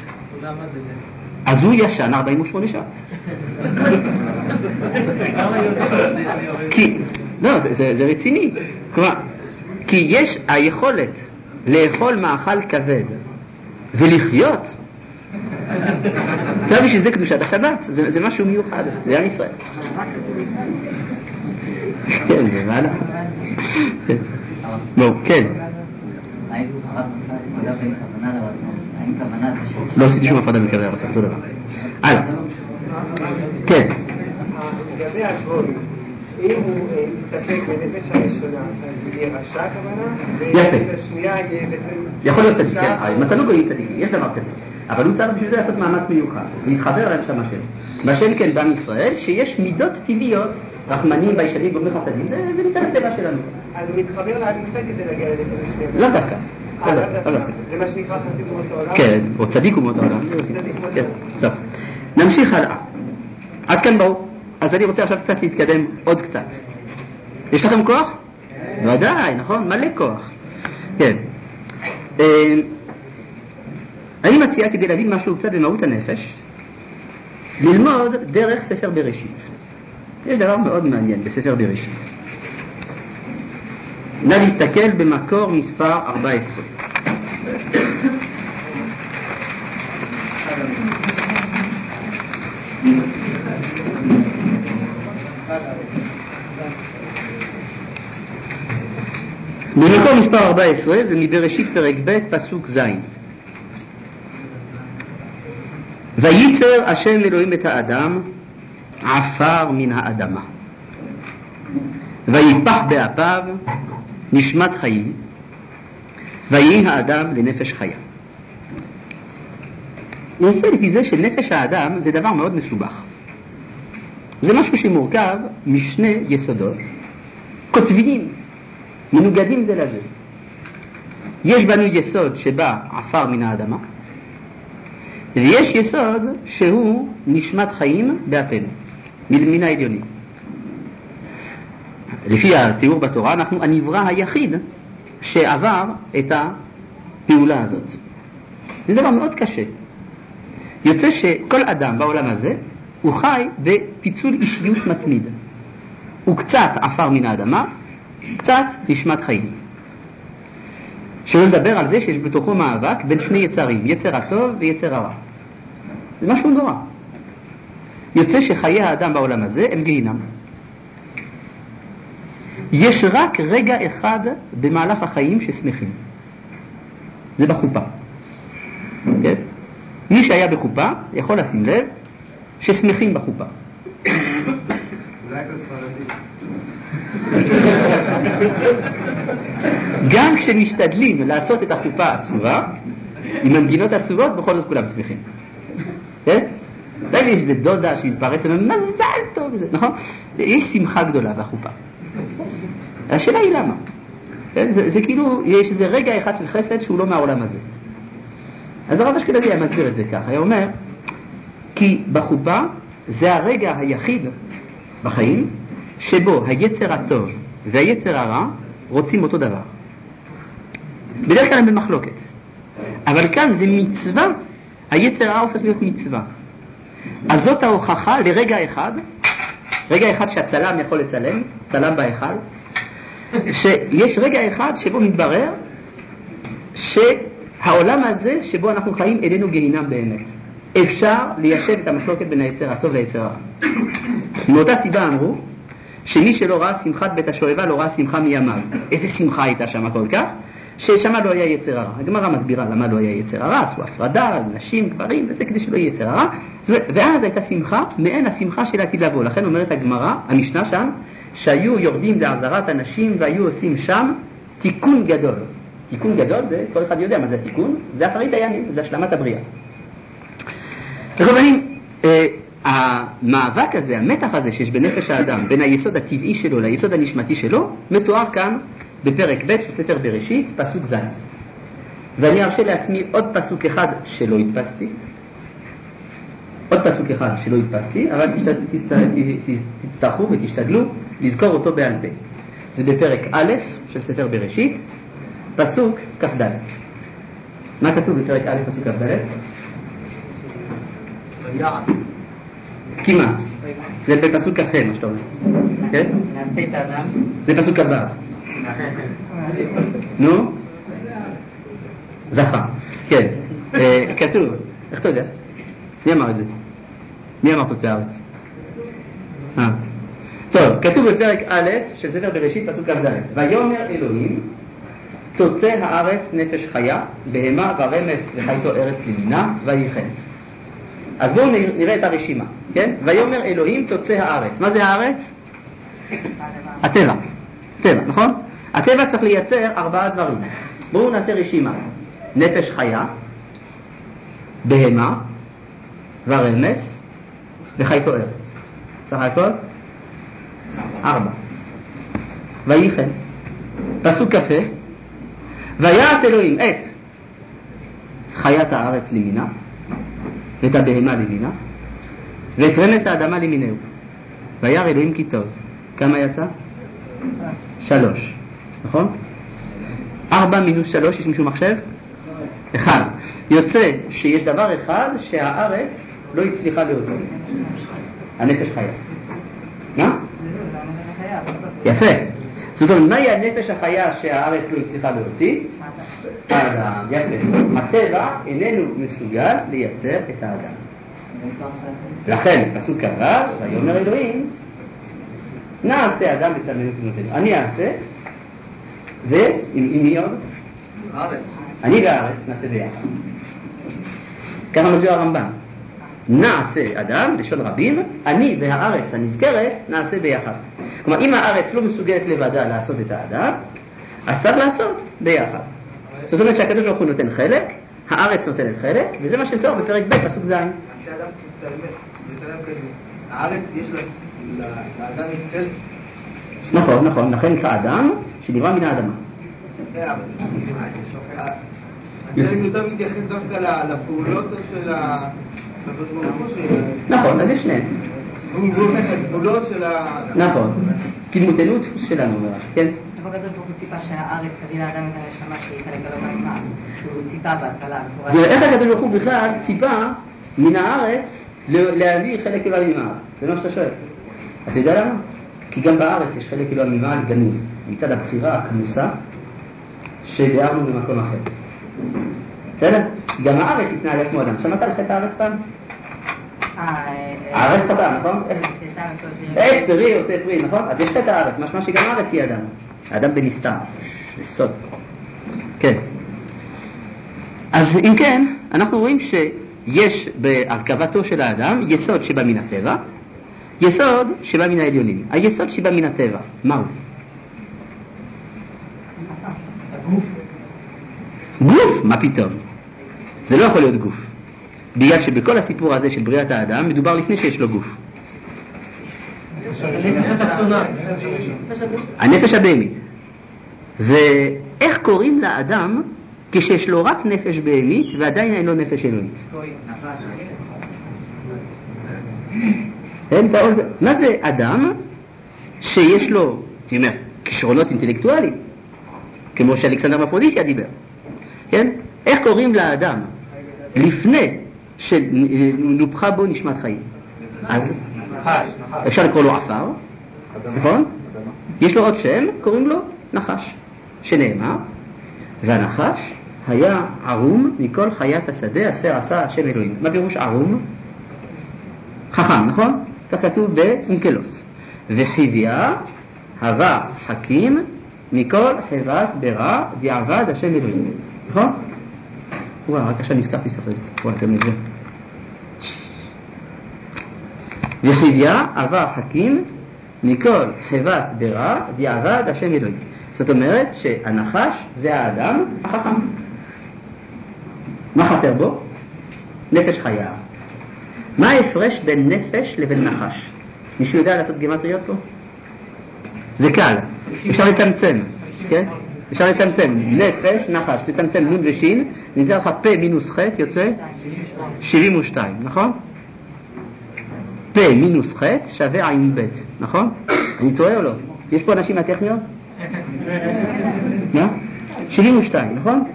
אז הוא ישן ארבעים ושמונה שעות. כי, לא, זה, זה, זה רציני. כלומר, כי יש היכולת לאכול מאכל כבד ולחיות, אתה בשביל זה קדושת השבת, זה, זה משהו מיוחד, זה עם ישראל. כן, זה מעלה. לא, כן. האם הרב עשה הפרדה בין כוונה לרצון? האם כוונה זה ש... לא עשיתי שום הפרדה בין כוונה לרצון, אותו דבר. הלאה. כן. לגבי הגוי, אם הוא מסתפק בנפש הראשונה, אז הוא יהיה רשע כוונה? יפה. השנייה יהיה בעצם... יכול להיות צדיק, כן, מצאנו גויים צדיקים, יש דבר כזה. אבל הוא צריך בשביל זה לעשות מאמץ מיוחד, להתחבר על הנשמה שלו. מה שאין כן בעם ישראל, שיש מידות טבעיות, רחמנים, ביישנים, גורמי חסדים, זה מצד הטבע שלנו. אז הוא מתחבר לעם ישראל כדי להגיע לנפש השנייה. לא דווקא. זה מה שנקרא חסיד אומות העולם? כן, או צדיק אומות העולם. טוב, נמשיך הלאה. עד כאן באו. אז אני רוצה עכשיו קצת להתקדם עוד קצת. יש לכם כוח? ודאי, נכון? מלא כוח. כן. אני מציע כדי להבין משהו קצת במהות הנפש, ללמוד דרך ספר בראשית. יש דבר מאוד מעניין בספר בראשית. נא להסתכל במקור מספר ארבע עשרה. במקור מספר ארבע עשרה זה מבראשית פרק ב' פסוק ז'. וייצר השם אלוהים את האדם עפר מן האדמה ויפח באפיו נשמת חיים ויהי האדם לנפש חיה. נעשה לפי זה שנפש האדם זה דבר מאוד מסובך. זה משהו שמורכב משני יסודות כותביים מנוגדים זה לזה. יש בנו יסוד שבא עפר מן האדמה, ויש יסוד שהוא נשמת חיים באפנו, מן העליונים. לפי התיאור בתורה, אנחנו הנברא היחיד שעבר את הפעולה הזאת. זה דבר מאוד קשה. יוצא שכל אדם בעולם הזה הוא חי בפיצול אישיות מתמיד. הוא קצת עפר מן האדמה, קצת נשמת חיים. שלא לדבר על זה שיש בתוכו מאבק בין שני יצרים, יצר הטוב ויצר הרע. זה משהו נורא. יוצא שחיי האדם בעולם הזה הם גיהינם. יש רק רגע אחד במהלך החיים ששמחים. זה בחופה. כן? מי שהיה בחופה יכול לשים לב ששמחים בחופה. אולי אתה ספרדי. גם כשמשתדלים לעשות את החופה עצובה, עם המגינות עצובות, בכל זאת כולם שמחים. כן? אולי יש איזה דודה שמתפרצת, מזל טוב, נכון? יש שמחה גדולה בחופה. השאלה היא למה? כן? זה, זה כאילו, יש איזה רגע אחד של חסד שהוא לא מהעולם הזה. אז הרב אשכנזי היה מסביר את זה ככה, היה אומר, כי בחופה זה הרגע היחיד בחיים שבו היצר הטוב והיצר הרע רוצים אותו דבר. בדרך כלל הם במחלוקת. אבל כאן זה מצווה, היצר הרע הופך להיות מצווה. אז זאת ההוכחה לרגע אחד, רגע אחד שהצלם יכול לצלם, צלם בהיכל, שיש רגע אחד שבו מתברר שהעולם הזה שבו אנחנו חיים איננו גיהינם באמת. אפשר ליישב את המחלוקת בין היצר הטוב ליצר הרע. מאותה סיבה אמרו שמי שלא ראה שמחת בית השואבה לא ראה שמחה מימיו. איזה שמחה הייתה שם כל כך? ששם לא היה יצר הרע. הגמרא מסבירה למה לא היה יצר הרע, עשו הפרדה, נשים, גברים, וזה כדי שלא יהיה יצר הרע. ואז הייתה שמחה מעין השמחה של עתיד לבוא. לכן אומרת הגמרא, המשנה שם, שהיו יורדים לעזרת אנשים והיו עושים שם תיקון גדול. תיקון גדול זה, כל אחד יודע מה זה תיקון, זה אחרית הימים, זה השלמת הבריאה. רבנים, המאבק הזה, המתח הזה שיש בנפש האדם, בין היסוד הטבעי שלו ליסוד הנשמתי שלו, מתואר כאן בפרק ב' של ספר בראשית, פסוק ז'. ואני ארשה לעצמי עוד פסוק אחד שלא התפסתי, עוד פסוק אחד שלא התפסתי, אבל תצטרכו ותשתדלו לזכור אותו בעל פה. זה בפרק א' של ספר בראשית, פסוק כ"ד. מה כתוב בפרק א' פסוק כ"ד? כמעט. זה בפסוק כ"ה מה שאתה אומר. כן? נעשה את האדם. זה פסוק הבא. נו? זכה, כן. כתוב, איך אתה יודע? מי אמר את זה? מי אמר תוצא הארץ? אה. טוב, כתוב בפרק א' של ספר בראשית פסוק כ"ד, ויאמר אלוהים תוצא הארץ נפש חיה, בהמה ורמס וחייתו ארץ למינה, ויהי כן. אז בואו נראה את הרשימה, כן? ויאמר אלוהים תוצא הארץ. מה זה הארץ? הטבע. טבע, נכון? הטבע צריך לייצר ארבעה דברים. בואו נעשה רשימה. נפש חיה, בהמה ורמס וחייתו ארץ. סך הכל? ארבע. ויהי כן. פסוק כ"ה, ויעש אלוהים את חיית הארץ למינה ואת הבהמה למינה ואת רמס האדמה למינהו, וירא אלוהים כי טוב. כמה יצא? שלוש, נכון? ארבע מינוס שלוש, יש מישהו מחשב? אחד. יוצא שיש דבר אחד שהארץ לא הצליחה להוציא, הנפש חיה. מה? יפה. זאת אומרת, מהי הנפש החיה שהארץ לא הצליחה להוציא? האדם. יפה. הטבע איננו מסוגל לייצר את האדם. לכן, פסוק כ"ו, ויאמר אלוהים נעשה אדם בצלמנו ובדמותנו. אני אעשה, ועם מי עוד? אני והארץ נעשה ביחד. ככה מסביר הרמב"ם. נעשה אדם, לשון רבים, אני והארץ הנזכרת נעשה ביחד. כלומר, אם הארץ לא מסוגלת לבדה לעשות את האדם, אז צריך לעשות ביחד. זאת אומרת שהקדוש ברוך הוא נותן חלק, הארץ נותנת חלק, וזה מה שמתואר בפרק ב' פסוק ז'. הארץ יש לאדם צל? נכון, נכון, לכן נקרא אדם שנברא מן האדמה. אני יותר מתייחס דווקא לפעולות של ה... נכון, אז יש שניהם. פעולות של ה... נכון, כדמותנו דפוס שלנו, כן? איפה כתוב פה ציפה שהארץ תביא לאדם את הנשמה שהיא חלק לא מהזמן, שהוא ציפה בהתחלה. זה איך הקדוש ברוך הוא בכלל ציפה מן הארץ להביא חלק אלוהים ממעל? זה מה שאתה שואל. אתה יודע למה? כי גם בארץ יש חלק אלוהים ממעל גנוז, מצד הבחירה הכנוסה שביארנו במקום אחר. בסדר? גם הארץ התנהלה כמו אדם. שמעת על חטא הארץ פעם? הארץ חטא, נכון? עץ פרי עושה פרי, נכון? אז יש חטא הארץ, משמע שגם הארץ היא אדם. האדם בנסתר, בסוד. כן. אז אם כן, אנחנו רואים שיש בהרכבתו של האדם יסוד שבא מן הטבע, יסוד שבא מן העליונים. היסוד שבא מן הטבע, מהו? גוף. גוף? מה פתאום? זה לא יכול להיות גוף. בגלל שבכל הסיפור הזה של בריאת האדם מדובר לפני שיש לו גוף. הנפש הבהמית. ואיך קוראים לאדם כשיש לו רק נפש בהמית ועדיין אין לו נפש אלוהית? מה זה אדם שיש לו, תאמר, כישרונות אינטלקטואליים, כמו שאלכסנדר מפרודיסיה דיבר, כן? איך קוראים לאדם לפני שנופחה בו נשמת חיים? אז אפשר לקרוא לו עפר, נכון? יש לו עוד שם, קוראים לו נחש, שנאמר והנחש היה ערום מכל חיית השדה אשר עשה השם אלוהים. מה פירוש ערום? חכם, נכון? כך כתוב באונקלוס. וחיוויה הווה חכים מכל חברת ברע דיעבד השם אלוהים. נכון? וואו, רק עכשיו נזכרתי ספר. וואו, אתם נדבר. וחיוויה הווה חכים מכל חברת ברע דיעבד השם אלוהים. זאת אומרת שהנחש זה האדם החכם. מה חסר בו? נפש חיה. מה ההפרש בין נפש לבין נחש? מישהו יודע לעשות גימטריות פה? זה קל, אפשר לצמצם, כן? אפשר לצמצם, נפש, נחש, תצמצם נון ושין, נמצא לך פה מינוס ח' יוצא שבעים ושתיים, נכון? פה מינוס ח' שווה עין ב', נכון? אני טועה או לא? יש פה אנשים מהטכניון? מה? שבעים ושתיים, נכון?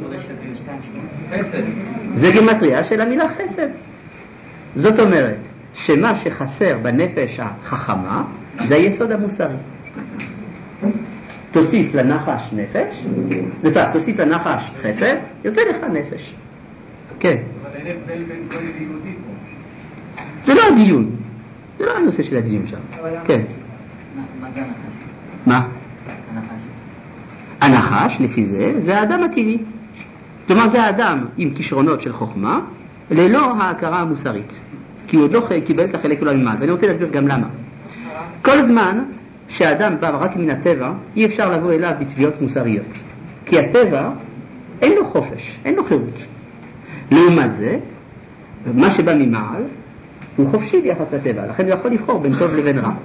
זה גימטריה של המילה חסד. זאת אומרת שמה שחסר בנפש החכמה זה היסוד המוסרי. תוסיף לנחש נפש, בסדר, תוסיף לנחש חסד, יוצא לך נפש. כן. אבל אין הבדל בין גוי ליהודי פה. זה לא הדיון, זה לא הנושא של הדיון שם. כן. מה זה הנחש? מה? הנחש. הנחש, לפי זה, זה האדם הטבעי. כלומר, זה האדם עם כישרונות של חוכמה, ללא ההכרה המוסרית. כי הוא עוד לא קיבל את החלק אולי ממעל, ואני רוצה להסביר גם למה. כל זמן שהאדם בא רק מן הטבע, אי אפשר לבוא אליו בתביעות מוסריות. כי הטבע אין לו חופש, אין לו חירות. לעומת זה, מה שבא ממעל, הוא חופשי ביחס לטבע, לכן הוא יכול לבחור בין טוב לבין רע.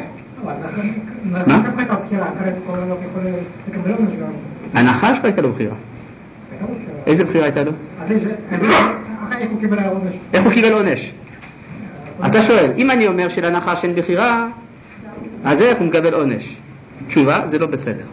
מה? הנחש לא הייתה לו בחירה. איזה בחירה הייתה לו? איך הוא קיבל עונש? אתה שואל, אם אני אומר שלנחש אין בחירה, אז איך הוא מקבל עונש? תשובה, זה לא בסדר.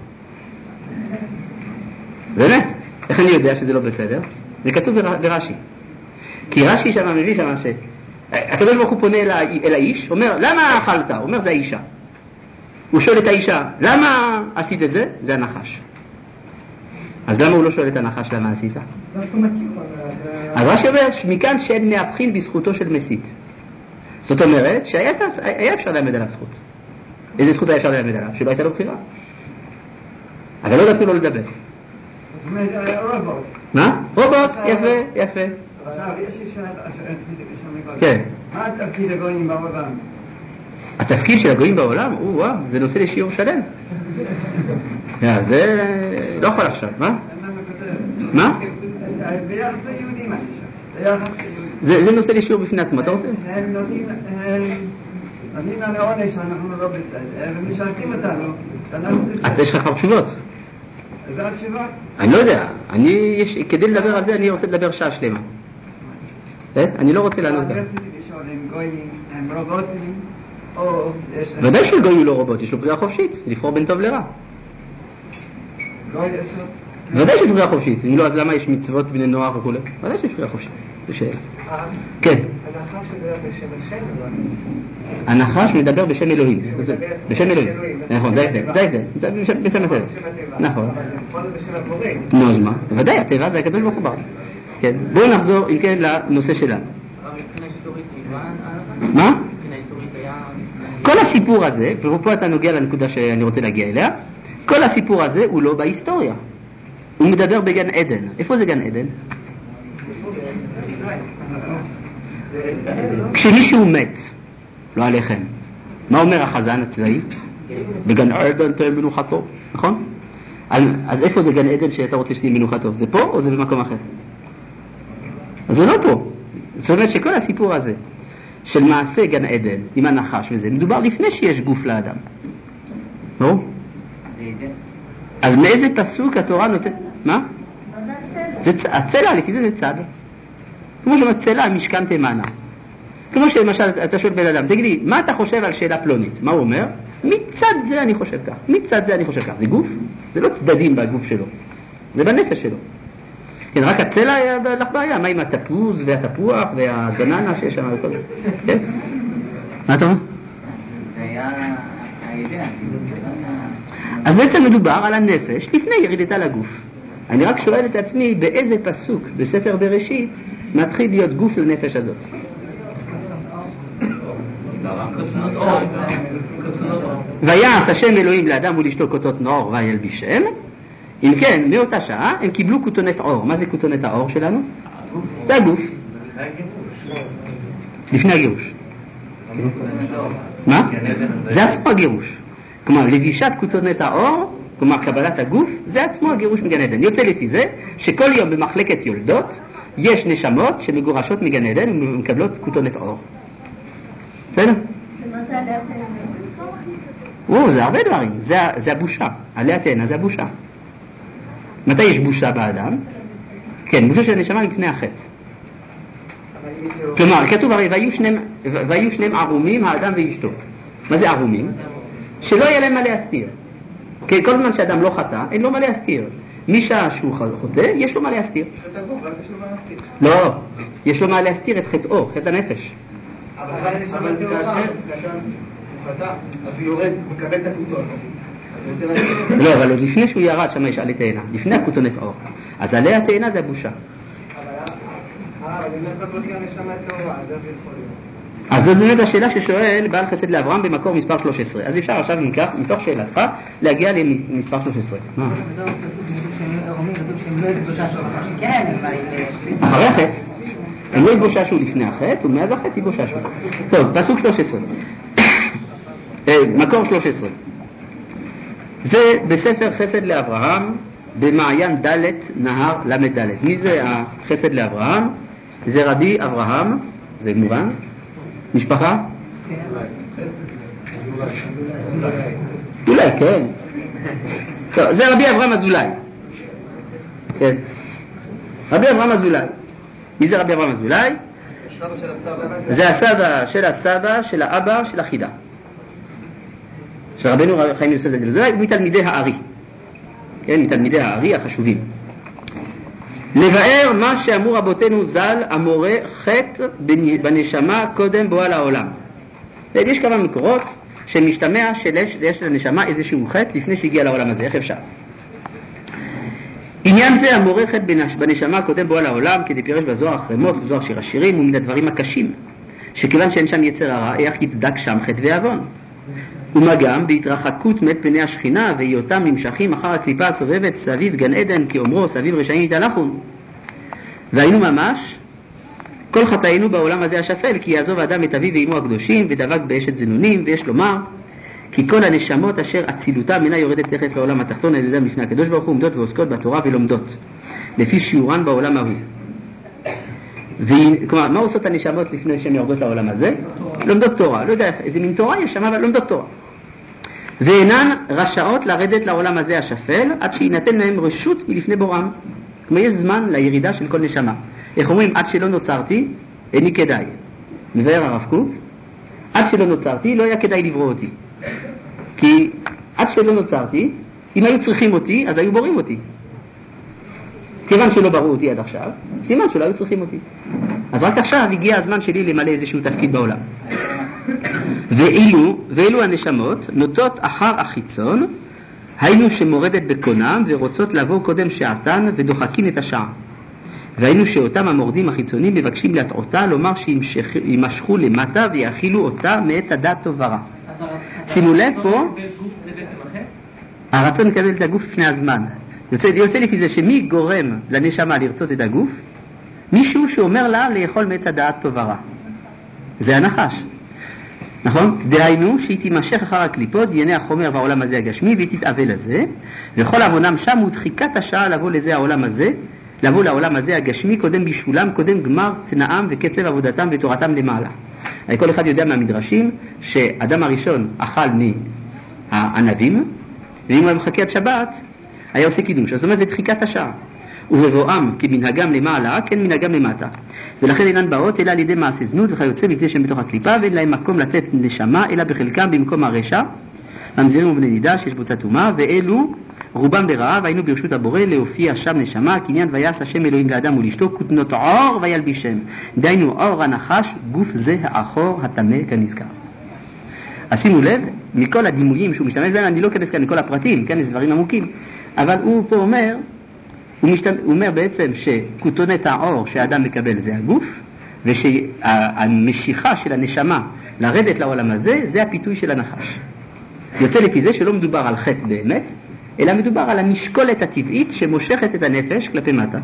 באמת? איך אני יודע שזה לא בסדר? זה כתוב ברש"י. כי רש"י שם מביא שם ש... הקדוש ברוך הוא פונה אל האיש, אומר, למה אכלת? הוא אומר, זה האישה. הוא שואל את האישה, למה עשית את זה? זה הנחש. אז למה הוא לא שואל את הנחש למה עשית? אז רש"י אומר, מכאן שאין מהבחין בזכותו של מסית. זאת אומרת שהיה אפשר ללמד עליו זכות. איזה זכות היה אפשר ללמד עליו? שלא הייתה לו בחירה. אבל לא נתנו לו לדבר. רובוט. מה? רובוט, יפה, יפה. עכשיו, יש לי שאלה, כן. מה התפקיד הגויים בעולם? התפקיד של הגויים בעולם? וואו, זה נושא לשיעור שלם. זה לא יכול עכשיו, מה? מה? ביחס ליהודים אני שם. זה נושא לשיעור בפני עצמו, אתה רוצה? הם נותנים לנו עונש שאנחנו לא בסדר, ומשרתים אותנו. יש לך כבר תשובות? איזה התשובות? אני לא יודע, כדי לדבר על זה אני רוצה לדבר שעה שלמה. אני לא רוצה לענות גם. הם גויים, הם רובוטים, או... ודאי שגוי הוא לא רובוט, יש לו בחירה חופשית, לבחור בין טוב לרע. ודאי שיש בחירה חופשית, אם לא אז למה יש מצוות בני נוער וכו'? ודאי שיש בחירה חופשית, זה שאלה. כן. הנחש מדבר בשם השם, הנחש מדבר בשם אלוהים. בשם אלוהים. נכון, זה ההבדל, זה ההבדל, זה בשם הטבע. נכון. פה זה בשם הבורא. נו, אז מה? ודאי, הטבע זה הקדוש ברוך הוא ברוך. כן, בואו נחזור אם כן לנושא שלנו. מה? כל הסיפור הזה, ופה אתה נוגע לנקודה שאני רוצה להגיע אליה, כל הסיפור הזה הוא לא בהיסטוריה. הוא מדבר בגן עדן. איפה זה גן עדן? כשמישהו מת, לא עליכם, מה אומר החזן הצבאי? בגן עדן תהיה מנוחתו, נכון? אז איפה זה גן עדן שאתה רוצה שתהיה מנוחתו? זה פה או זה במקום אחר? אז זה לא פה. זאת אומרת שכל הסיפור הזה של מעשה גן עדן עם הנחש וזה, מדובר לפני שיש גוף לאדם. לא? אז מאיזה פסוק התורה נותנת? מה? הצלע, לפי זה זה צד. כמו שאומרת צלע, משכן תימנה. כמו שלמשל אתה שואל בן אדם, תגידי, מה אתה חושב על שאלה פלונית? מה הוא אומר? מצד זה אני חושב כך, מצד זה אני חושב כך. זה גוף? זה לא צדדים בגוף שלו, זה בנפש שלו. כן, רק הצלע היה לך בעיה, מה עם התפוז והתפוח והבננה שיש שם וכל זה? כן? מה אתה אומר? זה היה האידאה. אז בעצם מדובר על הנפש לפני ירידתה לגוף. אני רק שואל את עצמי באיזה פסוק בספר בראשית מתחיל להיות גוף לנפש הזאת. ויעש השם אלוהים לאדם ולאשתו כותות נאור וילבישם. אם כן, מאותה שעה הם קיבלו כותונת עור. מה זה כותונת העור שלנו? זה הגוף. לפני הגירוש. מה? זה עצמו הגירוש. כלומר, לבישת כותונת העור, כלומר קבלת הגוף, זה עצמו הגירוש מגן עדן. יוצא לפי זה שכל יום במחלקת יולדות יש נשמות שמגורשות מגן עדן ומקבלות כותונת עור. בסדר? או, זה הרבה דברים. זה, זה הבושה. עלי התאנה זה הבושה. מתי יש בושה באדם? כן, בושה של הנשמה מפני החטא. כלומר, כתוב הרי, והיו שניהם, והיו שניהם ערומים, האדם ואשתו. מה זה ערומים? שלא יהיה להם מה להסתיר. כי כל זמן שאדם לא חטא, אין לו מה להסתיר. משעה שהוא חוטא, יש לו מה להסתיר. לא, יש לו מה להסתיר את חטאו, חטא הנפש. אבל כאשר הוא חטא, אז הוא יורד, הוא מקבל את הכותון. לא, אבל עוד לפני שהוא ירד שם יש עלי תאנה, לפני הכותונת אור. אז עלי התאנה זה הבושה. אז זאת באמת השאלה ששואל בעל חסד לאברהם במקור מספר שלוש עשרה. אז אפשר עכשיו ניקח, מתוך שאלתך, להגיע למספר שלוש עשרה. מה? אחרי החטא. הם לא התבוששו לפני החטא, ומאז החטא התבוששו. טוב, פסוק שלוש עשרה. מקור שלוש עשרה. זה בספר חסד לאברהם, במעיין ד' נהר למד ד'. מי זה החסד לאברהם? זה רבי אברהם, זה מובן. משפחה? אולי, כן. טוב, זה רבי אברהם אזולאי. כן. רבי אברהם אזולאי. מי זה רבי אברהם אזולאי? זה הסבא של הסבא של האבא של החידה. שרבנו חיים יוסף דוד אזולאי הוא מתלמידי הארי. כן, מתלמידי הארי החשובים. לבאר מה שאמרו רבותינו ז"ל, המורה חטא בנשמה קודם בואה לעולם. יש כמה מקורות שמשתמע שיש לנשמה איזשהו חטא לפני שהגיע לעולם הזה. איך אפשר? עניין זה המורה חטא בנשמה קודם בואה לעולם, כדי פירש בזוהר החרמות וזוהר שיר השירים, הוא מן הדברים הקשים, שכיוון שאין שם יצר הרע, איך יצדק שם חטא ועוון. ומה גם בהתרחקות מת פני השכינה והיותם נמשכים אחר הקליפה הסובבת סביב גן עדן, כאומרו סביב רשעים יתהלכון. והיינו ממש כל חטאינו בעולם הזה השפל, כי יעזוב האדם את אביו ואמו הקדושים ודבק באשת זנונים. ויש לומר כי כל הנשמות אשר אצילותם אינה יורדת תכף לעולם התחתון על ידם לפני הקדוש ברוך הוא, עומדות ועוסקות בתורה ולומדות לפי שיעורן בעולם ההוא. כלומר, מה עושות הנשמות לפני שהן יורדות לעולם הזה? לומדות תורה. לא יודע איזה מין תורה יש שם, אבל לומדות תורה. ואינן רשאות לרדת לעולם הזה השפל עד שיינתן להם רשות מלפני בורם. כמו יש זמן לירידה של כל נשמה. איך אומרים? עד שלא נוצרתי איני כדאי. מבאר הרב קוק, עד שלא נוצרתי לא היה כדאי לברוא אותי. כי עד שלא נוצרתי, אם היו צריכים אותי אז היו בורים אותי. כיוון שלא בראו אותי עד עכשיו, סימן שלא היו צריכים אותי. אז רק עכשיו הגיע הזמן שלי למלא איזשהו תפקיד בעולם. ואילו, ואילו הנשמות נוטות אחר החיצון, היינו שמורדת בקונם ורוצות לבוא קודם שעתן ודוחקין את השעה. והיינו שאותם המורדים החיצונים מבקשים להטעותה, לומר שימשכו למטה ויאכילו אותה מעץ הדעת טוב ורע. שימו לב פה, הרצון לקבל את הגוף לפני הזמן. יוצא, יוצא לפי זה שמי גורם לנשמה לרצות את הגוף? מישהו שאומר לה לאכול מעץ הדעת טוב ורע. זה הנחש. נכון? דהיינו שהיא תימשך אחר הקליפות, דיני החומר והעולם הזה הגשמי, והיא תתאווה לזה, וכל עוונם שם הוא דחיקת השעה לבוא לזה העולם הזה, לבוא לעולם הזה הגשמי, קודם בישולם, קודם גמר תנאם וקצב עבודתם ותורתם למעלה. כל אחד יודע מהמדרשים שאדם הראשון אכל מהענבים, ואם הוא מחכה עד שבת, היה עושה קידוש. זאת אומרת, זה דחיקת השעה. ובבואם כמנהגם למעלה, כן מנהגם למטה. ולכן אינן באות אלא על ידי מעשה זנות וכיוצא מפני שהם בתוך הקליפה, ואין להם מקום לתת נשמה אלא בחלקם במקום הרשע, ממזירים ובני נידה שיש בוצה טומאה, ואלו רובם ברעב, היינו ברשות הבורא להופיע שם נשמה, קניין ויעש השם אלוהים לאדם ולאשתו כותנות עור וילבישם. דהיינו אור הנחש, גוף זה האחור הטמא כנזכר. אז שימו לב, מכל הדימויים שהוא משתמש בהם, אני לא כנס כאן לכל הפרטים, כן, יש דברים עמוקים, אבל הוא פה אומר, הוא, משתמש, הוא אומר בעצם שכותונת העור שהאדם מקבל זה הגוף, ושהמשיכה של הנשמה לרדת לעולם הזה, זה הפיתוי של הנחש. יוצא לפי זה שלא מדובר על חטא באמת, אלא מדובר על המשקולת הטבעית שמושכת את הנפש כלפי מטה.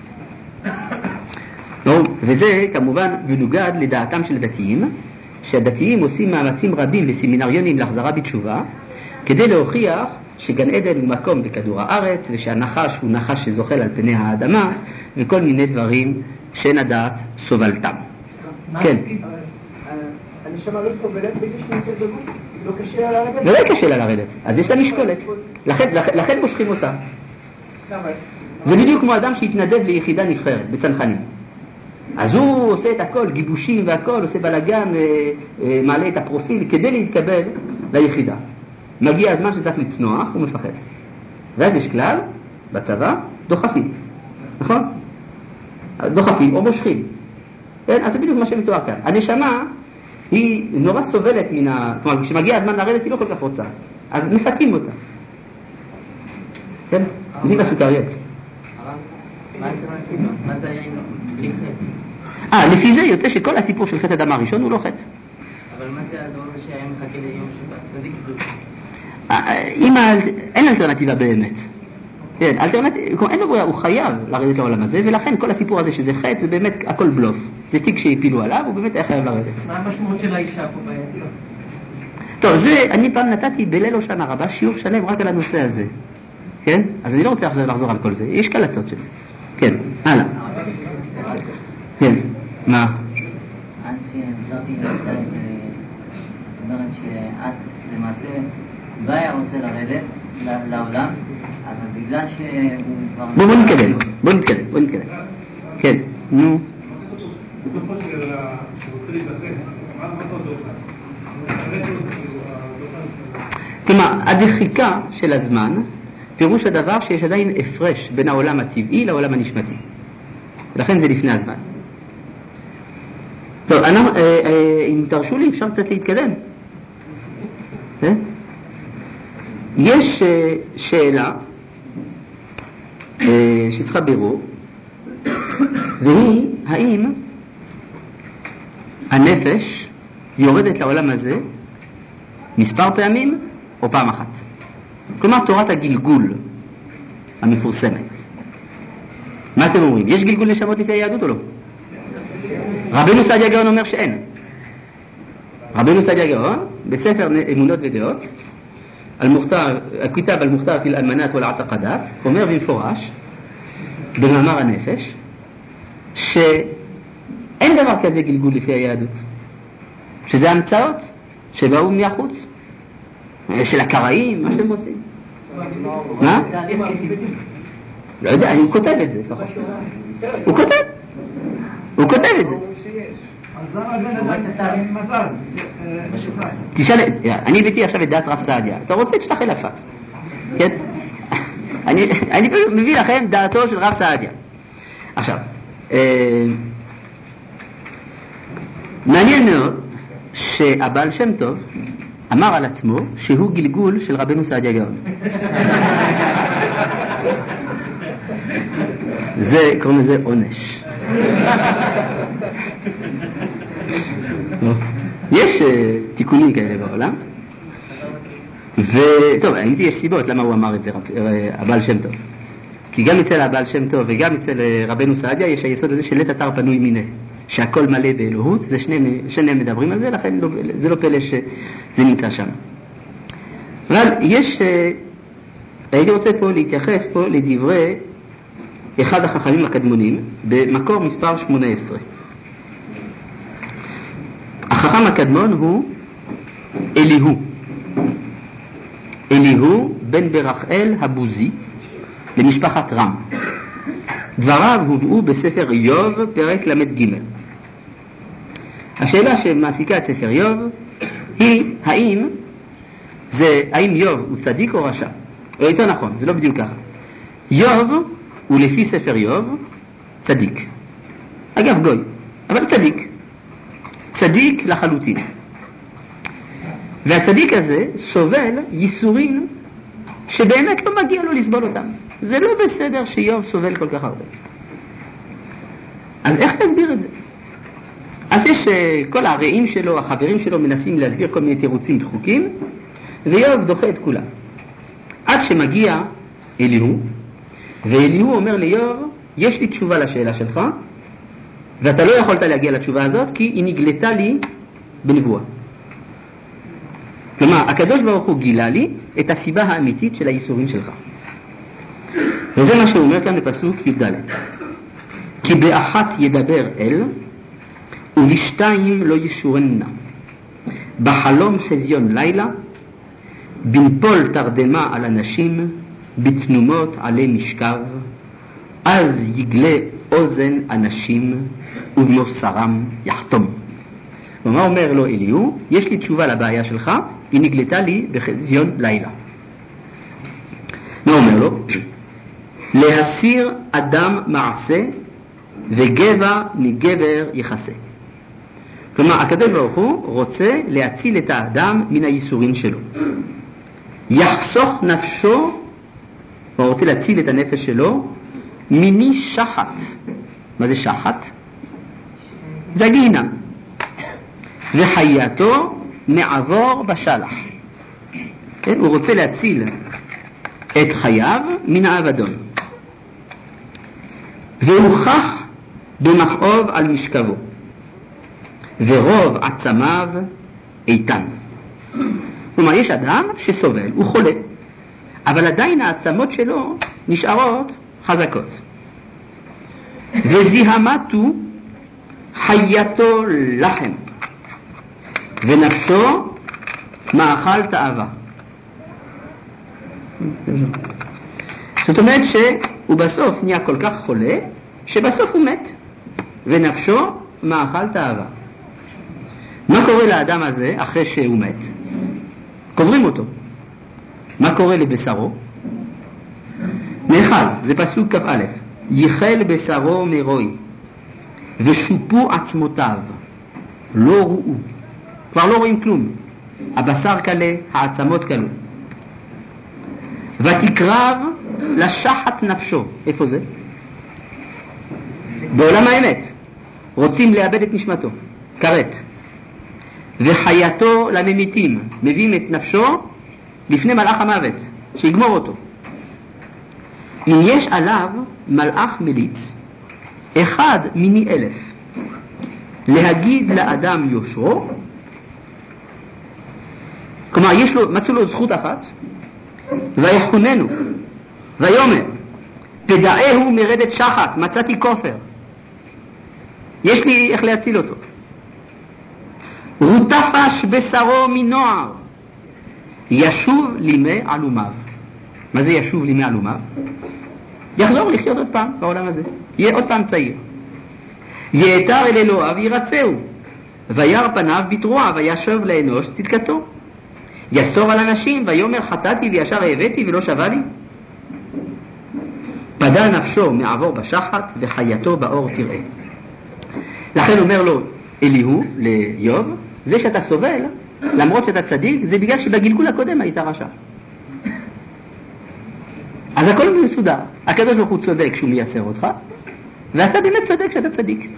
וזה כמובן מנוגד לדעתם של דתיים, שהדתיים עושים מאמצים רבים בסמינריונים להחזרה בתשובה, כדי להוכיח שגן עדן הוא מקום בכדור הארץ, ושהנחש הוא נחש שזוחל על פני האדמה, וכל מיני דברים שאין הדעת סובלתם. כן. הנשמה לא סובלת בגלל שנמצאת בגוף? לא קשה לה לרדת? לא קשה לה לרדת, אז יש לה משקולת. לכן מושכים אותה. זה בדיוק כמו אדם שהתנדב ליחידה נבחרת בצנחנים. אז הוא עושה את הכל, גיבושים והכל, עושה בלגן, מעלה את הפרופיל כדי להתקבל ליחידה. מגיע הזמן שצריך לצנוח, הוא מפחד. ואז יש כלל, בצבא, דוחפים. נכון? דוחפים או מושכים. אז זה בדיוק מה שמתואר כאן. הנשמה היא נורא סובלת מן ה... כלומר, כשמגיע הזמן לרדת היא לא כל כך רוצה. אז מפתים אותה. בסדר? מזיק לסוכריות. מה האלטרנטיבה? מה זה היה בלי חטא? אה, לפי זה יוצא שכל הסיפור של חטא אדם הראשון הוא לא חטא. אבל מה זה הדבר הזה שהיה מחכה ליום שבת? מה זה קידוש? אם אין אלטרנטיבה באמת. כן, אלטרנטיבה, אין לו ברירה, הוא חייב לרדת לעולם הזה, ולכן כל הסיפור הזה שזה חטא זה באמת הכל בלוף. זה תיק שהפילו עליו, הוא באמת היה חייב לרדת. מה המשמעות של האישה פה באמצע? טוב, זה, אני פעם נתתי בליל הושענא רבה שיעור שלם רק על הנושא הזה. כן? אז אני לא רוצה לחזור על כל זה. יש קלטות של זה. כן, הלאה. כן, מה? עד שזאתי נתת, זאת אומרת שאת למעשה לא היה רוצה לרדת לעולם, אבל בגלל שהוא כבר... בוא נתקדם, בוא נתקדם, בוא נתקדם. כן, נו. כלומר, הדחיקה של הזמן פירוש הדבר שיש עדיין הפרש בין העולם הטבעי לעולם הנשמתי. ולכן זה לפני הזמן. טוב, אני, אה, אה, אם תרשו לי, אפשר קצת להתקדם. אה? יש אה, שאלה אה, שצריכה בירור, והיא, האם הנפש יורדת לעולם הזה מספר פעמים או פעם אחת? כלומר, תורת הגלגול המפורסמת. מה אתם אומרים? יש גלגול נשמות לפי היהדות או לא? רבנו סעדיה גאון אומר שאין. רבנו סעדיה גאון, בספר אמונות ודעות, הכיתב על מוכתר פיל אלמנת ולעתקדת, אומר במפורש, במאמר הנפש, שאין דבר כזה גלגול לפי היהדות. שזה המצאות שבאו מהחוץ. של הקראים, מה שאתם רוצים. מה? לא יודע, אני כותב את זה. הוא כותב. הוא כותב את זה. אז למה זה נדעת מזל? תשאל, אני הבאתי עכשיו את דעת רב סעדיה. אתה רוצה תשלח אל הפקס. כן? אני מביא לכם דעתו של רב סעדיה. עכשיו, מעניין מאוד שהבעל שם טוב אמר על עצמו שהוא גלגול של רבנו סעדיה גאון. זה, קוראים לזה עונש. יש תיקונים כאלה בעולם. וטוב, האמת יש סיבות למה הוא אמר את זה, הבעל שם טוב. כי גם אצל הבעל שם טוב וגם אצל רבנו סעדיה יש היסוד הזה של לית אתר פנוי מיניה. שהכל מלא באלוהות, זה שני, שני מדברים על זה, לכן לא, זה לא פלא שזה נמצא שם. אבל יש, הייתי רוצה פה להתייחס פה לדברי אחד החכמים הקדמונים, במקור מספר שמונה עשרה. החכם הקדמון הוא אליהו. אליהו בן ברחאל הבוזי, למשפחת רם. דבריו הובאו בספר איוב, פרק למד ג'. השאלה שמעסיקה את ספר איוב היא האם זה, האם איוב הוא צדיק או רשע? או יותר נכון, זה לא בדיוק ככה. איוב הוא לפי ספר איוב צדיק. אגב גוי, אבל צדיק. צדיק לחלוטין. והצדיק הזה סובל ייסורים שבאמת לא מגיע לו לסבול אותם. זה לא בסדר שאיוב סובל כל כך הרבה. אז איך להסביר את זה? אז יש כל הרעים שלו, החברים שלו מנסים להסביר כל מיני תירוצים דחוקים, ואיוב דוחה את כולם. עד שמגיע אליהו, ואליהו אומר לאיוב, יש לי תשובה לשאלה שלך, ואתה לא יכולת להגיע לתשובה הזאת, כי היא נגלתה לי בנבואה. כלומר, הקדוש ברוך הוא גילה לי את הסיבה האמיתית של הייסורים שלך. וזה מה שהוא אומר כאן בפסוק י"ד. כי באחת ידבר אל, ובשתיים לא ישורנה. בחלום חזיון לילה, בנפול תרדמה על אנשים, בתנומות עלי משכב, אז יגלה אוזן אנשים, ובמוסרם יחתום. ומה אומר לו אליהו? יש לי תשובה לבעיה שלך, היא נגלתה לי בחזיון לילה. מה אומר לו? להסיר אדם מעשה וגבע מגבר יחסה. כלומר, הקדוש ברוך הוא רוצה להציל את האדם מן הייסורים שלו. יחסוך נפשו הוא רוצה להציל את הנפש שלו מיני שחת. מה זה שחת? זה הגיהינום. וחייתו מעבור בשלח. כן? הוא רוצה להציל את חייו מן האבדון. והוכח במכאוב על משכבו, ורוב עצמיו איתן. כלומר, יש אדם שסובל, הוא חולה, אבל עדיין העצמות שלו נשארות חזקות. וזיהמתו חייתו לחם, ונפשו מאכל תאווה. זאת אומרת שהוא בסוף נהיה כל כך חולה, שבסוף הוא מת, ונפשו מאכל תאווה. מה קורה לאדם הזה אחרי שהוא מת? קוברים אותו. מה קורה לבשרו? נאכל, זה פסוק כ"א. ייחל בשרו מרוי, ושופו עצמותיו, לא ראו. כבר לא רואים כלום. הבשר קלה, העצמות קלו. ותקרב לשחת נפשו. איפה זה? בעולם האמת. רוצים לאבד את נשמתו. כרת. וחייתו לממיתים. מביאים את נפשו לפני מלאך המוות, שיגמור אותו. אם יש עליו מלאך מליץ, אחד מיני אלף, להגיד לאדם יושרו, כלומר יש לו, מצאו לו זכות אחת, ויחוננו, ויאמר, תדעהו מרדת שחת, מצאתי כופר, יש לי איך להציל אותו. רוטפש בשרו מנוער, ישוב לימי עלומיו. מה זה ישוב לימי עלומיו? יחזור לחיות עוד פעם בעולם הזה, יהיה עוד פעם צעיר. יאתר אל אלוהיו ירצהו, וירא פניו בתרועה, וישוב לאנוש צדקתו. יסור על אנשים, ויאמר חטאתי וישר הבאתי ולא שווה לי. פדה נפשו מעבור בשחת, וחייתו באור תראה. לכן אומר לו אליהו ליוב, זה שאתה סובל, למרות שאתה צדיק, זה בגלל שבגלגול הקודם היית רשע. אז הכל מסודר. הקדוש ברוך הוא צודק שהוא מייצר אותך, ואתה באמת צודק שאתה צדיק.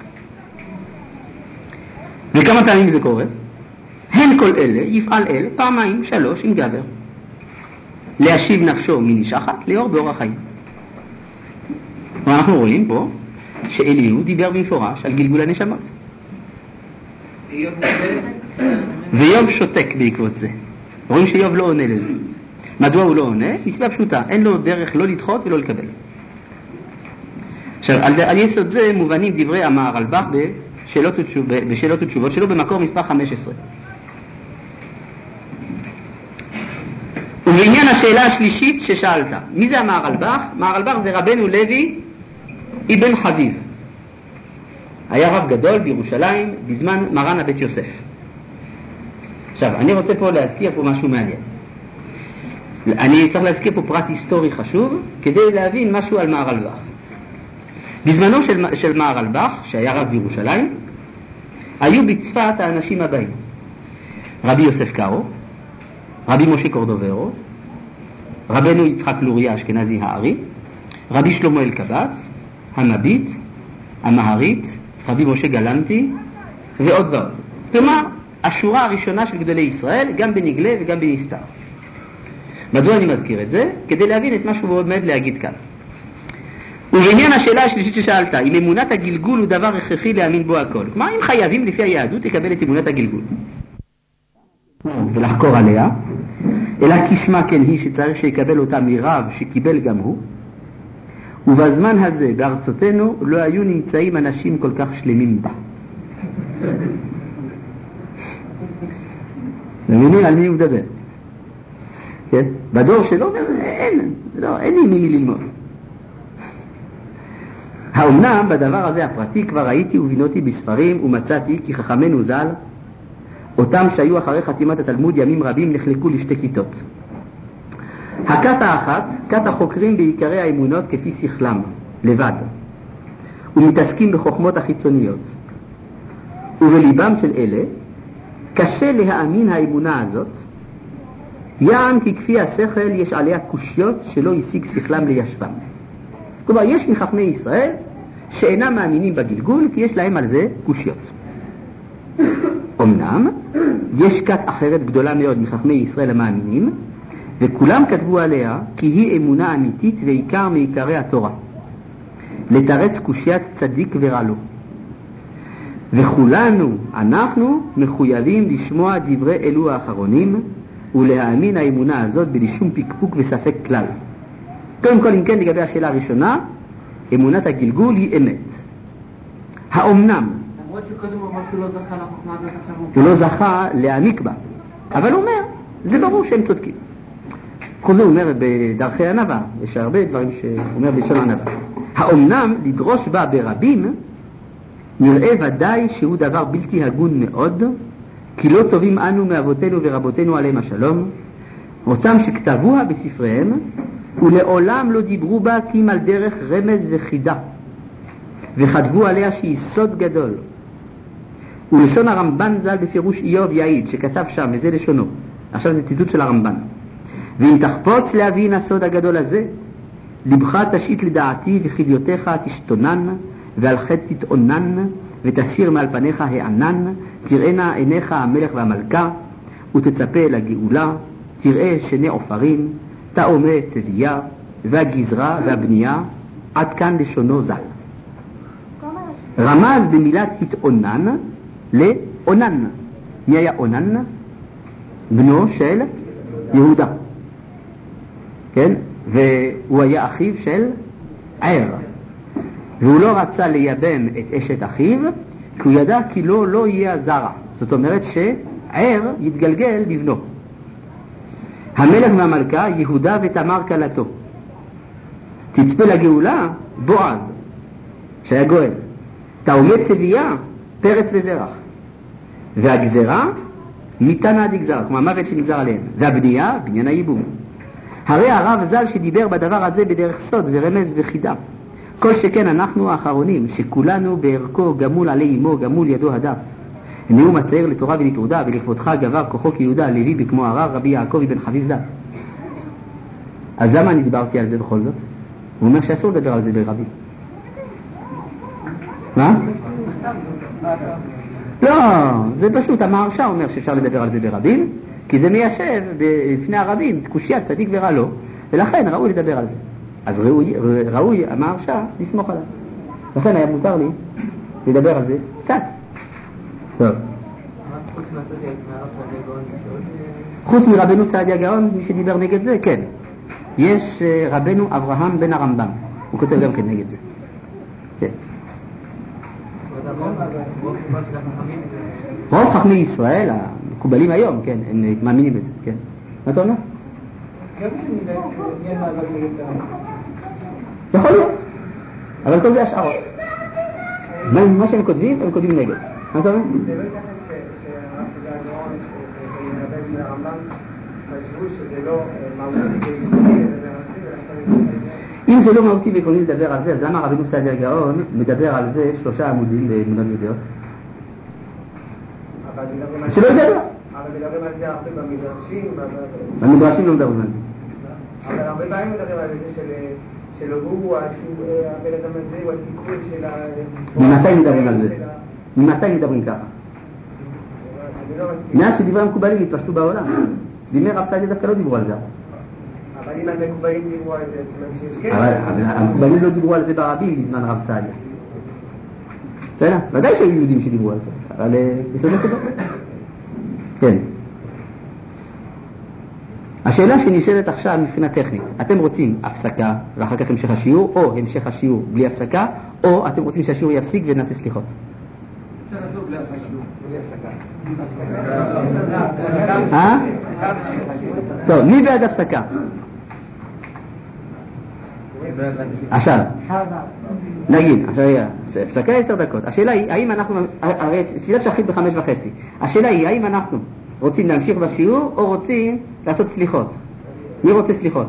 וכמה פעמים זה קורה? הן כל אלה יפעל אל פעמיים שלוש עם גבר, להשיב נפשו מנשחת ליאור באור החיים. ואנחנו רואים פה שאליהו דיבר במפורש על גלגול הנשמות, ויוב שותק בעקבות זה. רואים שיוב לא עונה לזה. מדוע הוא לא עונה? מסיבה פשוטה, אין לו דרך לא לדחות ולא לקבל. עכשיו, על, על יסוד זה מובנים דברי המהרלב"ח בשאלות ותשוב, בשאלות ותשובות שלו במקור מספר חמש עשרה. ובעניין השאלה השלישית ששאלת, מי זה המהרלב"ח? מהרלב"ח זה רבנו לוי אבן חביב, היה רב גדול בירושלים בזמן מרן הבית יוסף. עכשיו, אני רוצה פה להזכיר פה משהו מעניין. אני צריך להזכיר פה פרט היסטורי חשוב כדי להבין משהו על מהרלב"ח. בזמנו של, של מהרלב"ח, שהיה רב בירושלים, היו בצפת האנשים הבאים: רבי יוסף קארו, רבי משה קורדוברו, רבנו יצחק לוריה אשכנזי הארי, רבי שלמה אלקבץ, המביט, המהרית, רבי משה גלנטי ועוד ועוד. כלומר, השורה הראשונה של גדולי ישראל, גם בנגלה וגם בנסתר. מדוע אני מזכיר את זה? כדי להבין את מה שהוא עומד להגיד כאן. ובעניין השאלה השלישית ששאלת, אם אמונת הגלגול הוא דבר הכרחי להאמין בו הכל, כלומר אם חייבים לפי היהדות לקבל את אמונת הגלגול ולחקור עליה, אלא כשמה כן היא שצריך שיקבל אותה מרב שקיבל גם הוא, ובזמן הזה בארצותינו לא היו נמצאים אנשים כל כך שלמים בה. מבינים על מי הוא מדבר? כן? בדור שלו אין, לא, אין לי מי ללמוד. האומנם בדבר הזה הפרטי כבר ראיתי ובינותי בספרים ומצאתי כי חכמינו ז"ל, אותם שהיו אחרי חתימת התלמוד ימים רבים, נחלקו לשתי כיתות. הכת האחת, כת החוקרים בעיקרי האמונות כפי שכלם, לבד, ומתעסקים בחוכמות החיצוניות. ובליבם של אלה קשה להאמין האמונה הזאת, יען כי כפי השכל יש עליה קושיות שלא השיג שכלם לישבם. כלומר, יש מחכמי ישראל שאינם מאמינים בגלגול כי יש להם על זה קושיות. אמנם, יש כת אחרת גדולה מאוד מחכמי ישראל המאמינים, וכולם כתבו עליה כי היא אמונה אמיתית ועיקר מעיקרי התורה. לתרץ קושיית צדיק ורע לו. וכולנו, אנחנו, מחויבים לשמוע דברי אלו האחרונים, ולהאמין האמונה הזאת בלי שום פקפוק וספק כלל. קודם כל, אם כן, לגבי השאלה הראשונה, אמונת הגלגול היא אמת. האומנם? למרות שקודם הוא אמר שהוא לא זכה לחוכמה הזאת עכשיו הוא לא זכה להעמיק בה. אבל הוא אומר, זה ברור שהם צודקים. בכל זה הוא אומר בדרכי ענווה, יש הרבה דברים שהוא אומר בלשון ענווה. האומנם לדרוש בה ברבים, נראה ודאי שהוא דבר בלתי הגון מאוד, כי לא טובים אנו מאבותינו ורבותינו עליהם השלום, אותם שכתבוה בספריהם, ולעולם לא דיברו בה כי אם על דרך רמז וחידה, וכתבו עליה שהיא סוד גדול. ולשון הרמב"ן ז"ל בפירוש איוב יעיד, שכתב שם, וזה לשונו. עכשיו זה ציטוט של הרמב"ן. ואם תחפוץ להבין הסוד הגדול הזה, לבך תשית לדעתי וחידיותיך תשתונן, ועל חטא תתאונן, ותסיר מעל פניך הענן, תראינה עיניך המלך והמלכה, ותצפה לגאולה, תראה שני עופרים, תאומי צבייה, והגזרה והבנייה, עד כאן לשונו ז"ל. רמז במילת התאונן לאונן. מי היה אונן? בנו של יהודה. כן? והוא היה אחיו של ער. והוא לא רצה לייבם את אשת אחיו, כי הוא ידע כי לא, לא יהיה הזרע. זאת אומרת שער יתגלגל בבנו. המלך והמלכה, יהודה ותמר כלתו. תצפה לגאולה, בועז, שהיה גואל. תאומי צבייה, פרץ וזרח. והגזרה, מיתנה דגזרה, כמו המוות שנגזר עליהם. והבנייה, בניין הייבום. הרי הרב ז"ל שדיבר בדבר הזה בדרך סוד ורמז וחידה. כל שכן אנחנו האחרונים, שכולנו בערכו גמול עלי אמו, גמול ידו הדם. נאום הצייר לתורה ולתעודה, ולכבודך גבר כוחו כיהודה הלוי בכמו הרב רבי יעקב בן חביב ז"ל. אז למה אני דיברתי על זה בכל זאת? הוא אומר שאסור לדבר על זה ברבים. מה? לא, זה פשוט, המהרש"א אומר שאפשר לדבר על זה ברבים, כי זה מיישב בפני הרבים, קושיית צדיק ורע לו, ולכן ראוי לדבר על זה. אז ראוי, ראוי המהרש"א לסמוך עליו. לכן היה מותר לי לדבר על זה קצת. טוב. חוץ מרבנו סעדיה גאון, מי שדיבר נגד זה, כן. יש רבנו אברהם בן הרמב"ם, הוא כותב גם כן נגד זה. כן. רוב חכמי ישראל, המקובלים היום, כן, הם מאמינים בזה, כן. מה אתה אומר? יכול להיות, אבל כל זה השערות. מה שהם כותבים, הם כותבים נגד. מה אתה אומר? זה לא ייתכן שהרב סעדיה גאון ורבן בן הרמב"ם חשבו שזה לא מהותי ועקרוני לדבר על זה. אם זה לא מהותי ועקרוני לדבר על זה, אז למה רבנו סעדיה גאון מדבר על זה שלושה עמודים באמונות יהודיות? שלא ידבר. אבל מדברים על זה הרבה במדרשים. במדרשים לא מדברים על זה. אבל הרבה פעמים מדברים על זה שלא הוא, הבן אדם הזה הוא התיקון של ה... ממתי מדברים על זה? ממתי מדברים ככה? מאז שדברי המקובלים התפשטו בעולם. בימי רב סעדיה דווקא לא דיברו על זה. אבל אם המקובלים דיברו על זה, זאת אומרת שיש כן... אבל המקובלים לא דיברו על זה ברבים בזמן רב סעדיה. בסדר? ודאי שהיו יהודים שדיברו על זה, אבל בסוד הסדר. כן. השאלה שנשאלת עכשיו מבחינה טכנית, אתם רוצים הפסקה ואחר כך המשך השיעור, או המשך השיעור בלי הפסקה, או אתם רוצים שהשיעור יפסיק ונעשה סליחות? אפשר לעשות בלי הפסקה. אה? טוב, מי בעד הפסקה? עכשיו, נגיד, עכשיו יהיה, הפסקה עשר דקות. השאלה היא, האם אנחנו, הרי תפילת שחרית בחמש וחצי. השאלה היא, האם אנחנו רוצים להמשיך בשיעור או רוצים לעשות סליחות? מי רוצה סליחות?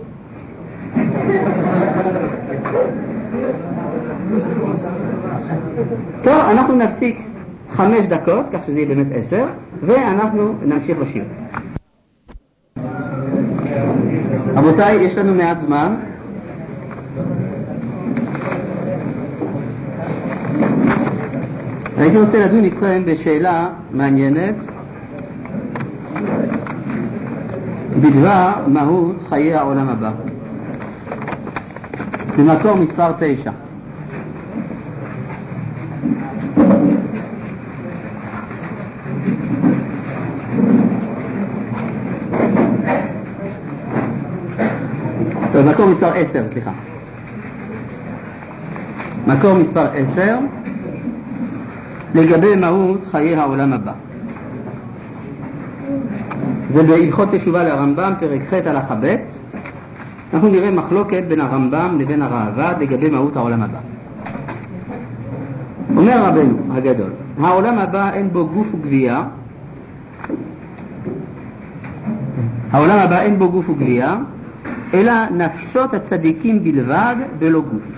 טוב, אנחנו נפסיק חמש דקות, כך שזה יהיה באמת עשר, ואנחנו נמשיך בשיעור. רבותיי, יש לנו מעט זמן. הייתי רוצה לדון איתכם בשאלה מעניינת בדבר מהות חיי העולם הבא. במקור מספר תשע. טוב, מקור מספר עשר, סליחה. מקור מספר עשר לגבי מהות חיי העולם הבא. זה בהלכות תשובה לרמב"ם, פרק ח' הלכה ב'. אנחנו נראה מחלוקת בין הרמב"ם לבין הראב"ד לגבי מהות העולם הבא. אומר רבנו הגדול, העולם הבא אין בו גוף וגבייה. העולם הבא אין בו גוף וגבייה, אלא נפשות הצדיקים בלבד ולא גוף,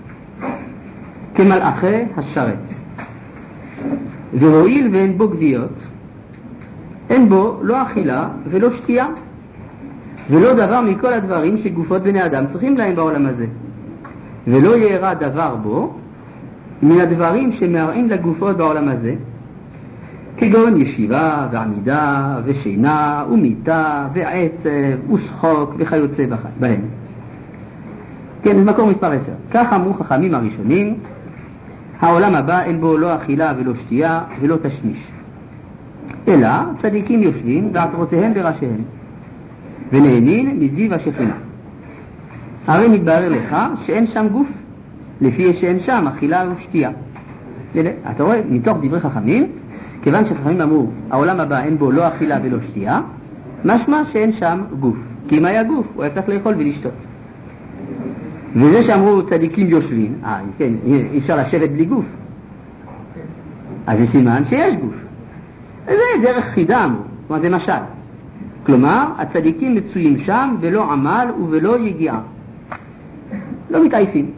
כמלאכי השרת. והואיל ואין בו גוויות, אין בו לא אכילה ולא שתייה, ולא דבר מכל הדברים שגופות בני אדם צריכים להם בעולם הזה, ולא יארע דבר בו מן הדברים שמארעים לגופות בעולם הזה, כגון ישיבה ועמידה ושינה ומיטה ועצב ושחוק וכיוצא בהם. כן, זה מקור מספר עשר. כך אמרו חכמים הראשונים, העולם הבא אין בו לא אכילה ולא שתייה ולא תשמיש, אלא צדיקים יושבים ועטרותיהם בראשיהם ונהנים מזיו השכינה. הרי מתברר לך שאין שם גוף, לפי שאין שם אכילה ושתייה. אתה רואה, מתוך דברי חכמים, כיוון שחכמים אמרו העולם הבא אין בו לא אכילה ולא שתייה, משמע שאין שם גוף, כי אם היה גוף הוא היה צריך לאכול ולשתות. וזה שאמרו צדיקים יושבים, אה, כן, אי אפשר לשבת בלי גוף, אז זה סימן שיש גוף. זה דרך חידה אמרו, כלומר זה משל. כלומר הצדיקים מצויים שם ולא עמל ובלא יגיעה, לא מתעייפים.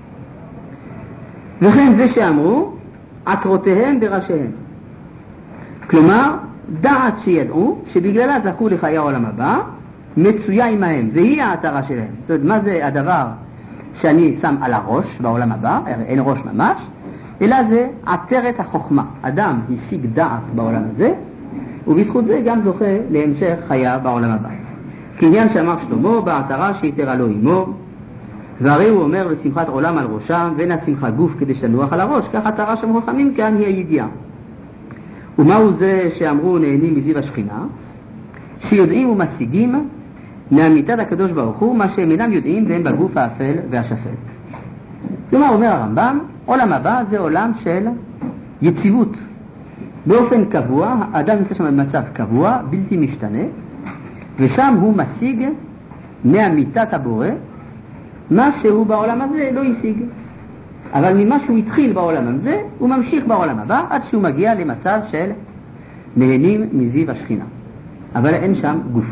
וכן זה שאמרו עטרותיהם בראשיהם, כלומר דעת שידעו שבגללה זכו לחיי העולם הבא מצויה עמהם, והיא העטרה שלהם. זאת אומרת, מה זה הדבר שאני שם על הראש בעולם הבא? אין ראש ממש, אלא זה עטרת החוכמה. אדם השיג דעת בעולם הזה, ובזכות זה גם זוכה להמשך חיה בעולם הבא. כעניין שאמר שלמה, בעטרה שיתרה לו עמו, והרי הוא אומר לשמחת עולם על ראשם, ואין השמחה גוף כדי שנוח על הראש, כך עטרה שאמרו חכמים, כאן היא הידיעה. ומהו זה שאמרו נהנים מזיו השכינה? שיודעים ומשיגים מאמיתת הקדוש ברוך הוא מה שהם אינם יודעים והם בגוף האפל והשפל. כלומר, אומר הרמב"ם, עולם הבא זה עולם של יציבות. באופן קבוע, האדם נמצא שם במצב קבוע, בלתי משתנה, ושם הוא משיג מאמיתת הבורא מה שהוא בעולם הזה לא ישיג. אבל ממה שהוא התחיל בעולם הזה, הוא ממשיך בעולם הבא עד שהוא מגיע למצב של נהנים מזיו השכינה. אבל אין שם גוף.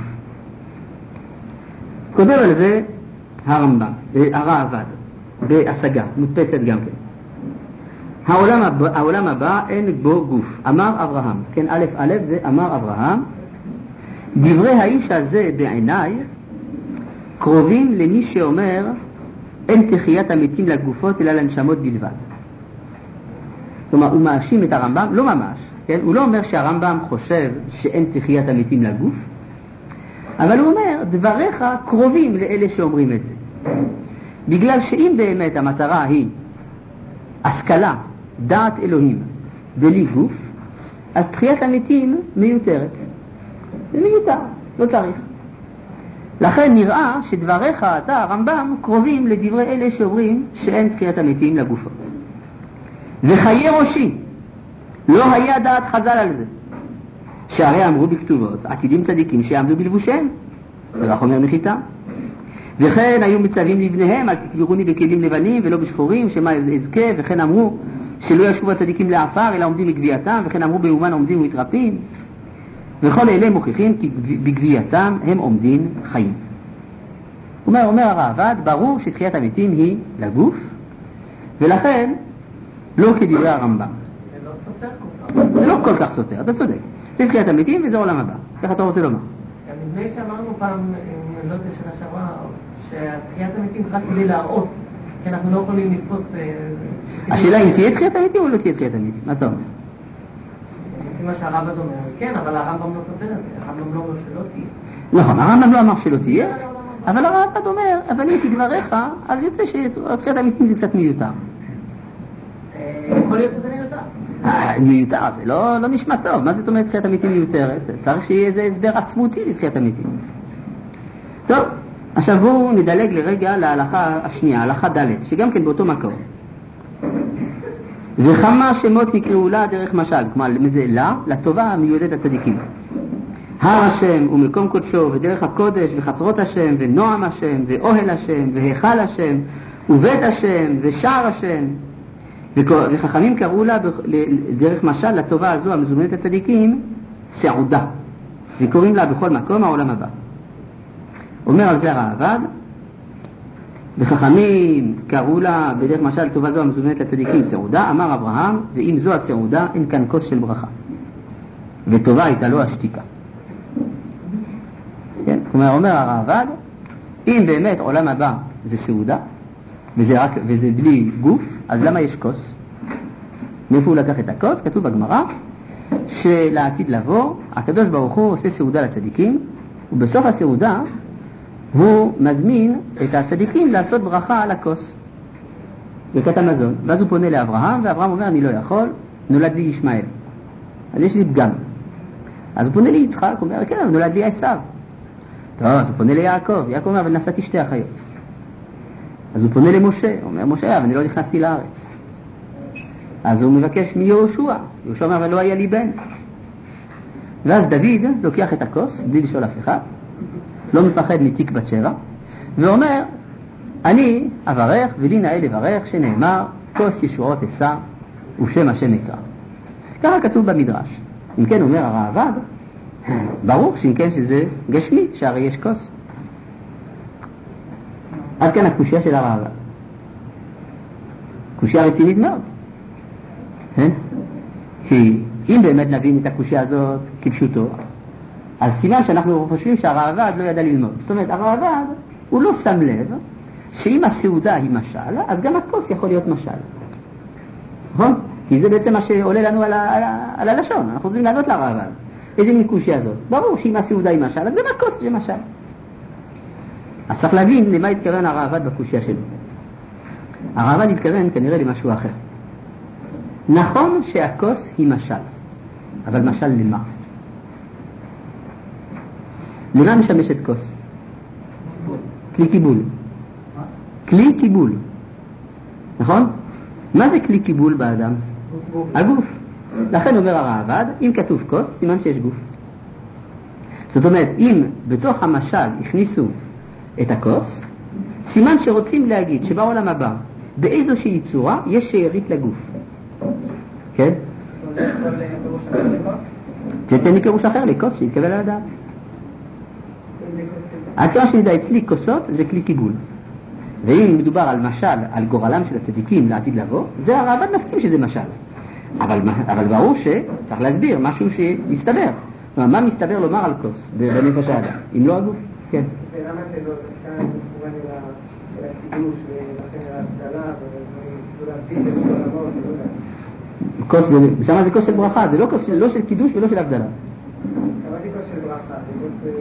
כותב על זה הרמב"ם, הראב"ד, בהשגה, מודפסת גם כן. העולם הבא, העולם הבא אין בו גוף. אמר אברהם, כן, א' א' זה אמר אברהם, דברי האיש הזה בעיניי קרובים למי שאומר אין תחיית המתים לגופות אלא לנשמות בלבד. כלומר, הוא מאשים את הרמב"ם, לא ממש, כן? הוא לא אומר שהרמב"ם חושב שאין תחיית המתים לגוף, אבל הוא אומר, דבריך קרובים לאלה שאומרים את זה. בגלל שאם באמת המטרה היא השכלה, דעת אלוהים, בלי גוף, אז תחיית המתים מיותרת. זה מיותר, לא צריך. לכן נראה שדבריך, אתה, הרמב"ם, קרובים לדברי אלה שאומרים שאין תחיית המתים לגופות. וחיי ראשי, לא היה דעת חז"ל על זה. שהרי אמרו בכתובות, עתידים צדיקים שיעמדו בלבושיהם, זה רק אומר מחיתה. וכן היו מצווים לבניהם, אל תקברוני בכלים לבנים ולא בשחורים, שמה אזכה, וכן אמרו שלא ישבו הצדיקים לעפר, אלא עומדים בגבייתם, וכן אמרו באומן עומדים ומתרפים. וכל אלה מוכיחים כי בגבייתם הם עומדים חיים. אומר, אומר הראב"ד, ברור שתחיית המתים היא לגוף, ולכן לא כדברי הרמב"ם. זה לא סותר כל כך. זה לא כל כך סותר, אתה צודק. זה תחיית המתים וזה עולם הבא. איך אתה רוצה לומר? גם נדמה שאמרנו פעם, אני לא יודע שנה שעברה, שהתחיית המתים רק כדי להראות, כי אנחנו לא יכולים לתפוס... השאלה אם תהיה תחיית המתים או לא תהיה תחיית המתים? מה אתה אומר? לפי מה שהרמב"ם אומר, כן, אבל הרמב"ם לא סותר את זה, הרמב"ם לא אומר שלא תהיה. נכון, הרמב"ם לא אמר שלא תהיה, אבל הרמב"ם אומר, אבל אם כדבריך, אז יוצא שתחיית המתים זה קצת מיותר. יכול להיות שזה מיותר. מיותר, זה לא, לא נשמע טוב. מה זאת אומרת תחיית המתים מיותרת? צריך שיהיה איזה הסבר עצמותי לתחיית המתים. טוב, עכשיו בואו נדלג לרגע להלכה השנייה, הלכה ד', שגם כן באותו מקום. וכמה שמות נקראו לה דרך משל, כלומר מזה לה, לטובה המיועדת לצדיקים. הר השם ומקום קודשו ודרך הקודש וחצרות השם ונועם השם ואוהל השם והיכל השם ובית השם ושער השם. וחכמים קראו לה דרך משל לטובה הזו המזומנת לצדיקים סעודה, וקוראים לה בכל מקום העולם הבא. אומר על זה הרעב"ד, וחכמים קראו לה בדרך משל לטובה זו המזומנת לצדיקים סעודה, אמר אברהם, ואם זו הסעודה אין כאן כוס של ברכה, וטובה הייתה לו השתיקה. כן? כלומר אומר הרעב"ד, אם באמת עולם הבא זה סעודה וזה, רק, וזה בלי גוף, אז למה יש כוס? מאיפה הוא לקח את הכוס? כתוב בגמרא שלעתיד לבוא הקדוש ברוך הוא עושה סעודה לצדיקים, ובסוף הסעודה הוא מזמין את הצדיקים לעשות ברכה על הכוס ברכת המזון. ואז הוא פונה לאברהם, ואברהם אומר אני לא יכול, נולד לי ישמעאל, אז יש לי פגם. אז הוא פונה ליצחק, הוא אומר כן, אבל נולד לי עשיו. טוב, אז הוא פונה ליעקב, יעקב אומר אבל נשאתי שתי אחיות. אז הוא פונה למשה, הוא אומר משה אבל אני לא נכנסתי לארץ. אז הוא מבקש מיהושע, יהושע אומר אבל לא היה לי בן. ואז דוד לוקח את הכוס בלי לשאול אף אחד, לא מפחד מתיק בת שבע, ואומר אני אברך ולי נאה לברך, שנאמר כוס ישועות אשא ושם השם יקרא. ככה כתוב במדרש. אם כן אומר הרעב"ד, ברור שאם כן שזה גשמי, שהרי יש כוס. עד כאן הקושיה של הרעב"ד. קושיה רצינית מאוד. כי אם באמת נבין את הקושיה הזאת כפשוטו, אז סימן שאנחנו חושבים שהרעב"ד לא ידע ללמוד. זאת אומרת, הרעב"ד הוא לא שם לב שאם הסעודה היא משל, אז גם הכוס יכול להיות משל. נכון? כי זה בעצם מה שעולה לנו על, ה- על, ה- על הלשון. אנחנו רוצים לענות לרעב"ד. איזה מין קושיה הזאת? ברור שאם הסעודה היא משל, אז גם הכוס זה משל. אז צריך להבין למה התכוון הרעב"ד בקושיה שלו. הרעב"ד התכוון כנראה למשהו אחר. נכון שהכוס היא משל, אבל משל למה? למה משמשת כוס? כלי קיבול. כלי קיבול. נכון? מה זה כלי קיבול באדם? הגוף. לכן אומר הרעב"ד, אם כתוב כוס, סימן שיש גוף. זאת אומרת, אם בתוך המשל הכניסו את הכוס, סימן שרוצים להגיד שבעולם הבא, באיזושהי צורה, יש שארית לגוף. כן? תתן לי פירוש אחר לכוס שיתקבל על הדעת. עד כמה שנדע, אצלי כוסות זה כלי קיבול. ואם מדובר על משל, על גורלם של הצדיקים לעתיד לבוא, זה הרעב"ד מסכים שזה משל. אבל, אבל ברור שצריך להסביר משהו שיסתבר. מה מסתבר לומר על כוס בנפש האדם, אם לא הגוף? כן. ולמה זה לא כאן מכוון אל הקידוש ולכן אל ההבדלה ולהבדיל את כל העולמות, לא יודע. כוס זה, שמה זה כוס של ברכה, זה לא כוס לא של קידוש ולא של הבדלה. שמעתי כוס של ברכה, זה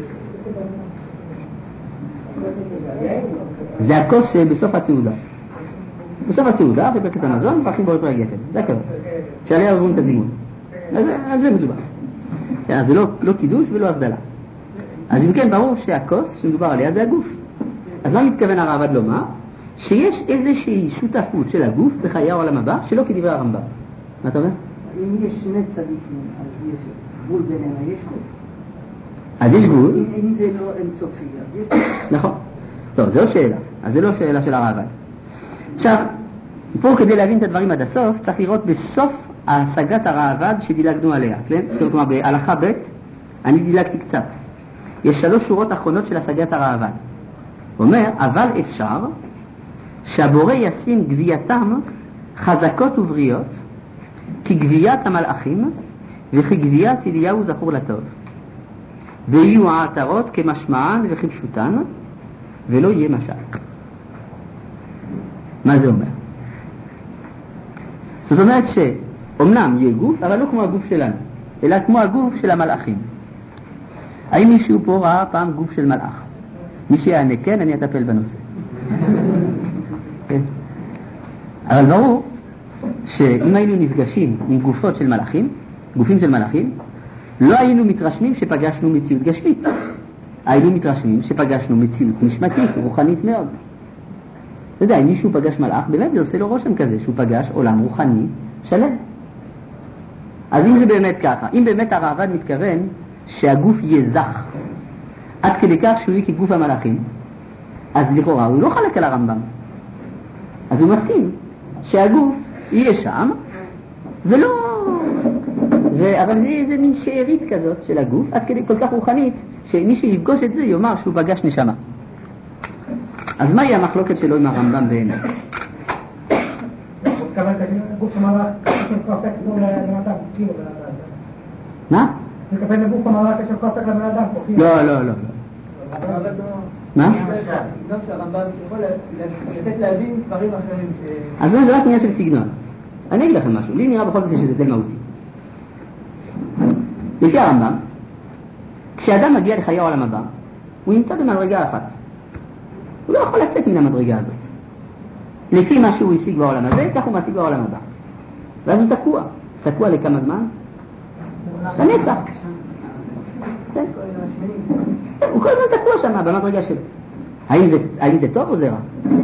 כוס... זה הכוס בסוף הסעודה. בסוף הסעודה, בברכת המזון, מברכים בו את רגל גפן. זה הכוונה. שעליה עוברים את הזימון. על זה מדובר. אז זה לא קידוש ולא הבדלה. אז אם כן, ברור שהכוס שמדובר עליה זה הגוף. אז מה מתכוון הרעב"ד לומר? שיש איזושהי שותפות של הגוף בחיי העולם הבא, שלא כדברי הרמב"ם. מה אתה אומר? אם יש שני צדיקים, אז יש גבול ביניהם, יש גבול. אז יש גבול? אם זה לא אינסופי, אז יש... נכון. טוב, זו שאלה. אז זה לא שאלה של הרעב"ד. עכשיו, פה כדי להבין את הדברים עד הסוף, צריך לראות בסוף השגת הרעב"ד שדילגנו עליה. כן? כלומר, בהלכה ב' אני דילגתי קצת. יש שלוש שורות אחרונות של השגת הרעב"ד. אומר, אבל אפשר שהבורא ישים גבייתם חזקות ובריות כגביית המלאכים וכגביית אליהו זכור לטוב. ויהיו העטרות כמשמען וכפשוטן, ולא יהיה משל. מה זה אומר? זאת אומרת שאומנם יהיה גוף, אבל לא כמו הגוף שלנו, אלא כמו הגוף של המלאכים. האם מישהו פה ראה פעם גוף של מלאך? מי שיענה כן, אני אטפל בנושא. כן. אבל ברור שאם היינו נפגשים עם גופות של מלאכים, גופים של מלאכים, לא היינו מתרשמים שפגשנו מציאות גשמית. היינו מתרשמים שפגשנו מציאות נשמתית, רוחנית מאוד. אתה יודע, אם מישהו פגש מלאך, באמת זה עושה לו רושם כזה, שהוא פגש עולם רוחני שלם. אז אם זה באמת ככה, אם באמת הרעב"ד מתכוון שהגוף יהיה זך, עד כדי כך שהוא יהיה כגוף המלאכים, אז לכאורה הוא לא חלק על הרמב"ם. אז הוא מסכים שהגוף יהיה שם, ולא... ו... אבל זה איזה מין שארית כזאת של הגוף, עד כדי כל כך רוחנית, שמי שיפגוש את זה יאמר שהוא פגש נשמה. אז מהי המחלוקת שלו עם הרמב"ם באמת? מה? מתכוון לגוף המעלה קשר כוח לבן אדם. לא, לא, לא. מה? לתת להבין דברים אחרים. אז זה רק עניין של סגנון. אני אגיד לכם משהו, לי נראה בכל זאת שזה די מהותי. לפי הרמב"ם, כשאדם מגיע לחיי העולם הבא, הוא נמצא במדרגה אחת. הוא לא יכול לצאת מן המדרגה הזאת. לפי מה שהוא השיג בעולם הזה, כך הוא משיג בעולם הבא. ואז הוא תקוע. תקוע לכמה זמן? לנצח. הוא כל הזמן תקוע שם במדרגה שלו. האם זה, האם זה טוב או זה רע?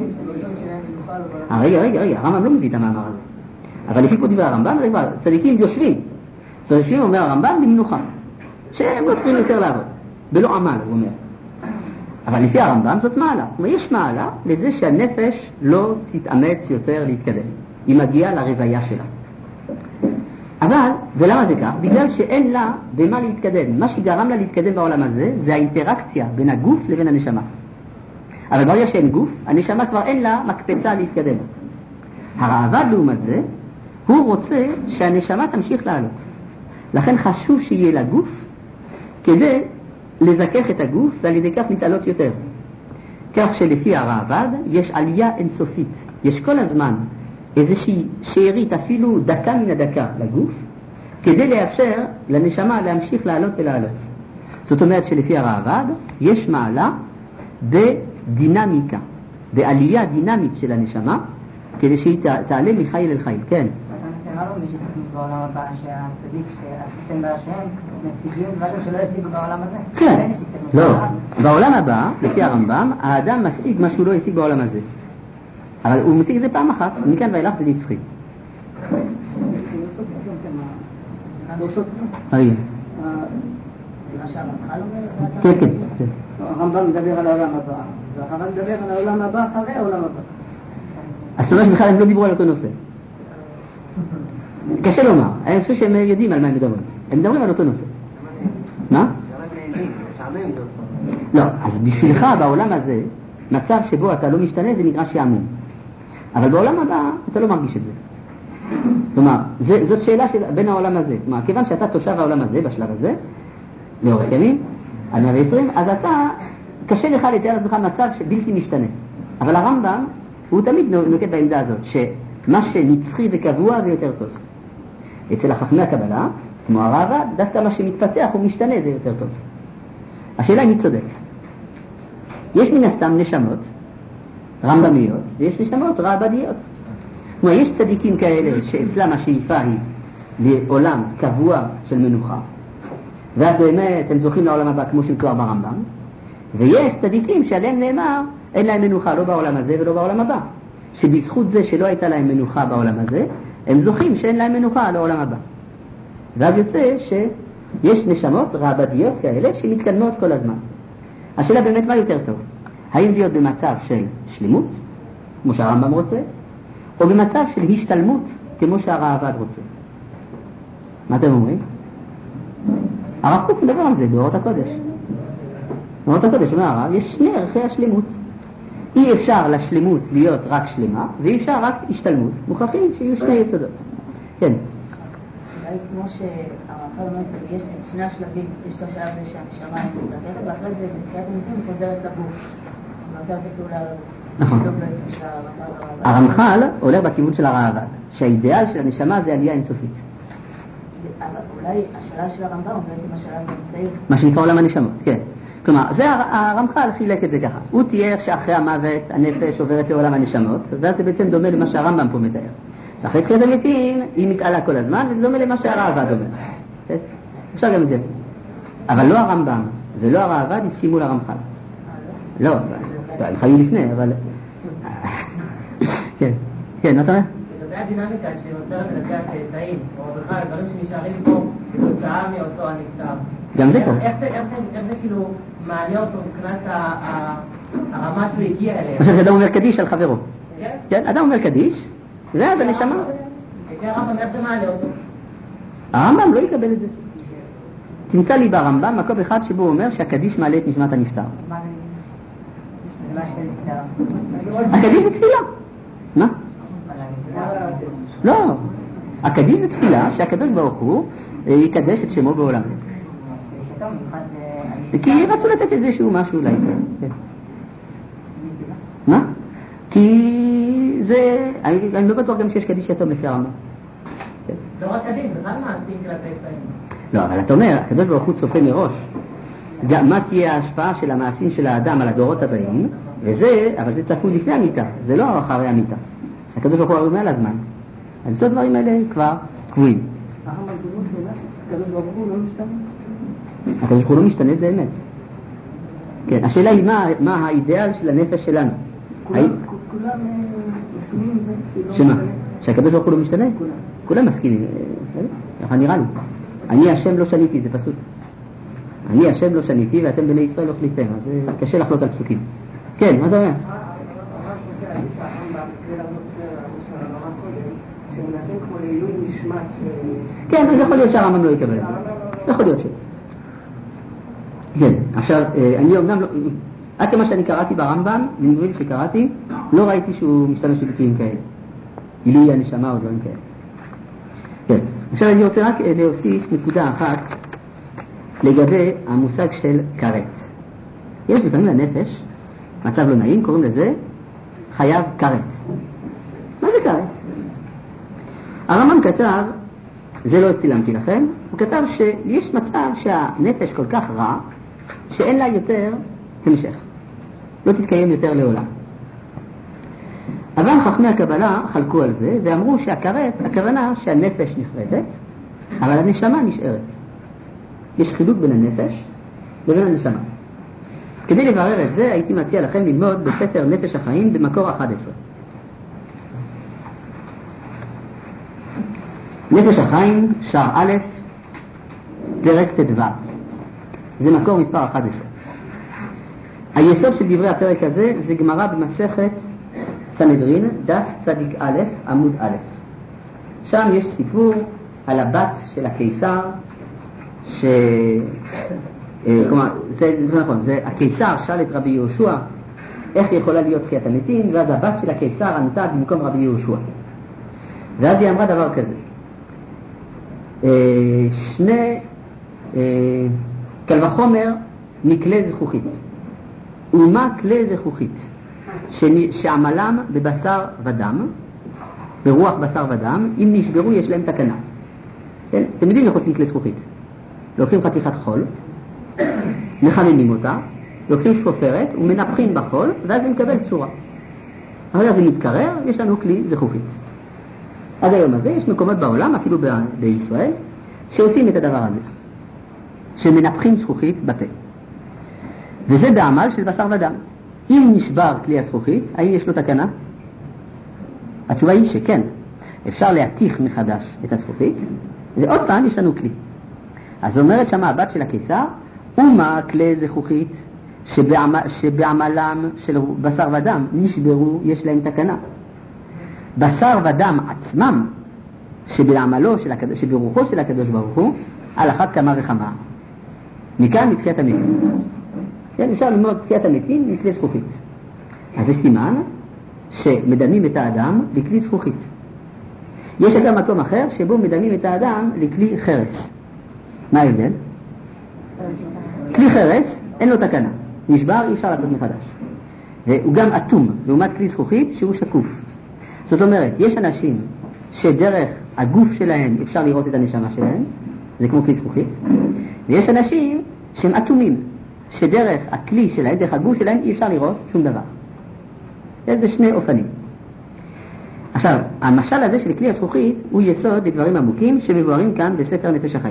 רגע, רגע, רגע, הרמב"ם לא מביא את המאמר הזה. אבל לפי פה דבר הרמב"ם, זה כבר צדיקים יושבים. יושבים, אומר הרמב"ם, במנוחה. שהם לא צריכים יותר לעבוד. בלא עמל, הוא אומר. אבל לפי הרמב"ם זאת מעלה. יש מעלה לזה שהנפש לא תתאמץ יותר להתקדם. היא מגיעה לרוויה שלה. אבל, ולמה זה כך? בגלל שאין לה במה להתקדם. מה שגרם לה להתקדם בעולם הזה, זה האינטראקציה בין הגוף לבין הנשמה. אבל ברגע שאין גוף, הנשמה כבר אין לה מקפצה להתקדם. הרעב"ד לעומת זה, הוא רוצה שהנשמה תמשיך לעלות. לכן חשוב שיהיה לה גוף, כדי לזכך את הגוף, ועל ידי כך מתעלות יותר. כך שלפי הרעב"ד, יש עלייה אינסופית. יש כל הזמן איזושהי שארית, אפילו דקה מן הדקה לגוף, כדי לאפשר לנשמה להמשיך לעלות ולעלות. זאת אומרת שלפי הרעב"ד, יש מעלה בדינמיקה, בעלייה דינמית של הנשמה, כדי שהיא תעלה מחיל אל חיל. כן. נראה לו מי שצריך בעולם הבא, שהצדיק שעשיתם בהשם, משיגים דברים שלא ישיגו בעולם הזה. כן. לא. בעולם הבא, לפי הרמב"ם, האדם משיג מה שהוא לא ישיג בעולם הזה. אבל הוא משיג את זה פעם אחת, מכאן ואילך זה נצחי. רגע. מה שהרמח"ל אומר? כן, כן. הרמב"ם מדבר על העולם הבא, והרמב"ם מדבר על העולם הבא אחרי העולם הבא. אז זאת אומרת בכלל הם לא דיברו על אותו נושא. קשה לומר, אני חושב שהם יודעים על מה הם מדברים. הם מדברים על אותו נושא. מה? לא, אז בשבילך בעולם הזה, מצב שבו אתה לא משתנה זה נקרא שעמום. אבל בעולם הבא אתה לא מרגיש את זה. כלומר, זאת שאלה של בין העולם הזה. כלומר, כיוון שאתה תושב העולם הזה בשלב הזה, לאורך ימים, עד מאה ועשרים, אז אתה, קשה לך לתאר לעצמך מצב שבלתי משתנה. אבל הרמב"ם, הוא תמיד נוקט בעמדה הזאת, שמה שנצחי וקבוע זה יותר טוב. אצל החכמי הקבלה, כמו הרעב"ד, דווקא מה שמתפתח ומשתנה זה יותר טוב. השאלה היא מי צודק. יש מן הסתם נשמות רמב"מיות, ויש נשמות רעב"דיות. כלומר, יש צדיקים כאלה שאצלם השאיפה היא לעולם קבוע של מנוחה, ואז באמת הם זוכים לעולם הבא כמו שמתואר ברמב"ם, ויש צדיקים שעליהם נאמר אין להם מנוחה לא בעולם הזה ולא בעולם הבא, שבזכות זה שלא הייתה להם מנוחה בעולם הזה הם זוכים שאין להם מנוחה לעולם הבא. ואז יוצא שיש נשמות רעב"דיות כאלה שמתקדמות כל הזמן. השאלה באמת מה יותר טוב, האם להיות במצב של שלמות כמו שהרמב"ם רוצה, או במצב של השתלמות כמו שהרעב"ד רוצה? מה אתם אומרים? הרב קוק מדבר על זה באורות הקודש. באורות הקודש אומר הרב, יש שני ערכי השלמות. אי אפשר לשלמות להיות רק שלמה, ואי אפשר רק השתלמות. מוכרחים שיהיו שני יסודות. כן. אולי אולי כמו שהרמח"ל אומר, יש את שני השלבים, יש את השלב הזה שהנשמה היא מתרחבת, ואחרי זה בתחיית המתים חוזרת לגוף. ועושה את הפעולה לגוף. נכון. הרמח"ל הולך בכיוון של הראב"ד, שהאידאל של הנשמה זה עלייה אינסופית. אבל אולי השלב של הרמב"ם הוא בעצם השלב האמצעי. מה שנקרא עולם הנשמות, כן. כלומר, זה הרמח"ל חילק את זה ככה. הוא תיאר שאחרי המוות הנפש עוברת לעולם הנשמות, ואז זה בעצם דומה למה שהרמב"ם פה מתאר. ואחרי תחיית המתים היא מתעלה כל הזמן, וזה דומה למה שהראב"ד אומר. אפשר גם את זה. אבל לא הרמב"ם ולא הראב"ד הסכימו לרמח"ל. לא, הם חיו לפני, אבל... כן, כן, מה אתה אומר? לגבי הדינמיקה שנוצרת לגבי הצאצאים, או בכלל דברים שנשארים פה כתוצאה מאותו הנפטר. גם זה פה. איך זה כאילו מעלה אותו מבחינת הרמה שהוא הגיע אליה? עכשיו, אדם אומר קדיש על חברו. כן, אדם אומר קדיש, ואז הנשמה. לפי הרמב"ם, איך זה מעלה אותו? הרמב"ם לא יקבל את זה. תמצא לי ברמב"ם מקום אחד שבו הוא אומר שהקדיש מעלה את נשמת הנפטר. הקדיש זה תפילה. מה? לא. הקדיש זה תפילה שהקדוש ברוך הוא יקדש את שמו בעולם. כי רצו לתת איזשהו משהו אולי. מה? כי זה... אני לא בטוח גם שיש קדיש יתום לפי הרמב"ם. לא רק קדיש, זה רק מעשים של הצאצאים. לא, אבל אתה אומר, הקדוש ברוך הוא צופה מראש מה תהיה ההשפעה של המעשים של האדם על הדורות הבאים, וזה, אבל זה צפוי לפני המיטה, זה לא אחרי המיטה. הקדוש ברוך הוא אומר על הזמן. אז זה הדברים האלה כבר קבועים. הקדוש ברוך הוא לא משתנה. הקדוש ברוך הוא לא משתנה, זה אמת. כן, השאלה היא מה האידאל של הנפש שלנו. כולם מסכימים עם זה? שמה? שהקדוש ברוך הוא לא משתנה? כולם מסכימים. ככה נראה לי. אני השם לא שניתי, זה פסוק. אני השם לא שניתי ואתם בני ישראל לא חליפתם, אז קשה לחלוק על פסוקים. כן, מה אתה אומר? כן, אז יכול להיות שהרמב"ם לא יקבל את זה. יכול להיות ש... כן, עכשיו, אני אומנם לא... עד כמה שאני קראתי ברמב"ם, בנבואים שקראתי, לא ראיתי שהוא משתמש בביטויים כאלה. גילוי הנשמה או דברים כאלה. כן, עכשיו אני רוצה רק להוסיף נקודה אחת לגבי המושג של כרת. יש לפעמים לנפש, מצב לא נעים, קוראים לזה חייב כרת. מה זה כרת? הרמב"ם כתב, זה לא צילמתי לכם, הוא כתב שיש מצב שהנפש כל כך רע, שאין לה יותר המשך. לא תתקיים יותר לעולם. אבל חכמי הקבלה חלקו על זה ואמרו שהכרת, הכוונה שהנפש נחרדת, אבל הנשמה נשארת. יש חילוק בין הנפש לבין הנשמה. אז כדי לברר את זה הייתי מציע לכם ללמוד בספר נפש החיים במקור אחת עשרה. נפש החיים, שער א', פרק ט"ו. זה מקור מספר אחת עשרה. היסוד של דברי הפרק הזה זה גמרא במסכת סנהדרין, דף צדיק א', עמוד א'. שם יש סיפור על הבת של הקיסר, ש... כלומר, זה, זה נכון, זה הקיסר שאל את רבי יהושע איך יכולה להיות תחיית המתים, ואז הבת של הקיסר ענתה במקום רבי יהושע. ואז היא אמרה דבר כזה, שני, קל וחומר מכלי זכוכית, ומה כלי זכוכית שעמלם בבשר ודם, ברוח בשר ודם, אם נשברו יש להם תקנה. כן? אתם יודעים איך עושים כלי זכוכית? לוקחים חתיכת חול, מחממים אותה, לוקחים שפופרת ומנפחים בחול, ואז זה מקבל צורה. אחרי זה מתקרר, יש לנו כלי זכוכית. עד היום הזה יש מקומות בעולם, אפילו ב- בישראל, שעושים את הדבר הזה, שמנפחים זכוכית בפה. וזה בעמל של בשר ודם. אם נשבר כלי הזכוכית, האם יש לו תקנה? התשובה היא שכן. אפשר להתיך מחדש את הזכוכית, ועוד פעם יש לנו כלי. אז אומרת שמה הבת של הקיסר, ומה כלי זכוכית שבעמל, שבעמלם של בשר ודם נשברו, יש להם תקנה. בשר ודם עצמם, שבעמלו של הקדוש, שברוחו של הקדוש ברוך הוא, על אחת כמה וכמה. מכאן מתחיית המתים. כן, אפשר ללמוד תחיית המתים מכלי זכוכית. אז זה סימן שמדמים את האדם בכלי זכוכית. יש גם מקום אחר שבו מדמים את האדם לכלי חרס. מה ההבדל? כלי חרס אין לו תקנה, נשבר, אי אפשר לעשות מחדש. והוא גם אטום, לעומת כלי זכוכית שהוא שקוף. זאת אומרת, יש אנשים שדרך הגוף שלהם אפשר לראות את הנשמה שלהם, זה כמו כלי זכוכית, ויש אנשים שהם אטומים, שדרך הכלי שלהם, דרך הגוף שלהם, אי אפשר לראות שום דבר. זה שני אופנים. עכשיו, המשל הזה של כלי הזכוכית הוא יסוד לדברים עמוקים שמבוארים כאן בספר נפש החיים.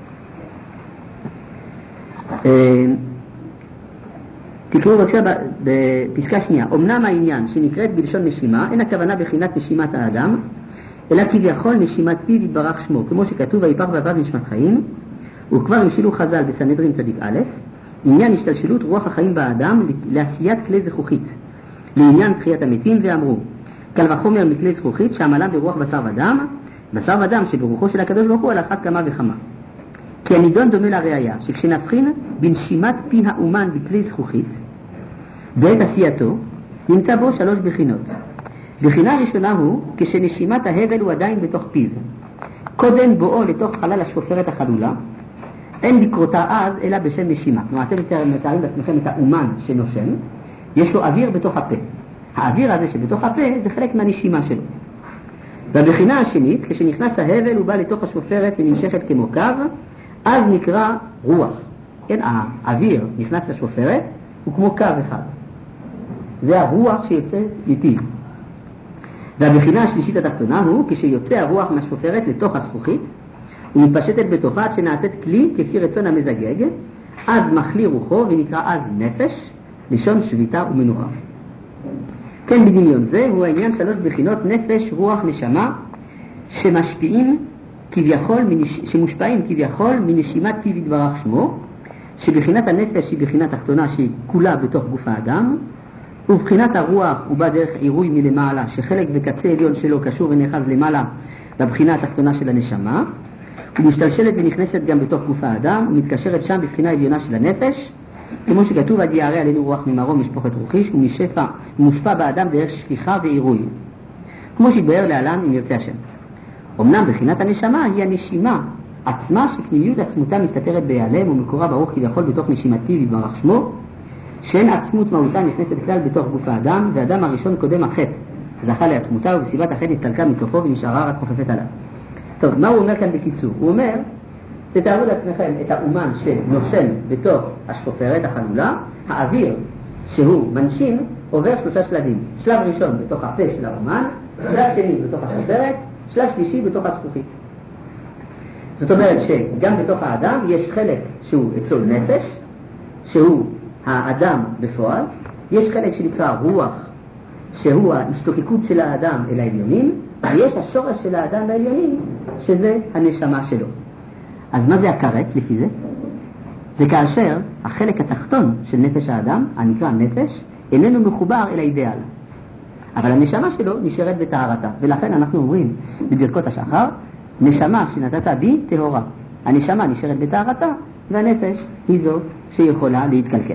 תקראו בבקשה בפסקה שנייה. אמנם העניין שנקראת בלשון נשימה אין הכוונה בחינת נשימת האדם, אלא כביכול נשימת פיו יתברך שמו, כמו שכתוב ויפר באביו נשמת חיים, וכבר המשילו חז"ל בסנהדרין צדיק א', עניין השתלשלות רוח החיים באדם לעשיית כלי זכוכית לעניין תחיית המתים, ואמרו קל וחומר מכלי זכוכית שעמלם ברוח בשר ודם, בשר ודם שברוחו של הקדוש ברוך הוא על אחת כמה וכמה. כי הנידון דומה לראיה שכשנבחין בנשימת פי האומן בכלי זכוכית בעת עשייתו נמצא בו שלוש בחינות. בחינה ראשונה הוא כשנשימת ההבל הוא עדיין בתוך פיו, קודם בואו לתוך חלל השופרת החלולה, אין לקרותה אז אלא בשם נשימה. כלומר, אתם מתארים לעצמכם את האומן שנושם, יש לו אוויר בתוך הפה. האוויר הזה שבתוך הפה זה חלק מהנשימה שלו. בבחינה השנית, כשנכנס ההבל הוא בא לתוך השופרת ונמשכת כמו קו, אז נקרא רוח. כן, האוויר נכנס לשופרת הוא כמו קו אחד. זה הרוח שיוצא מפיו. והבחינה השלישית התחתונה הוא כשיוצא הרוח מהשופרת לתוך הזכוכית ומתפשטת בתוכה עד שנעשית כלי כפי רצון המזגג, אז מחלי רוחו ונקרא אז נפש, לשון שביתה ומנוחה. כן, בדמיון זה הוא העניין שלוש בחינות נפש, רוח, נשמה שמשפיעים כביכול, שמושפעים כביכול מנשימת פיו יתברך שמו, שבחינת הנפש היא בחינה תחתונה שהיא כולה בתוך גוף האדם, ובחינת הרוח הוא בא דרך עירוי מלמעלה שחלק וקצה עליון שלו קשור ונאחז למעלה בבחינה התחתונה של הנשמה, ומשתלשלת ונכנסת גם בתוך גוף האדם ומתקשרת שם בבחינה עליונה של הנפש, כמו שכתוב עד יערה עלינו רוח ממרום משפוחת רוחי, ומשפע מושפע באדם דרך שפיכה ועירוי, כמו שהתבהר להלן אם ירצה השם. אמנם בחינת הנשמה היא הנשימה עצמה שפנימיות עצמותה מסתתרת ביעלם ומקורה ברוך כביכול בתוך נשימתי ויתברך שמו, שאין עצמות מהותה נכנסת כלל בתוך גוף האדם, והאדם הראשון קודם החטא זכה לעצמותה ובסיבת החטא נסתלקה מתוכו ונשארה רק חופפת עליו. טוב, מה הוא אומר כאן בקיצור? הוא אומר, תתארו לעצמכם את האומן שנושם בתוך השופרת החלולה, האוויר שהוא מנשים עובר שלושה שלבים. שלב ראשון בתוך הפה של האומן, שלב שני בתוך השופרת, שלב שלישי בתוך הזכוכית. זאת אומרת שגם בתוך האדם יש חלק שהוא אצלו נפש, שהוא האדם בפועל, יש חלק שנקרא רוח, שהוא ההשתוקקות של האדם אל העליונים, ויש השורש של האדם בעליונים, שזה הנשמה שלו. אז מה זה הכרת לפי זה? זה כאשר החלק התחתון של נפש האדם, הנקרא נפש, איננו מחובר אל האידאל. אבל הנשמה שלו נשארת בטהרתה, ולכן אנחנו אומרים בברכות השחר, נשמה שנתת בי טהורה. הנשמה נשארת בטהרתה, והנפש היא זו שיכולה להתקלקל.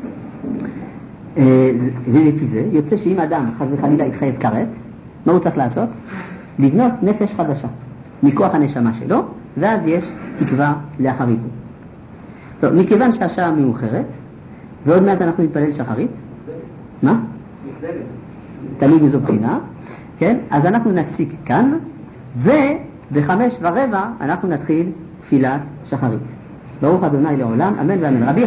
ולפי זה יוצא שאם אדם חס וחלילה יתחייב כרת, מה הוא צריך לעשות? לבנות נפש חדשה מכוח הנשמה שלו, ואז יש תקווה לאחריתו. טוב, מכיוון שהשעה מאוחרת ועוד מעט אנחנו נתפלל שחרית, מה? תמיד איזו בחינה, כן? אז אנחנו נפסיק כאן, ובחמש ורבע אנחנו נתחיל תפילת שחרית. ברוך אדוני לעולם, אמן ואמן. רבי